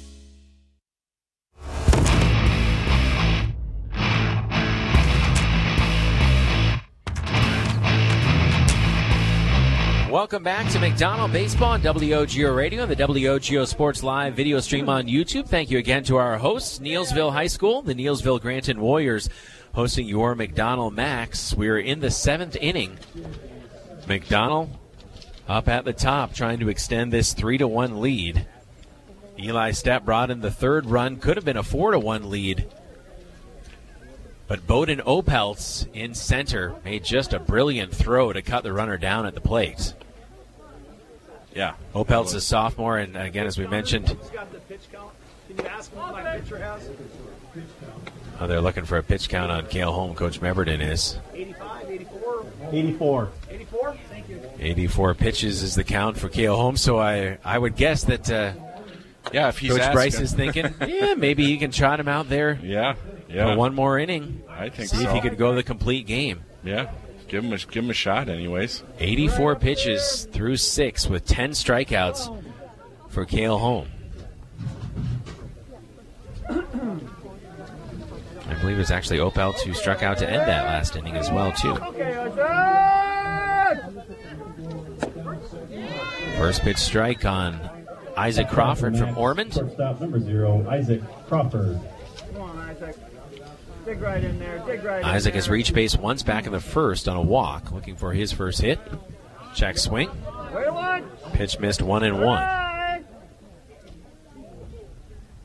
Welcome back to McDonald Baseball on W O G O Radio and the W O G O Sports Live video stream on YouTube. Thank you again to our hosts, Neillsville High School, the Neillsville Granton Warriors, hosting your McDonald Max. We're in the seventh inning. McDonald up at the top, trying to extend this three to one lead. Eli Stepp brought in the third run. Could have been a four to one lead. But Bowden Opelts in center made just a brilliant throw to cut the runner down at the plate. Yeah. Opelts is sophomore, and again, as we mentioned, Who's got the pitch count? Can you ask what my pitcher has? oh, they're looking for a pitch count on Kale Holm. Coach Meverden is. eighty-five, eighty-four? eighty-four. eighty-four? Thank you. eighty-four pitches is the count for Kale Holm, so I, I would guess that uh, yeah, if he's Coach asking. Bryce is thinking, yeah, maybe he can trot him out there yeah, yeah. for one more inning. I think See so. if he could go the complete game. Yeah, give him a, give him a shot anyways. eighty-four pitches through six with ten strikeouts for Kale Holm. I believe it was actually Opelts who struck out to end that last inning as well, too. First pitch strike on Isaac Crawford from Ormond. Stop number zero, Isaac Crawford. Come on, Isaac. Dig right in there. Dig right Isaac in has there. reached base once back in the first on a walk, looking for his first hit. Check swing. Wait one. Pitch missed one and one. Right.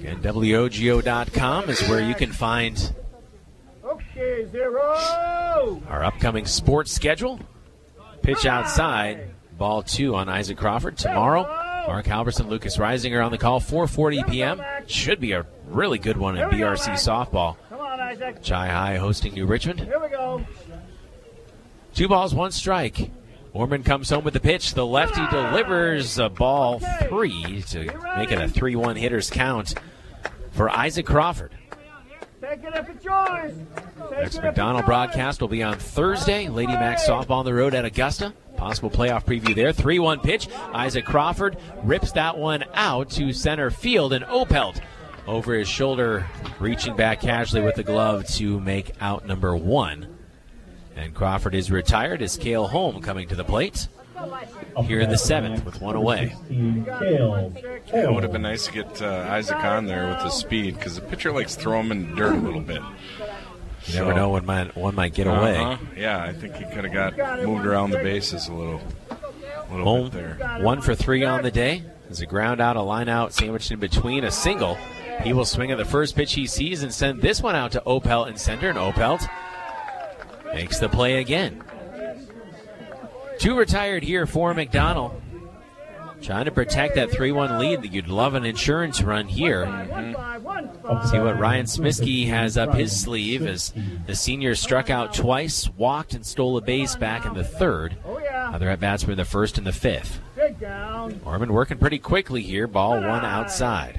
And W O G O dot com is where you can find Okay, zero. our upcoming sports schedule. Pitch outside, ball two on Isaac Crawford. Tomorrow, Mark Halverson, Lucas Reisinger on the call, four forty p.m. Should be a really good one in B R C softball. Come on, Isaac. Chi High hosting New Richmond. Here we go. Two balls, one strike. Orman comes home with the pitch. The lefty delivers a ball three to make it a three one hitters count for Isaac Crawford. Take it if it's yours. Next McDonald broadcast will be on Thursday. Lady Mac softball on the road at Augusta. Possible playoff preview there. three one pitch. Isaac Crawford rips that one out to center field, and Opelt over his shoulder, reaching back casually with the glove to make out number one. And Crawford is retired as Cale Holm coming to the plate here in the seventh with one away. Yeah, it would have been nice to get uh, Isaac on there with the speed, because the pitcher likes to throw him in the dirt a little bit. You never know when might, one might get away. Uh-huh. Yeah, I think he could have got moved around the bases a little, a little Holm, bit there. One for three on the day. There's a ground out, a line out, sandwiched in between, a single. He will swing at the first pitch he sees and send this one out to Opelt in center, and Opelt makes the play again. Two retired here for McDonald. Trying to protect that three one lead that you'd love an insurance run here. Mm-hmm. See what Ryan Smiskey has up his sleeve as the senior struck out twice, walked and stole a base back in the third. Other at-bats were in the first and the fifth. Orman working pretty quickly here. Ball one outside.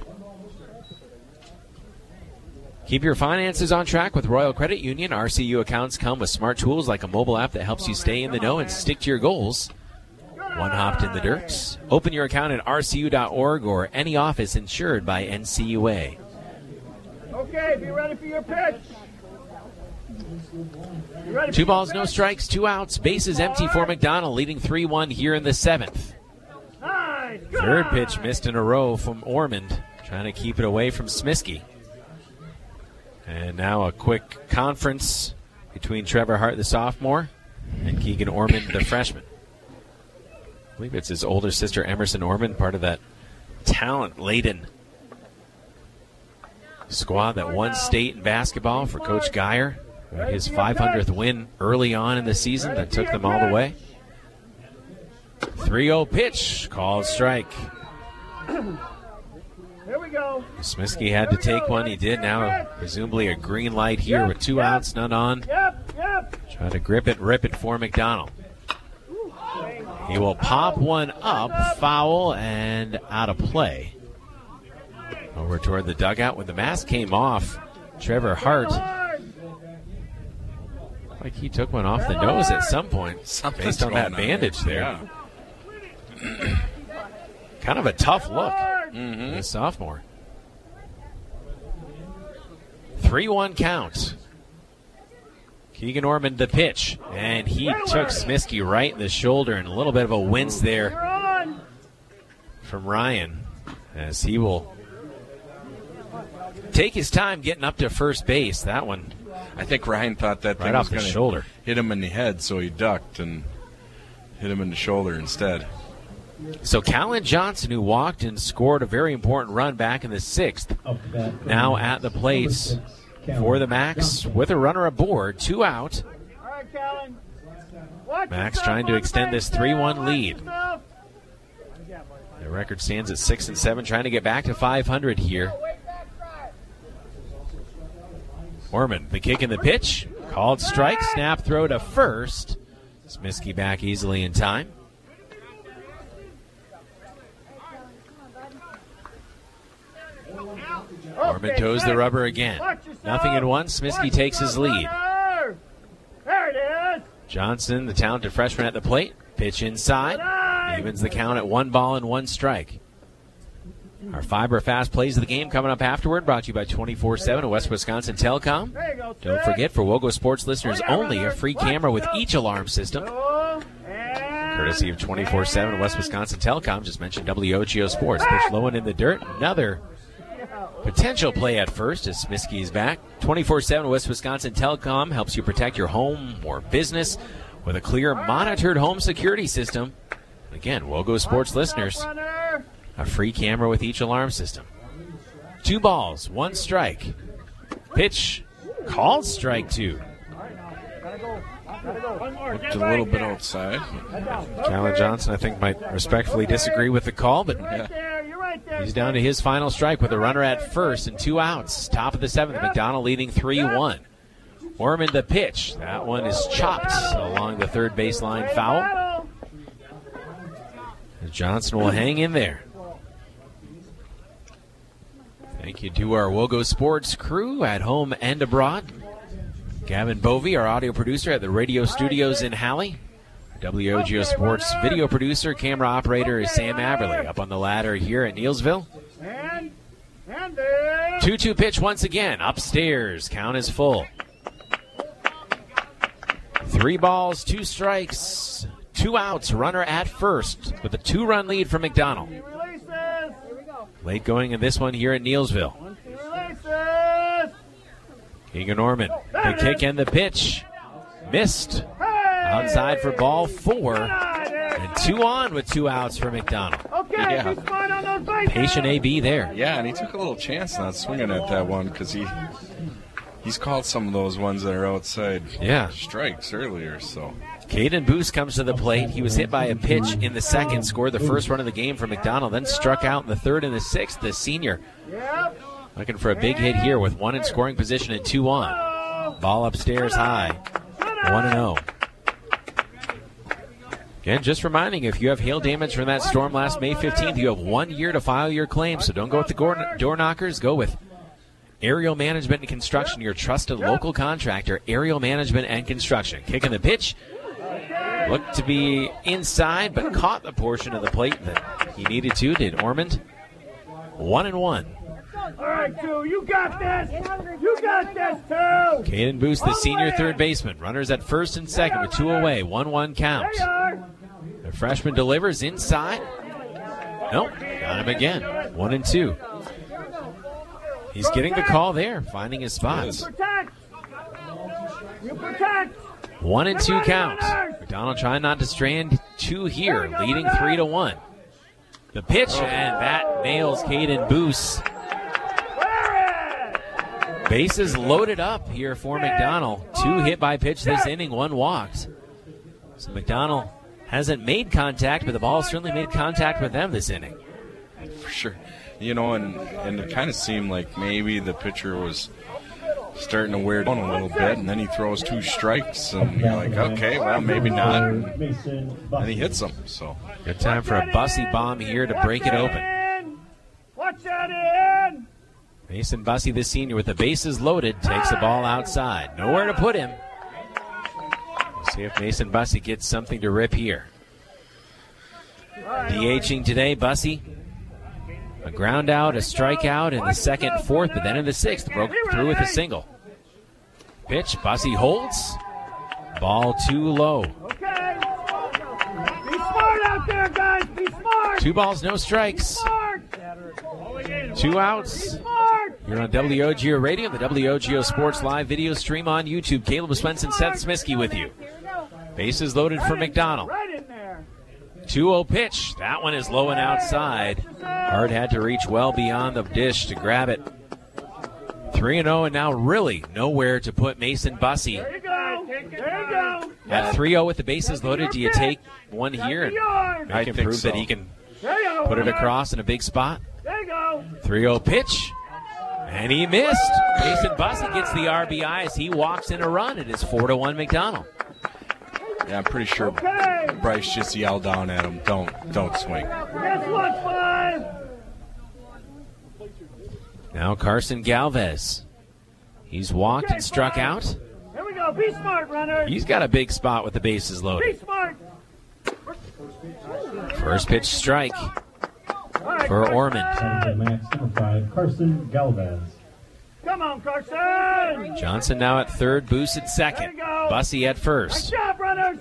Keep your finances on track with Royal Credit Union. R C U accounts come with smart tools like a mobile app that helps you stay in the know and stick to your goals. One hopped in the dirt. Open your account at R C U dot org or any office insured by N C U A. Okay, be ready for your pitch. Two balls, no strikes, two outs. Bases empty for McDonald, leading three one here in the seventh. Third pitch missed in a row from Ormond, trying to keep it away from Smiskey. And now a quick conference between Trevor Hart, the sophomore, and Keegan Ormond, the freshman. I believe it's his older sister, Emerson Ormond, part of that talent-laden squad that won state in basketball for Coach Geyer. His five hundredth win early on in the season that took them all the way. three oh pitch, called strike. Here we go. Smiskey had to take one. He did. Now, presumably a green light here with two outs, none on. Yep, yep. Try to grip it, rip it for McDonald. He will pop one up, foul, and out of play. Over toward the dugout when the mask came off. Trevor Hart, like he took one off the nose at some point, Something's based on that going on bandage there. there. Yeah. Kind of a tough look. Mm-hmm. The sophomore. three one count. Keegan Ormond the pitch, and he took Smiskey right in the shoulder, and a little bit of a wince there from Ryan as he will take his time getting up to first base. That one, I think Ryan thought that thing right was off the going shoulder. to hit him in the head, so he ducked and hit him in the shoulder instead. So Callan Johnson, who walked and scored a very important run back in the sixth, now at the plate for the Max with a runner aboard, two out. All right, Callan. Watch Max yourself trying to on extend base this three one there. lead. Watch yourself. The record stands at six and seven, trying to get back to five hundred here. Ormond, the kick and the pitch, called strike, snap throw to first. Smiskey back easily in time. Ormond toes the rubber again. Nothing in one. Smiskey takes his lead. There it is. Johnson, the talented freshman at the plate. Pitch inside. Evens the count at one ball and one strike. Our Fiber Fast plays of the game coming up afterward, brought to you by twenty-four seven at West Wisconsin Telecom. Don't forget, for Wogo Sports listeners only, a free camera with each alarm system. Courtesy of twenty-four seven at West Wisconsin Telecom. Just mentioned W O G O Sports. Pitch low and in the dirt. Another potential play at first as Smiskey is back. twenty-four seven West Wisconsin Telecom helps you protect your home or business with a clear, monitored home security system. Again, Wogo Sports listeners, a free camera with each alarm system. Two balls, one strike. Pitch called strike two. Looked a little bit outside. Callan Johnson, I think, might respectfully disagree with the call, but he's down to his final strike with a runner at first and two outs. Top of the seventh, McDonald leading three one. Ormond the pitch. That one is chopped along the third baseline foul. Johnson will hang in there. Thank you to our Wogo Sports crew at home and abroad. Gavin Bovey, our audio producer at the radio studios in Halley. W O G O Sports video producer, camera operator is Sam Aberley up on the ladder here at Neilsville. two two pitch once again. Upstairs. Count is full. Three balls, two strikes, two outs. Runner at first with a two-run lead for McDonald. Late going in this one here at Neilsville. Keegan Ormond, the kick and the pitch. Missed. Outside for ball four. And two on with two outs for McDonald. Yeah. Patient A B there. Yeah, and he took a little chance not swinging at that one because he he's called some of those ones that are outside yeah. strikes earlier. So Caden Boos comes to the plate. He was hit by a pitch in the second, scored the first run of the game for McDonald, then struck out in the third and the sixth. The senior looking for a big hit here with one in scoring position and two on. Ball upstairs high. one and oh. Again, just reminding you, if you have hail damage from that storm last May fifteenth, you have one year to file your claim. So don't go with the door knockers. Go with Aerial Management and Construction, your trusted local contractor, Aerial Management and Construction. Kicking the pitch. Looked to be inside, but caught the portion of the plate that he needed to, did Ormond. One and one. All right, two. You got this. You got this, two. Caden Boos, the senior third baseman. Runners at first and second with two away. one one count. The freshman delivers inside. Nope, got him again. One and two. He's getting the call there, finding his spots. You protect. One and two count. McDonald trying not to strand two here, leading three to one. The pitch, and that nails Caden Boos. Bases loaded up here for McDonald. Two hit by pitch this inning, one walked. So McDonald hasn't made contact, but the ball certainly made contact with them this inning. For sure. You know, and, and it kind of seemed like maybe the pitcher was starting to wear down a little bit, and then he throws two strikes, and you're like, okay, well, maybe not. And he hits them. So good time for a Bussey bomb here to break it open. Watch that in. Mason Bussey, the senior, with the bases loaded, takes the ball outside. Nowhere to put him. We'll see if Mason Bussey gets something to rip here. DHing today, Bussey. A ground out, a strikeout in the second, fourth, but then in the sixth, broke through with a single. Pitch, Bussey holds. Ball too low. Okay. Be smart out there, guys. Be smart. Two balls, no strikes. Two outs. You're on W O G O Radio, the W O G O Sports Live video stream on YouTube. Caleb Swenson, Seth Smiskey with you. Bases loaded for McDonald. two oh pitch. That one is low and outside. Hart had to reach well beyond the dish to grab it. three and oh, and now really nowhere to put Mason Bussey. There you go. There you go. At three oh with the bases loaded, do you take one here and make him prove so. that he can put it across in a big spot? There you go. three oh pitch. And he missed. Mason Bussey gets the R B I as he walks in a run. It is four to one McDonald. Yeah, I'm pretty sure Okay. Bryce just yelled down at him, don't don't swing. Guess what, five? Now Carson Galvez. He's walked and struck out. Here we go. Be smart, runner. He's got a big spot with the bases Be loaded. smart. First pitch strike for Ormond. Max number five, Carson Galvez. Come on, Carson. Johnson now at third, Boos at second. Bussey at first. Good job, runners.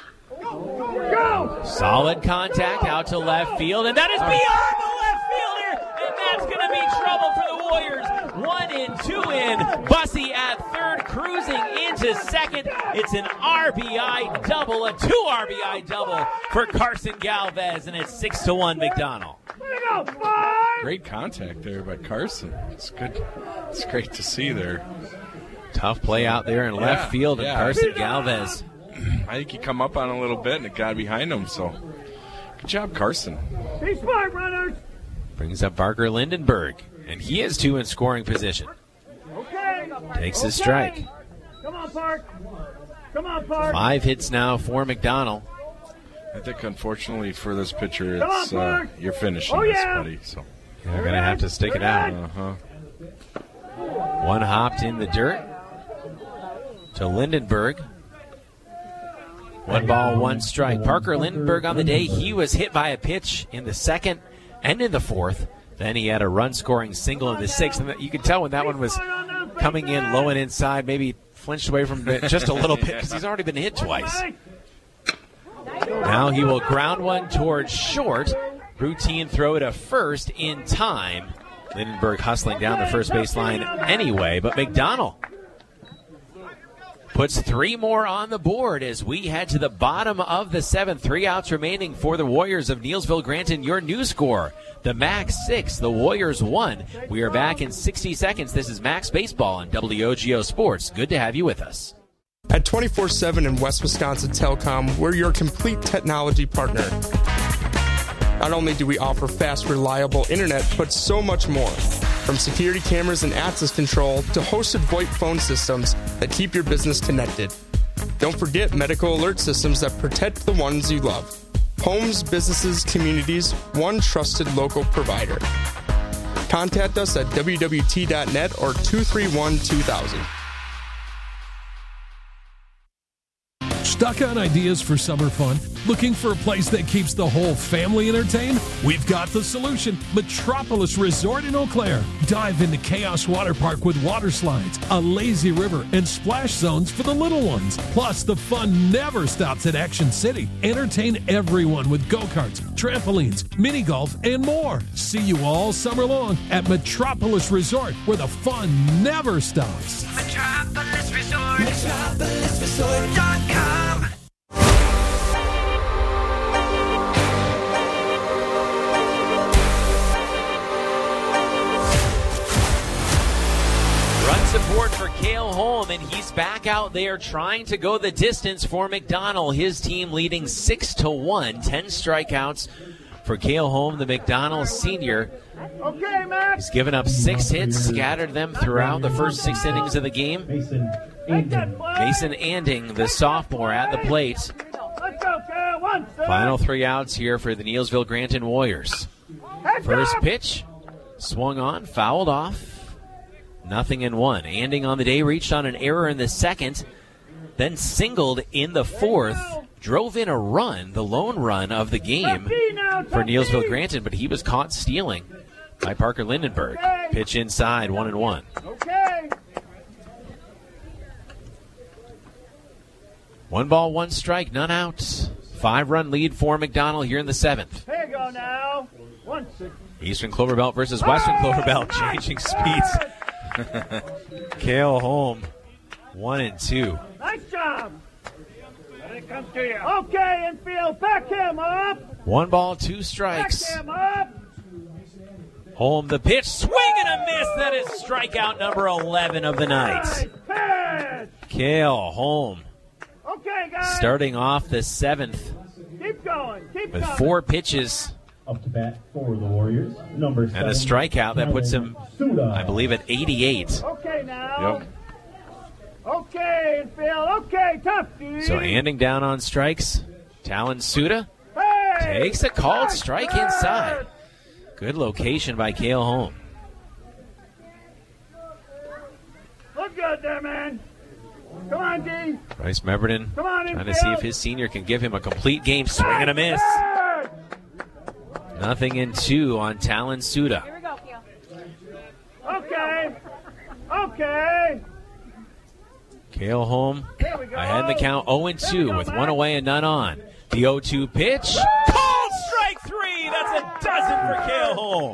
Go. Solid contact out to left field, and that is beyond the left fielder, and that's going to be trouble for the Warriors. One in, two in. Bussey at third, cruising into second. It's an R B I double, a two R B I double for Carson Galvez, and it's six to one McDonald. There you go, five. Great contact there by Carson. It's good. It's great to see there. Tough play out there in Yeah, left field, and yeah. Carson Galvez. I think he come up on a little bit, and it got behind him, so good job, Carson. Be smart, runners. Brings up Parker Lindenberg, and he is two in scoring position. Okay. Takes his Okay. strike. Come on, Park. Come on, Park. Five hits now for McDonald. I think, unfortunately, for this pitcher, Come on, it's uh, Park. you're finishing Oh, this, yeah. buddy. So They're going to have to stick it out. Uh-huh. One hopped in the dirt to Lindenberg. One ball, one strike. Parker Lindenberg on the day, he was hit by a pitch in the second and in the fourth. Then he had a run-scoring single in the sixth. And you could tell when that one was coming in low and inside, maybe flinched away from it just a little bit because he's already been hit twice. Now he will ground one towards short. Routine throw to first in time. Lindenberg hustling down the first baseline anyway, but McDonald puts three more on the board as we head to the bottom of the seventh. Three outs remaining for the Warriors of Neillsville Granton. Your new score, the Max six, the Warriors one. We are back in sixty seconds. This is Max Baseball on W O G O Sports. Good to have you with us. At twenty-four seven and West Wisconsin Telecom, we're your complete technology partner. Not only do we offer fast, reliable internet, but so much more. From security cameras and access control to hosted VoIP phone systems that keep your business connected. Don't forget medical alert systems that protect the ones you love. Homes, businesses, communities, one trusted local provider. Contact us at W W T dot net or two three one two thousand. Stuck on ideas for summer fun? Looking for a place that keeps the whole family entertained? We've got the solution. Metropolis Resort in Eau Claire. Dive into Chaos Water Park with water slides, a lazy river, and splash zones for the little ones. Plus, the fun never stops at Action City. Entertain everyone with go-karts, trampolines, mini golf, and more. See you all summer long at Metropolis Resort, where the fun never stops. Metropolis Resort. Metropolis Resort dot com. Run support for Cale Holm, and he's back out there trying to go the distance for McDonald. His team leading six to one. Ten strikeouts for Cale Holm, the McDonald senior. Okay, Max. He's given up six hits, scattered them throughout the first six innings of the game. Mason Anding, the sophomore, at the plate. Let's go, Cale. One, two. Final three outs here for the Neillsville Granton Warriors. First pitch, swung on, fouled off. Nothing in one. Anding on the day reached on an error in the second, then singled in the fourth, drove in a run, the lone run of the game for Neillsville Granton, but he was caught stealing by Parker Lindenberg. Pitch inside, one and one. Okay. One ball, one strike, none out. Five-run lead for McDonald here in the seventh. Here you go now. One, six. Eastern Cloverbelt versus Western Cloverbelt, changing speeds. Cale Holm, one and two. Nice job. Let it come to you. Okay, infield. Back him up. One ball, two strikes. Back him up. Holm, the pitch, swing and a miss. That is strikeout number eleven of the night. Cale Holm. Okay, guys. Starting off the seventh. Keep going. Keep with going. four pitches. Up to bat for the Warriors, number seven. And a strikeout that puts him, I believe, at eighty-eight. Okay, now. Yep. Okay, infield. Okay, tough, dude. So Anding down on strikes. Talon Suda hey, takes a called strike inside. Good location by Cale Holm. Look good there, man. Come on, D. Bryce Meverden Come on, trying to see if his senior can give him a complete game. Swing and a miss. Nothing in two on Talon Suda. Here we go, Cale. Okay. Okay. Cale Holm ahead in the count oh and two with one away and none on. The oh two pitch. Called strike three. That's a dozen for Cale Holm.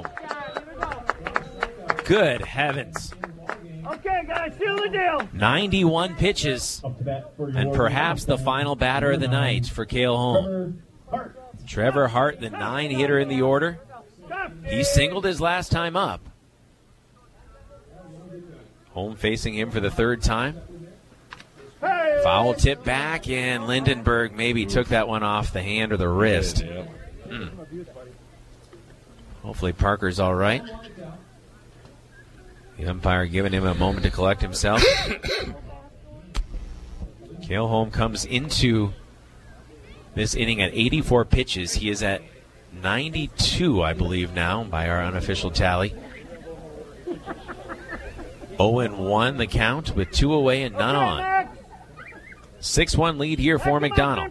Good heavens. Okay, guys, seal the deal. ninety-one pitches. And perhaps the final batter of the night for Cale Holm. Trevor Hart, the nine hitter in the order. He singled his last time up. Holm facing him for the third time. Foul tip back, and Lindenberg maybe took that one off the hand or the wrist. Hmm. Hopefully Parker's all right. The umpire giving him a moment to collect himself. Cale Holm comes into this inning at eighty-four pitches. He is at ninety-two, I believe, now by our unofficial tally. oh and one the count with two away and none on. six one lead here for McDonald.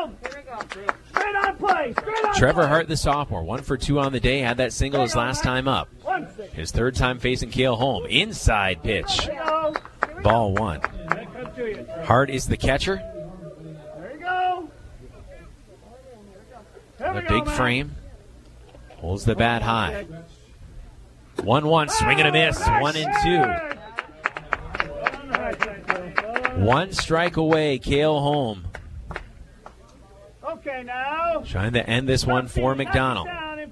Trevor Hart, the sophomore, one for two on the day, had that single his last time up. His third time facing Cale Holm. Inside pitch. Ball one. Hart is the catcher. There you go. A big frame. Holds the bat high. one one, swing and a miss. one and two. One strike away, Cale Holm. Okay, now. Trying to end this one for McDonald.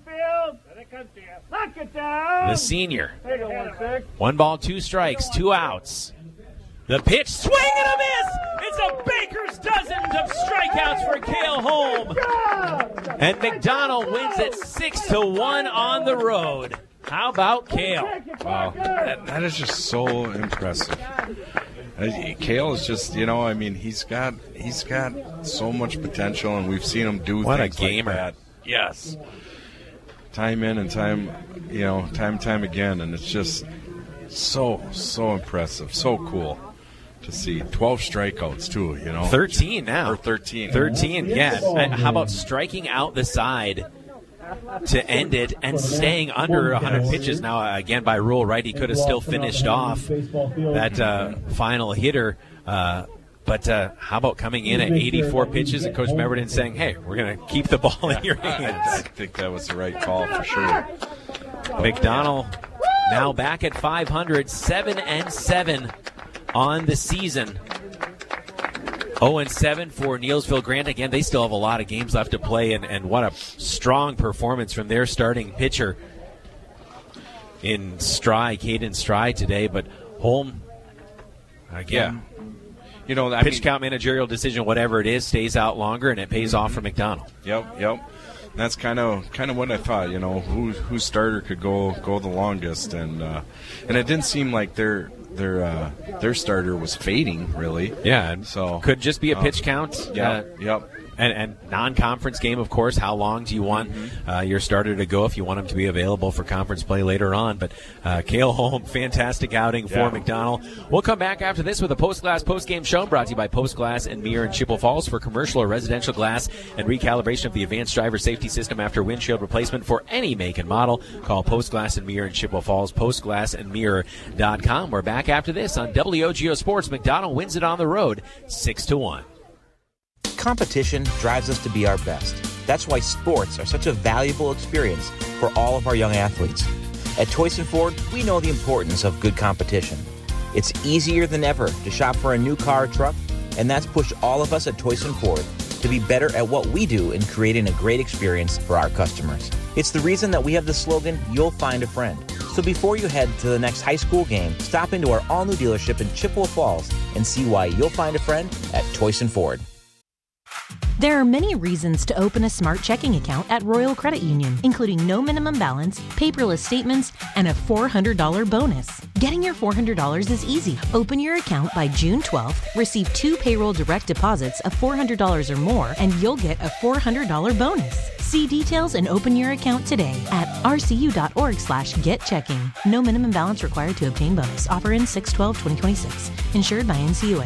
Knock it down. The senior. One, one ball, two strikes, two outs. The pitch, swing and a miss! It's a baker's dozen of strikeouts for Cale Holm. And McDonald wins it six to one on the road. How about Cale? Wow, that, that is just so impressive. Uh, Cale is just, you know, I mean, he's got he's got so much potential, and we've seen him do what things a gamer. like that. Yes. Time in and time, you know, time and time again, and it's just so, so impressive, so cool to see. twelve strikeouts, too, you know. thirteen now. Or thirteen. thirteen, yeah. And how about striking out the side to end it and staying under one hundred pitches? Now, again, by rule, right, he could have still finished off that uh, final hitter. Uh, but uh, how about coming in at eighty-four pitches and Coach Meverton saying, hey, we're going to keep the ball in your hands? I think that was the right call for sure. McDonald now back at five hundred, seven and seven on the season. oh and seven for Neillsville Grant. Again, they still have a lot of games left to play, and, and what a strong performance from their starting pitcher in Stry, Caden Stry today. But Holm, again, yeah. you know, I pitch mean, count, managerial decision, whatever it is, stays out longer, and it pays off for McDonald. Yep, yep. That's kind of kind of what I thought. You know, who whose starter could go go the longest, and uh, and it didn't seem like their their uh, their starter was fading really. Yeah, and so could just be a uh, pitch count. Yeah, uh, yep. And, and non-conference game, of course. How long do you want mm-hmm. uh, your starter to go if you want him to be available for conference play later on? But uh, Cale Holm, fantastic outing yeah. for McDonald. We'll come back after this with a Post Glass post-game show brought to you by Post Glass and Mirror in Chippewa Falls for commercial or residential glass and recalibration of the advanced driver safety system after windshield replacement for any make and model. Call Post Glass and Mirror in Chippewa Falls, post glass and mirror dot com. We're back after this on W O G O Sports. McDonald wins it on the road, six to one. Competition drives us to be our best. That's why sports are such a valuable experience for all of our young athletes. At Toyson Ford, we know the importance of good competition. It's easier than ever to shop for a new car or truck, and that's pushed all of us at Toyson Ford to be better at what we do in creating a great experience for our customers. It's the reason that we have the slogan, you'll find a friend. So before you head to the next high school game, stop into our all-new dealership in Chippewa Falls and see why you'll find a friend at Toyson Ford. There are many reasons to open a smart checking account at Royal Credit Union, including no minimum balance, paperless statements, and a four hundred dollars bonus. Getting your four hundred dollars is easy. Open your account by June twelfth, receive two payroll direct deposits of four hundred dollars or more, and you'll get a four hundred dollars bonus. See details and open your account today at rcu.org slash get checking. No minimum balance required to obtain bonus. Offer in six twelve twenty twenty-six. Insured by N C U A.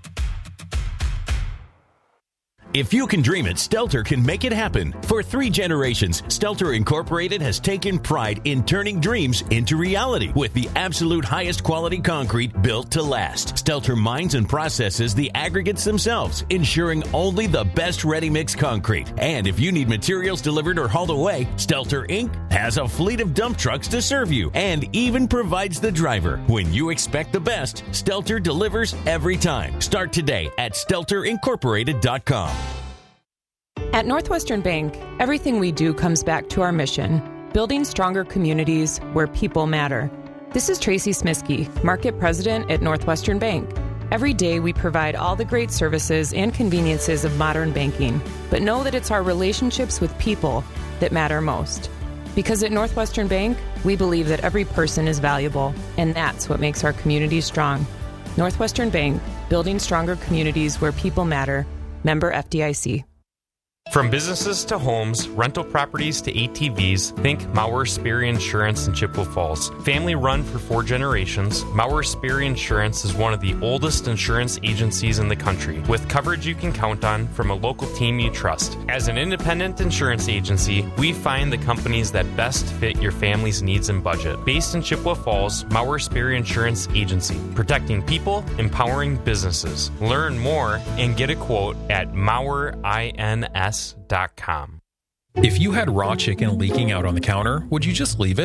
If you can dream it, Stelter can make it happen. For three generations, Stelter Incorporated has taken pride in turning dreams into reality with the absolute highest quality concrete built to last. Stelter mines and processes the aggregates themselves, ensuring only the best ready-mix concrete. And if you need materials delivered or hauled away, Stelter Incorporated has a fleet of dump trucks to serve you and even provides the driver. When you expect the best, Stelter delivers every time. Start today at stelter incorporated dot com. At Northwestern Bank, everything we do comes back to our mission, building stronger communities where people matter. This is Tracy Smiskey, Market President at Northwestern Bank. Every day we provide all the great services and conveniences of modern banking, but know that it's our relationships with people that matter most. Because at Northwestern Bank, we believe that every person is valuable, and that's what makes our community strong. Northwestern Bank, building stronger communities where people matter. Member F D I C. From businesses to homes, rental properties to A T Vs, think Mauer Sperry Insurance in Chippewa Falls. Family run for four generations, Mauer Sperry Insurance is one of the oldest insurance agencies in the country, with coverage you can count on from a local team you trust. As an independent insurance agency, we find the companies that best fit your family's needs and budget. Based in Chippewa Falls, Mauer Sperry Insurance Agency, protecting people, empowering businesses. Learn more and get a quote at Mauer I N S dot com. If you had raw chicken leaking out on the counter, would you just leave it?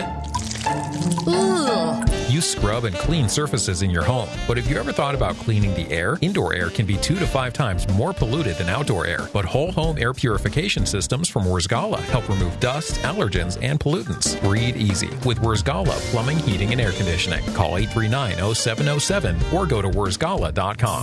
Ugh. You scrub and clean surfaces in your home, but have you ever thought about cleaning the air? Indoor air can be two to five times more polluted than outdoor air, but whole home air purification systems from Wurzgala help remove dust, allergens, and pollutants. Breathe easy with Wurzgala Plumbing, Heating, and Air Conditioning. Call eight three nine, oh seven oh seven or go to wurzgala dot com.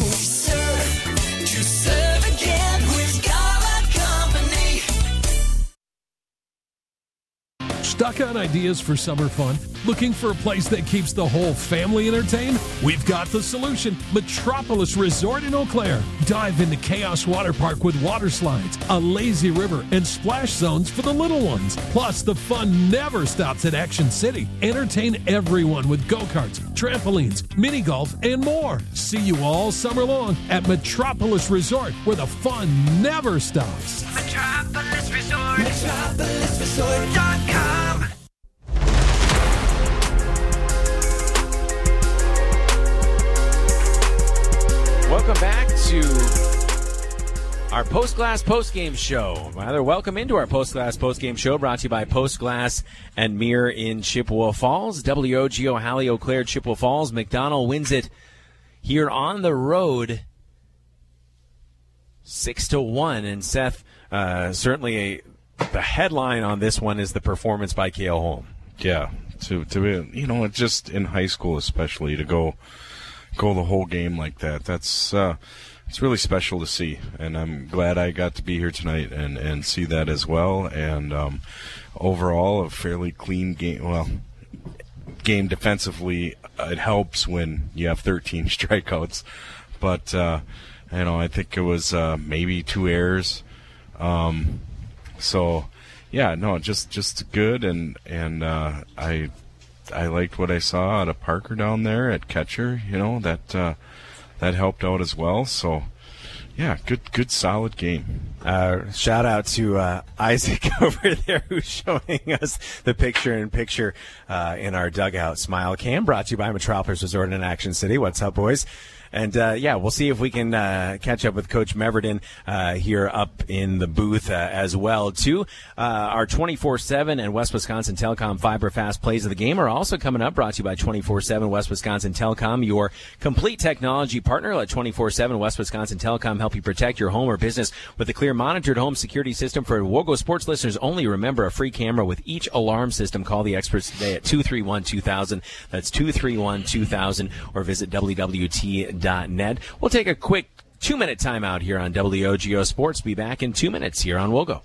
Stuck on ideas for summer fun? Looking for a place that keeps the whole family entertained? We've got the solution. Metropolis Resort in Eau Claire. Dive into Chaos Water Park with water slides, a lazy river, and splash zones for the little ones. Plus, the fun never stops at Action City. Entertain everyone with go-karts, trampolines, mini golf, and more. See you all summer long at Metropolis Resort, where the fun never stops. Metropolis Resort. Metropolis Resort dot com. Welcome back to our Post Glass Postgame Show. Rather, welcome into our Post Glass Postgame Show, brought to you by Post Glass and Mirror in Chippewa Falls. W O G O, Hallie, Eau Claire, Chippewa Falls. McDonald wins it here on the road, six to one. And Seth, uh, certainly a, the headline on this one is the performance by Cale Holm. Yeah, to to be, you know, just in high school especially, to go. go the whole game like that. That's uh, it's really special to see, and I'm glad I got to be here tonight and, and see that as well. And um, overall, a fairly clean game. Well, game defensively, it helps when you have thirteen strikeouts, but uh, you know, I think it was uh, maybe two errors. Um, so yeah, no, just just good, and and uh, I. I liked what I saw out of Parker down there at catcher. You know, that uh, that helped out as well. So, yeah, good, good, solid game. Uh, shout out to uh, Isaac over there, who's showing us the picture-in-picture uh, in our dugout smile cam. Brought to you by Metropolis Resort in Action City. What's up, boys? And, uh, yeah, we'll see if we can uh, catch up with Coach Meverden uh, here up in the booth uh, as well, too. Uh, our twenty-four seven and West Wisconsin Telecom Fiber Fast Plays of the Game are also coming up, brought to you by twenty-four seven West Wisconsin Telecom, your complete technology partner. Let twenty-four seven West Wisconsin Telecom help you protect your home or business with a clear monitored home security system. For WOGO Sports listeners only, remember a free camera with each alarm system. Call the experts today at two three one two thousand. That's two three one two thousand, or visit W W T dot net. We'll take a quick two-minute timeout here on W O G O Sports. Be back in two minutes here on WOGO.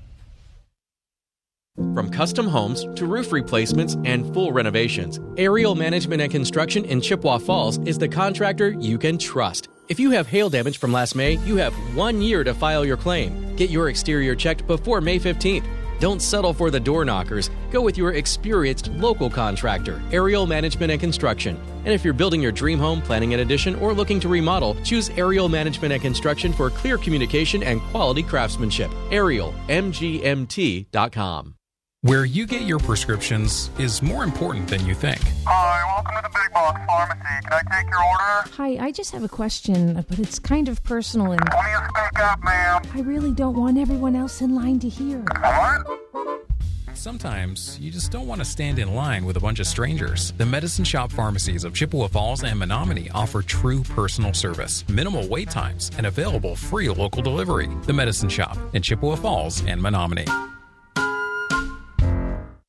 From custom homes to roof replacements and full renovations, Aerial Management and Construction in Chippewa Falls is the contractor you can trust. If you have hail damage from last May, you have one year to file your claim. Get your exterior checked before May fifteenth. Don't settle for the door knockers. Go with your experienced local contractor, Aerial Management and Construction. And if you're building your dream home, planning an addition, or looking to remodel, choose Aerial Management and Construction for clear communication and quality craftsmanship. Aerial M G M T dot com. Where you get your prescriptions is more important than you think. Hi, welcome to the Big Box Pharmacy. Can I take your order? Hi, I just have a question, but it's kind of personal and... Will you speak up, ma'am? I really don't want everyone else in line to hear. What? Sometimes you just don't want to stand in line with a bunch of strangers. The Medicine Shop pharmacies of Chippewa Falls and Menominee offer true personal service, minimal wait times, and available free local delivery. The Medicine Shop in Chippewa Falls and Menominee.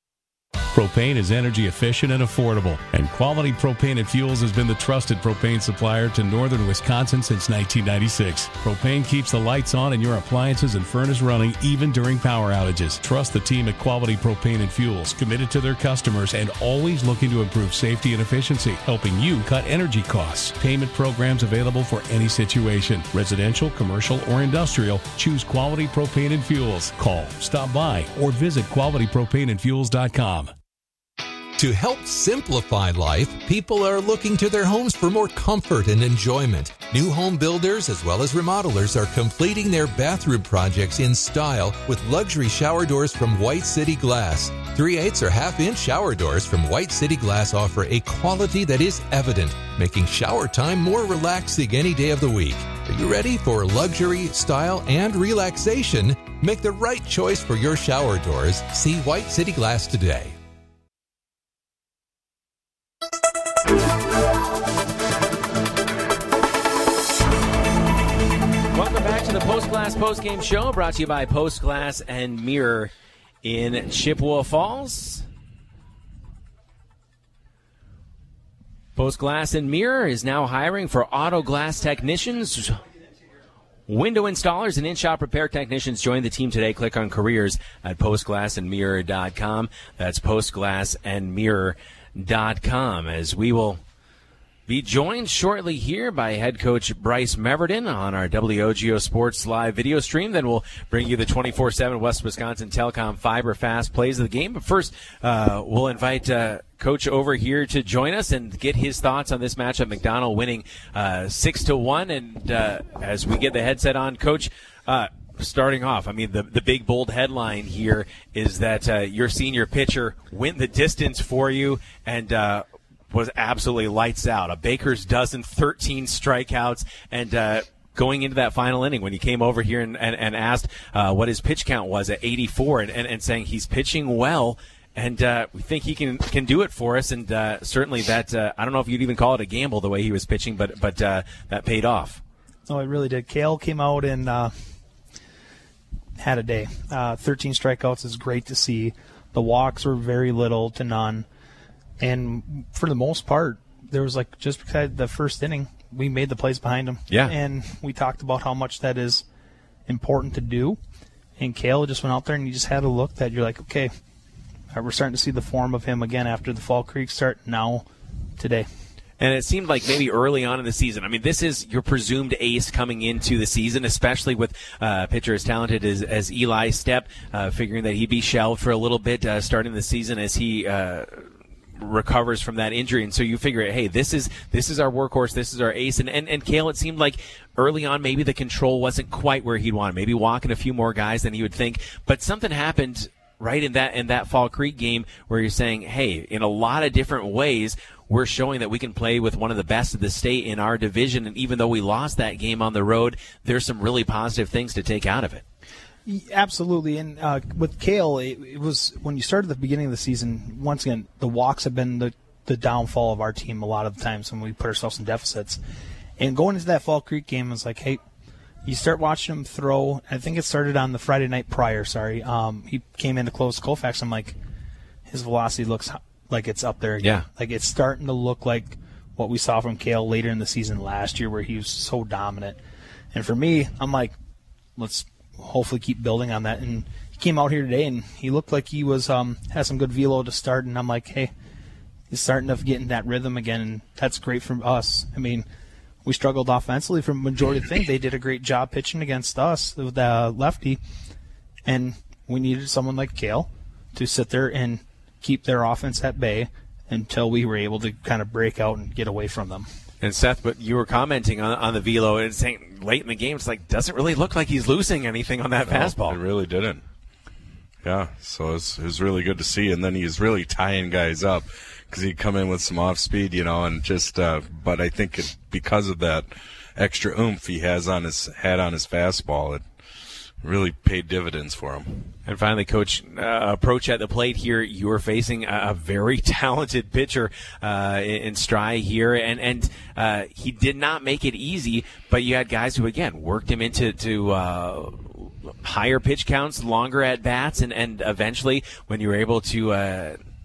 Propane is energy efficient and affordable, and Quality Propane and Fuels has been the trusted propane supplier to northern Wisconsin since nineteen ninety-six. Propane keeps the lights on and your appliances and furnace running even during power outages. Trust the team at Quality Propane and Fuels, committed to their customers and always looking to improve safety and efficiency, helping you cut energy costs. Payment programs available for any situation. Residential, commercial, or industrial, choose Quality Propane and Fuels. Call, stop by, or visit quality propane and fuels dot com. To help simplify life, people are looking to their homes for more comfort and enjoyment. New home builders as well as remodelers are completing their bathroom projects in style with luxury shower doors from White City Glass. three eighths or half-inch shower doors from White City Glass offer a quality that is evident, making shower time more relaxing any day of the week. Are you ready for luxury, style, and relaxation? Make the right choice for your shower doors. See White City Glass today. Welcome back to the Post Glass Post Game Show, brought to you by Post Glass and Mirror in Chippewa Falls. Post Glass and Mirror is now hiring for auto glass technicians, window installers, and in-shop repair technicians. Join the team today. Click on careers at post glass and mirror dot com. That's post glass and mirror dot com, as we will be joined shortly here by head coach Bryce Meverden on our W O G O Sports live video stream. Then we'll bring you the twenty-four seven West Wisconsin Telecom Fiber Fast plays of the game. But first, uh, we'll invite uh, Coach over here to join us and get his thoughts on this matchup. McDonald winning uh, six to one. And uh, as we get the headset on, Coach, uh, starting off, I mean, the the big bold headline here is that uh, your senior pitcher went the distance for you and uh, was absolutely lights out. A baker's dozen, thirteen strikeouts, and uh, going into that final inning when he came over here and, and, and asked uh, what his pitch count was at eighty-four and, and, and saying he's pitching well, and uh, we think he can can do it for us, and uh, certainly that, uh, I don't know if you'd even call it a gamble the way he was pitching, but, but uh, that paid off. Oh, it really did. Kale came out and uh, had a day. Uh, thirteen strikeouts is great to see. The walks were very little to none. And for the most part, there was like just because the first inning, we made the plays behind him. Yeah. And we talked about how much that is important to do. And Kale just went out there and you just had a look that you're like, okay, we're starting to see the form of him again after the Fall Creek start now today. And it seemed like maybe early on in the season. I mean, this is your presumed ace coming into the season, especially with uh, a pitcher as talented as, as Eli Stepp, uh, figuring that he'd be shelved for a little bit uh, starting the season as he uh, recovers from that injury. And so you figure, hey, this is this is our workhorse, this is our ace. And, and, and Kale, it seemed like early on maybe the control wasn't quite where he'd want, maybe walking a few more guys than he would think. But something happened right in that in that Fall Creek game where you're saying, hey, in a lot of different ways, we're showing that we can play with one of the best of the state in our division. And even though we lost that game on the road, there's some really positive things to take out of it. Absolutely. And uh, with Kale, it, it was when you started at the beginning of the season, once again, the walks have been the, the downfall of our team a lot of the times when we put ourselves in deficits. And going into that Fall Creek game, it's like, hey, you start watching him throw. I think it started on the Friday night prior, sorry. Um, he came in to close Colfax. I'm like, his velocity looks like it's up there again. Yeah. Like it's starting to look like what we saw from Kale later in the season last year where he was so dominant. And for me, I'm like, let's hopefully keep building on that. And he came out here today and he looked like he was um, had some good velo to start. And I'm like, hey, he's starting to get in that rhythm again, and that's great for us. I mean, we struggled offensively for the majority of the thing. They did a great job pitching against us with the lefty, and we needed someone like Kale to sit there and keep their offense at bay until we were able to kind of break out and get away from them. And Seth, but you were commenting on, on the velo and saying late in the game, it's like, doesn't really look like he's losing anything on that no, fastball. It really didn't. Yeah, so it was, it was really good to see. And then he was really tying guys up because he'd come in with some off speed, you know, and just, uh, but I think it, because of that extra oomph he has on his, had on his fastball, it really paid dividends for him. And finally, Coach, uh, approach at the plate here. You were facing a, a very talented pitcher uh, in, in Stry here, and and uh, he did not make it easy. But you had guys who, again, worked him into to uh, higher pitch counts, longer at bats, and and eventually, when you were able to Uh,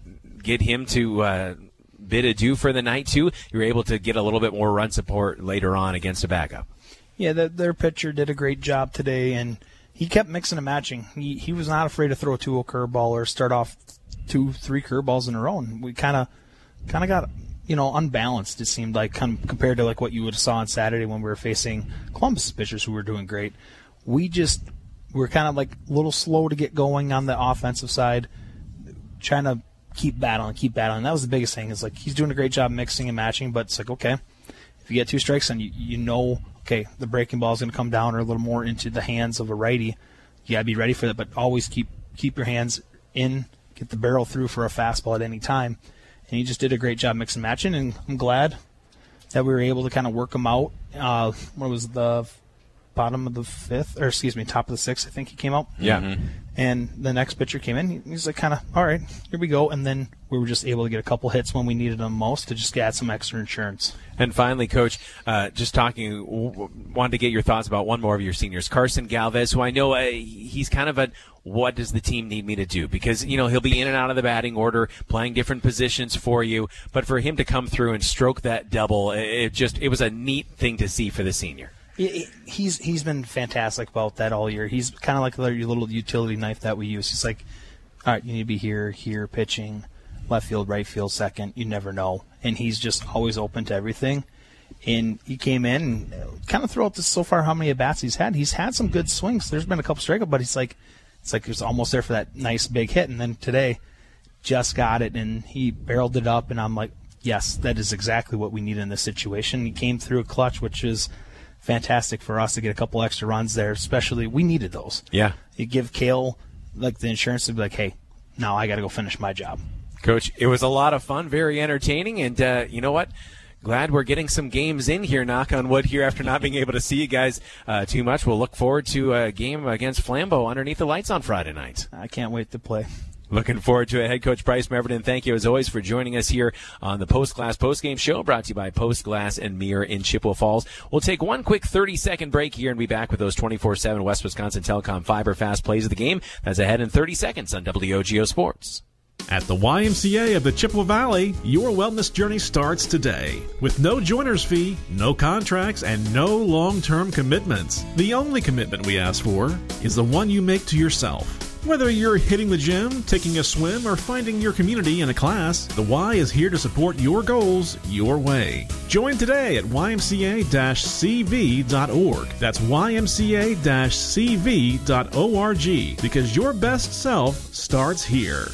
get him to uh, bid adieu for the night, too. You were able to get a little bit more run support later on against a backup. Yeah, the, their pitcher did a great job today, and he kept mixing and matching. He he was not afraid to throw a two-oh curveball or start off two, three curveballs in a row. And we kind of kind of got, you know, unbalanced, it seemed like, com- compared to like what you would have saw on Saturday when we were facing Columbus pitchers who were doing great. We just were kind of like a little slow to get going on the offensive side, trying to keep battling, keep battling. That was the biggest thing. Is like he's doing a great job mixing and matching, but it's like, okay, if you get two strikes, then you, you know, okay, the breaking ball is going to come down or a little more into the hands of a righty. You got to be ready for that, but always keep keep your hands in, get the barrel through for a fastball at any time. And he just did a great job mixing and matching, and I'm glad that we were able to kind of work him out. Uh, what was the bottom of the fifth, or excuse me, top of the sixth, I think he came out. Yeah. Mm-hmm. And the next pitcher came in. He's like, kind of, all right, here we go. And then we were just able to get a couple hits when we needed them most to just add some extra insurance. And finally, Coach, uh, just talking, w- w- wanted to get your thoughts about one more of your seniors, Carson Galvez, who I know uh, he's kind of a, what does the team need me to do? Because, you know, he'll be in and out of the batting order, playing different positions for you. But for him to come through and stroke that double, it just, it was a neat thing to see for the senior. He's he's been fantastic about that all year. He's kind of like the little utility knife that we use. He's like, all right, you need to be here, here, pitching, left field, right field, second. You never know. And he's just always open to everything. And he came in and kind of throughout this so far how many at-bats he's had. He's had some good swings. There's been a couple strikeouts, but he's like, it's like he was almost there for that nice big hit. And then today, just got it, and he barreled it up. And I'm like, yes, that is exactly what we need in this situation. He came through a clutch, which is fantastic for us to get a couple extra runs there, especially we needed those. Yeah. You give Kale like the insurance to be like, hey, now I got to go finish my job. Coach, it was a lot of fun, very entertaining, and uh, you know what? Glad we're getting some games in here, knock on wood here, after not being able to see you guys uh, too much. We'll look forward to a game against Flambeau underneath the lights on Friday night. I can't wait to play. Looking forward to it. Head Coach Bryce Meverton, thank you as always for joining us here on the Post Glass Postgame Show, brought to you by Post Glass and Mirror in Chippewa Falls. We'll take one quick thirty-second break here and be back with those twenty-four seven West Wisconsin Telecom Fiber Fast Plays of the game. That's ahead in thirty seconds on W O G O Sports. At the Y M C A of the Chippewa Valley, your wellness journey starts today. With no joiner's fee, no contracts, and no long-term commitments. The only commitment we ask for is the one you make to yourself. Whether you're hitting the gym, taking a swim, or finding your community in a class, the Y is here to support your goals your way. Join today at Y M C A C V dot org. That's Y M C A C V dot org, because your best self starts here.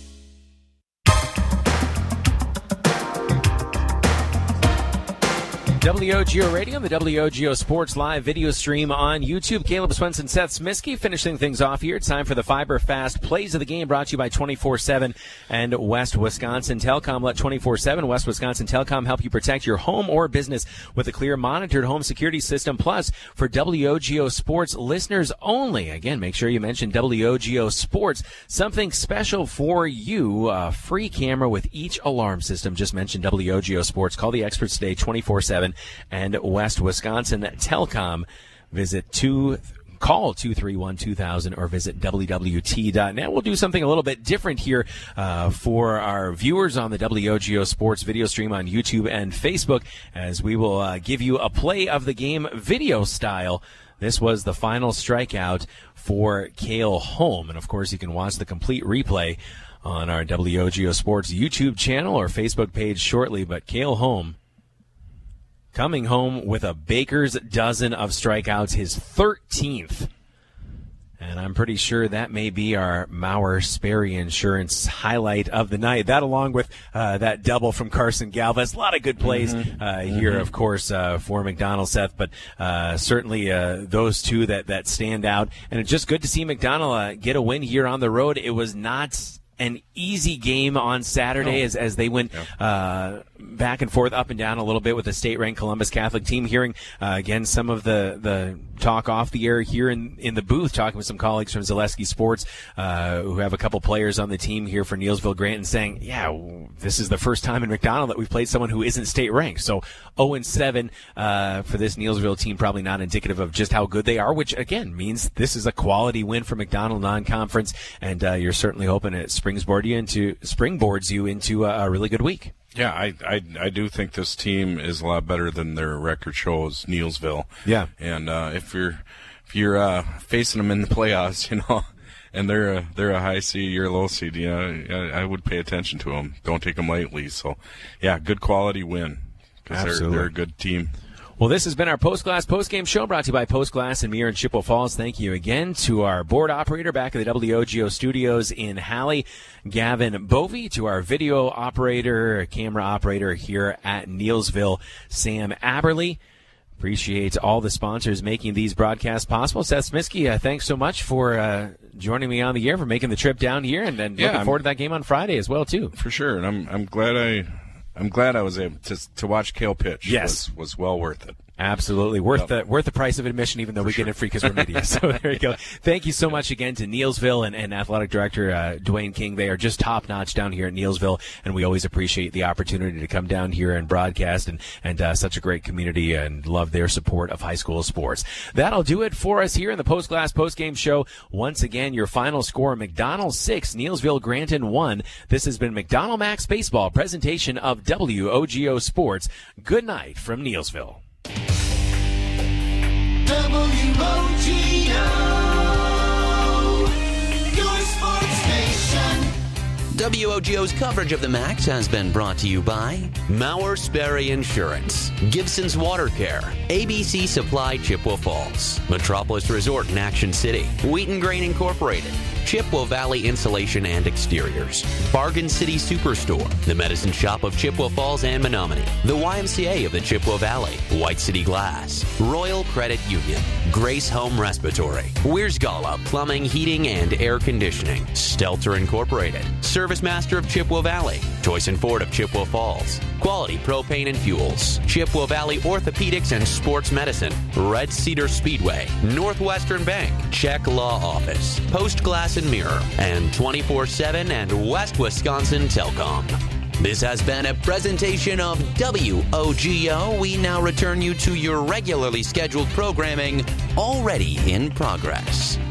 W O G O Radio and the W O G O Sports Live video stream on YouTube. Caleb Swenson, Seth Smisky finishing things off here. It's time for the Fiber Fast Plays of the Game, brought to you by twenty-four seven and West Wisconsin Telecom. Let twenty-four seven West Wisconsin Telecom help you protect your home or business with a clear monitored home security system. Plus, for W O G O Sports listeners only, again, make sure you mention W O G O Sports. Something special for you, a free camera with each alarm system. Just mention W O G O Sports. Call the experts today, twenty-four seven and West Wisconsin Telecom. Visit two, call two three one two thousand or visit W W T dot net. We'll do something a little bit different here uh, for our viewers on the W O G O Sports video stream on YouTube and Facebook, as we will uh, give you a play of the game video style. This was the final strikeout for Cale Holm. And, of course, you can watch the complete replay on our W O G O Sports YouTube channel or Facebook page shortly. But Cale Holm coming home with a baker's dozen of strikeouts, his thirteenth. And I'm pretty sure that may be our Mauer Sperry Insurance highlight of the night. That, along with uh, that double from Carson Galvez. A lot of good plays mm-hmm. uh, here, mm-hmm. of course, uh, for McDonald, Seth. But uh, certainly uh, those two that, that stand out. And it's just good to see McDonald uh, get a win here on the road. It was not an easy game on Saturday, oh. as as they went yeah. uh, back and forth, up and down a little bit with the state-ranked Columbus Catholic team. Hearing, uh, again, some of the, the talk off the air here in, in the booth, talking with some colleagues from Zaleski Sports uh, who have a couple players on the team here for Neilsville Granton, saying, yeah, this is the first time in McDonald that we've played someone who isn't state-ranked. So oh and seven uh, for this Neilsville team, probably not indicative of just how good they are, which, again, means this is a quality win for McDonald non-conference, and uh, you're certainly hoping it springboards you into, springboards you into a, a really good week. Yeah, I, I I do think this team is a lot better than their record shows, Neilsville. Yeah. And uh, if you're if you're uh, facing them in the playoffs, you know, and they're a, they're a high seed, you're a low seed, yeah, I, I would pay attention to them. Don't take them lightly. So, yeah, good quality win because they're, they're a good team. Well, this has been our Post Glass Postgame Show, brought to you by Post Glass and Mirror in Chippewa Falls. Thank you again to our board operator back at the W O G O studios in Halley, Gavin Bovey, to our video operator, camera operator here at Neilsville, Sam Aberly. Appreciate all the sponsors making these broadcasts possible. Seth Smisky, uh, thanks so much for uh, joining me on the air, for making the trip down here, and then yeah, looking I'm, forward to that game on Friday as well, too. For sure, and I'm I'm glad I I'm glad I was able to to watch Cale pitch. Yes, was, was well worth it. Absolutely. Worth yep. the worth the price of admission, even though For we sure. get it free because we're media. So there you go. Thank you so much again to Neilsville and, and Athletic Director uh, Dwayne King. They are just top-notch down here at Neilsville, and we always appreciate the opportunity to come down here and broadcast, and, and uh, such a great community, and love their support of high school sports. That'll do it for us here in the Post Glass Postgame Show. Once again, your final score, McDonald six, Neilsville Granton one. This has been McDonald Max Baseball, presentation of W O G O Sports. Good night from Neilsville. W O G O, your sports station. W O G O's coverage of the Max has been brought to you by Mauer Sperry Insurance, Gibson's Water Care, A B C Supply Chippewa Falls, Metropolis Resort in Action City, Wheaton Grain Incorporated, Chippewa Valley Insulation and Exteriors, Bargain City Superstore, the Medicine Shop of Chippewa Falls and Menominee, the Y M C A of the Chippewa Valley, White City Glass, Royal Credit Union, Grace Home Respiratory, Weirsgala Plumbing, Heating, and Air Conditioning, Stelter Incorporated, Service Master of Chippewa Valley, Toyson Ford of Chippewa Falls, Quality Propane and Fuels, Chippewa Valley Orthopedics and Sports Medicine, Red Cedar Speedway, Northwestern Bank, Czech Law Office, Post Glass and Mirror, and twenty-four seven and West Wisconsin Telcom. This has been a presentation of W O G O. We now return you to your regularly scheduled programming, already in progress.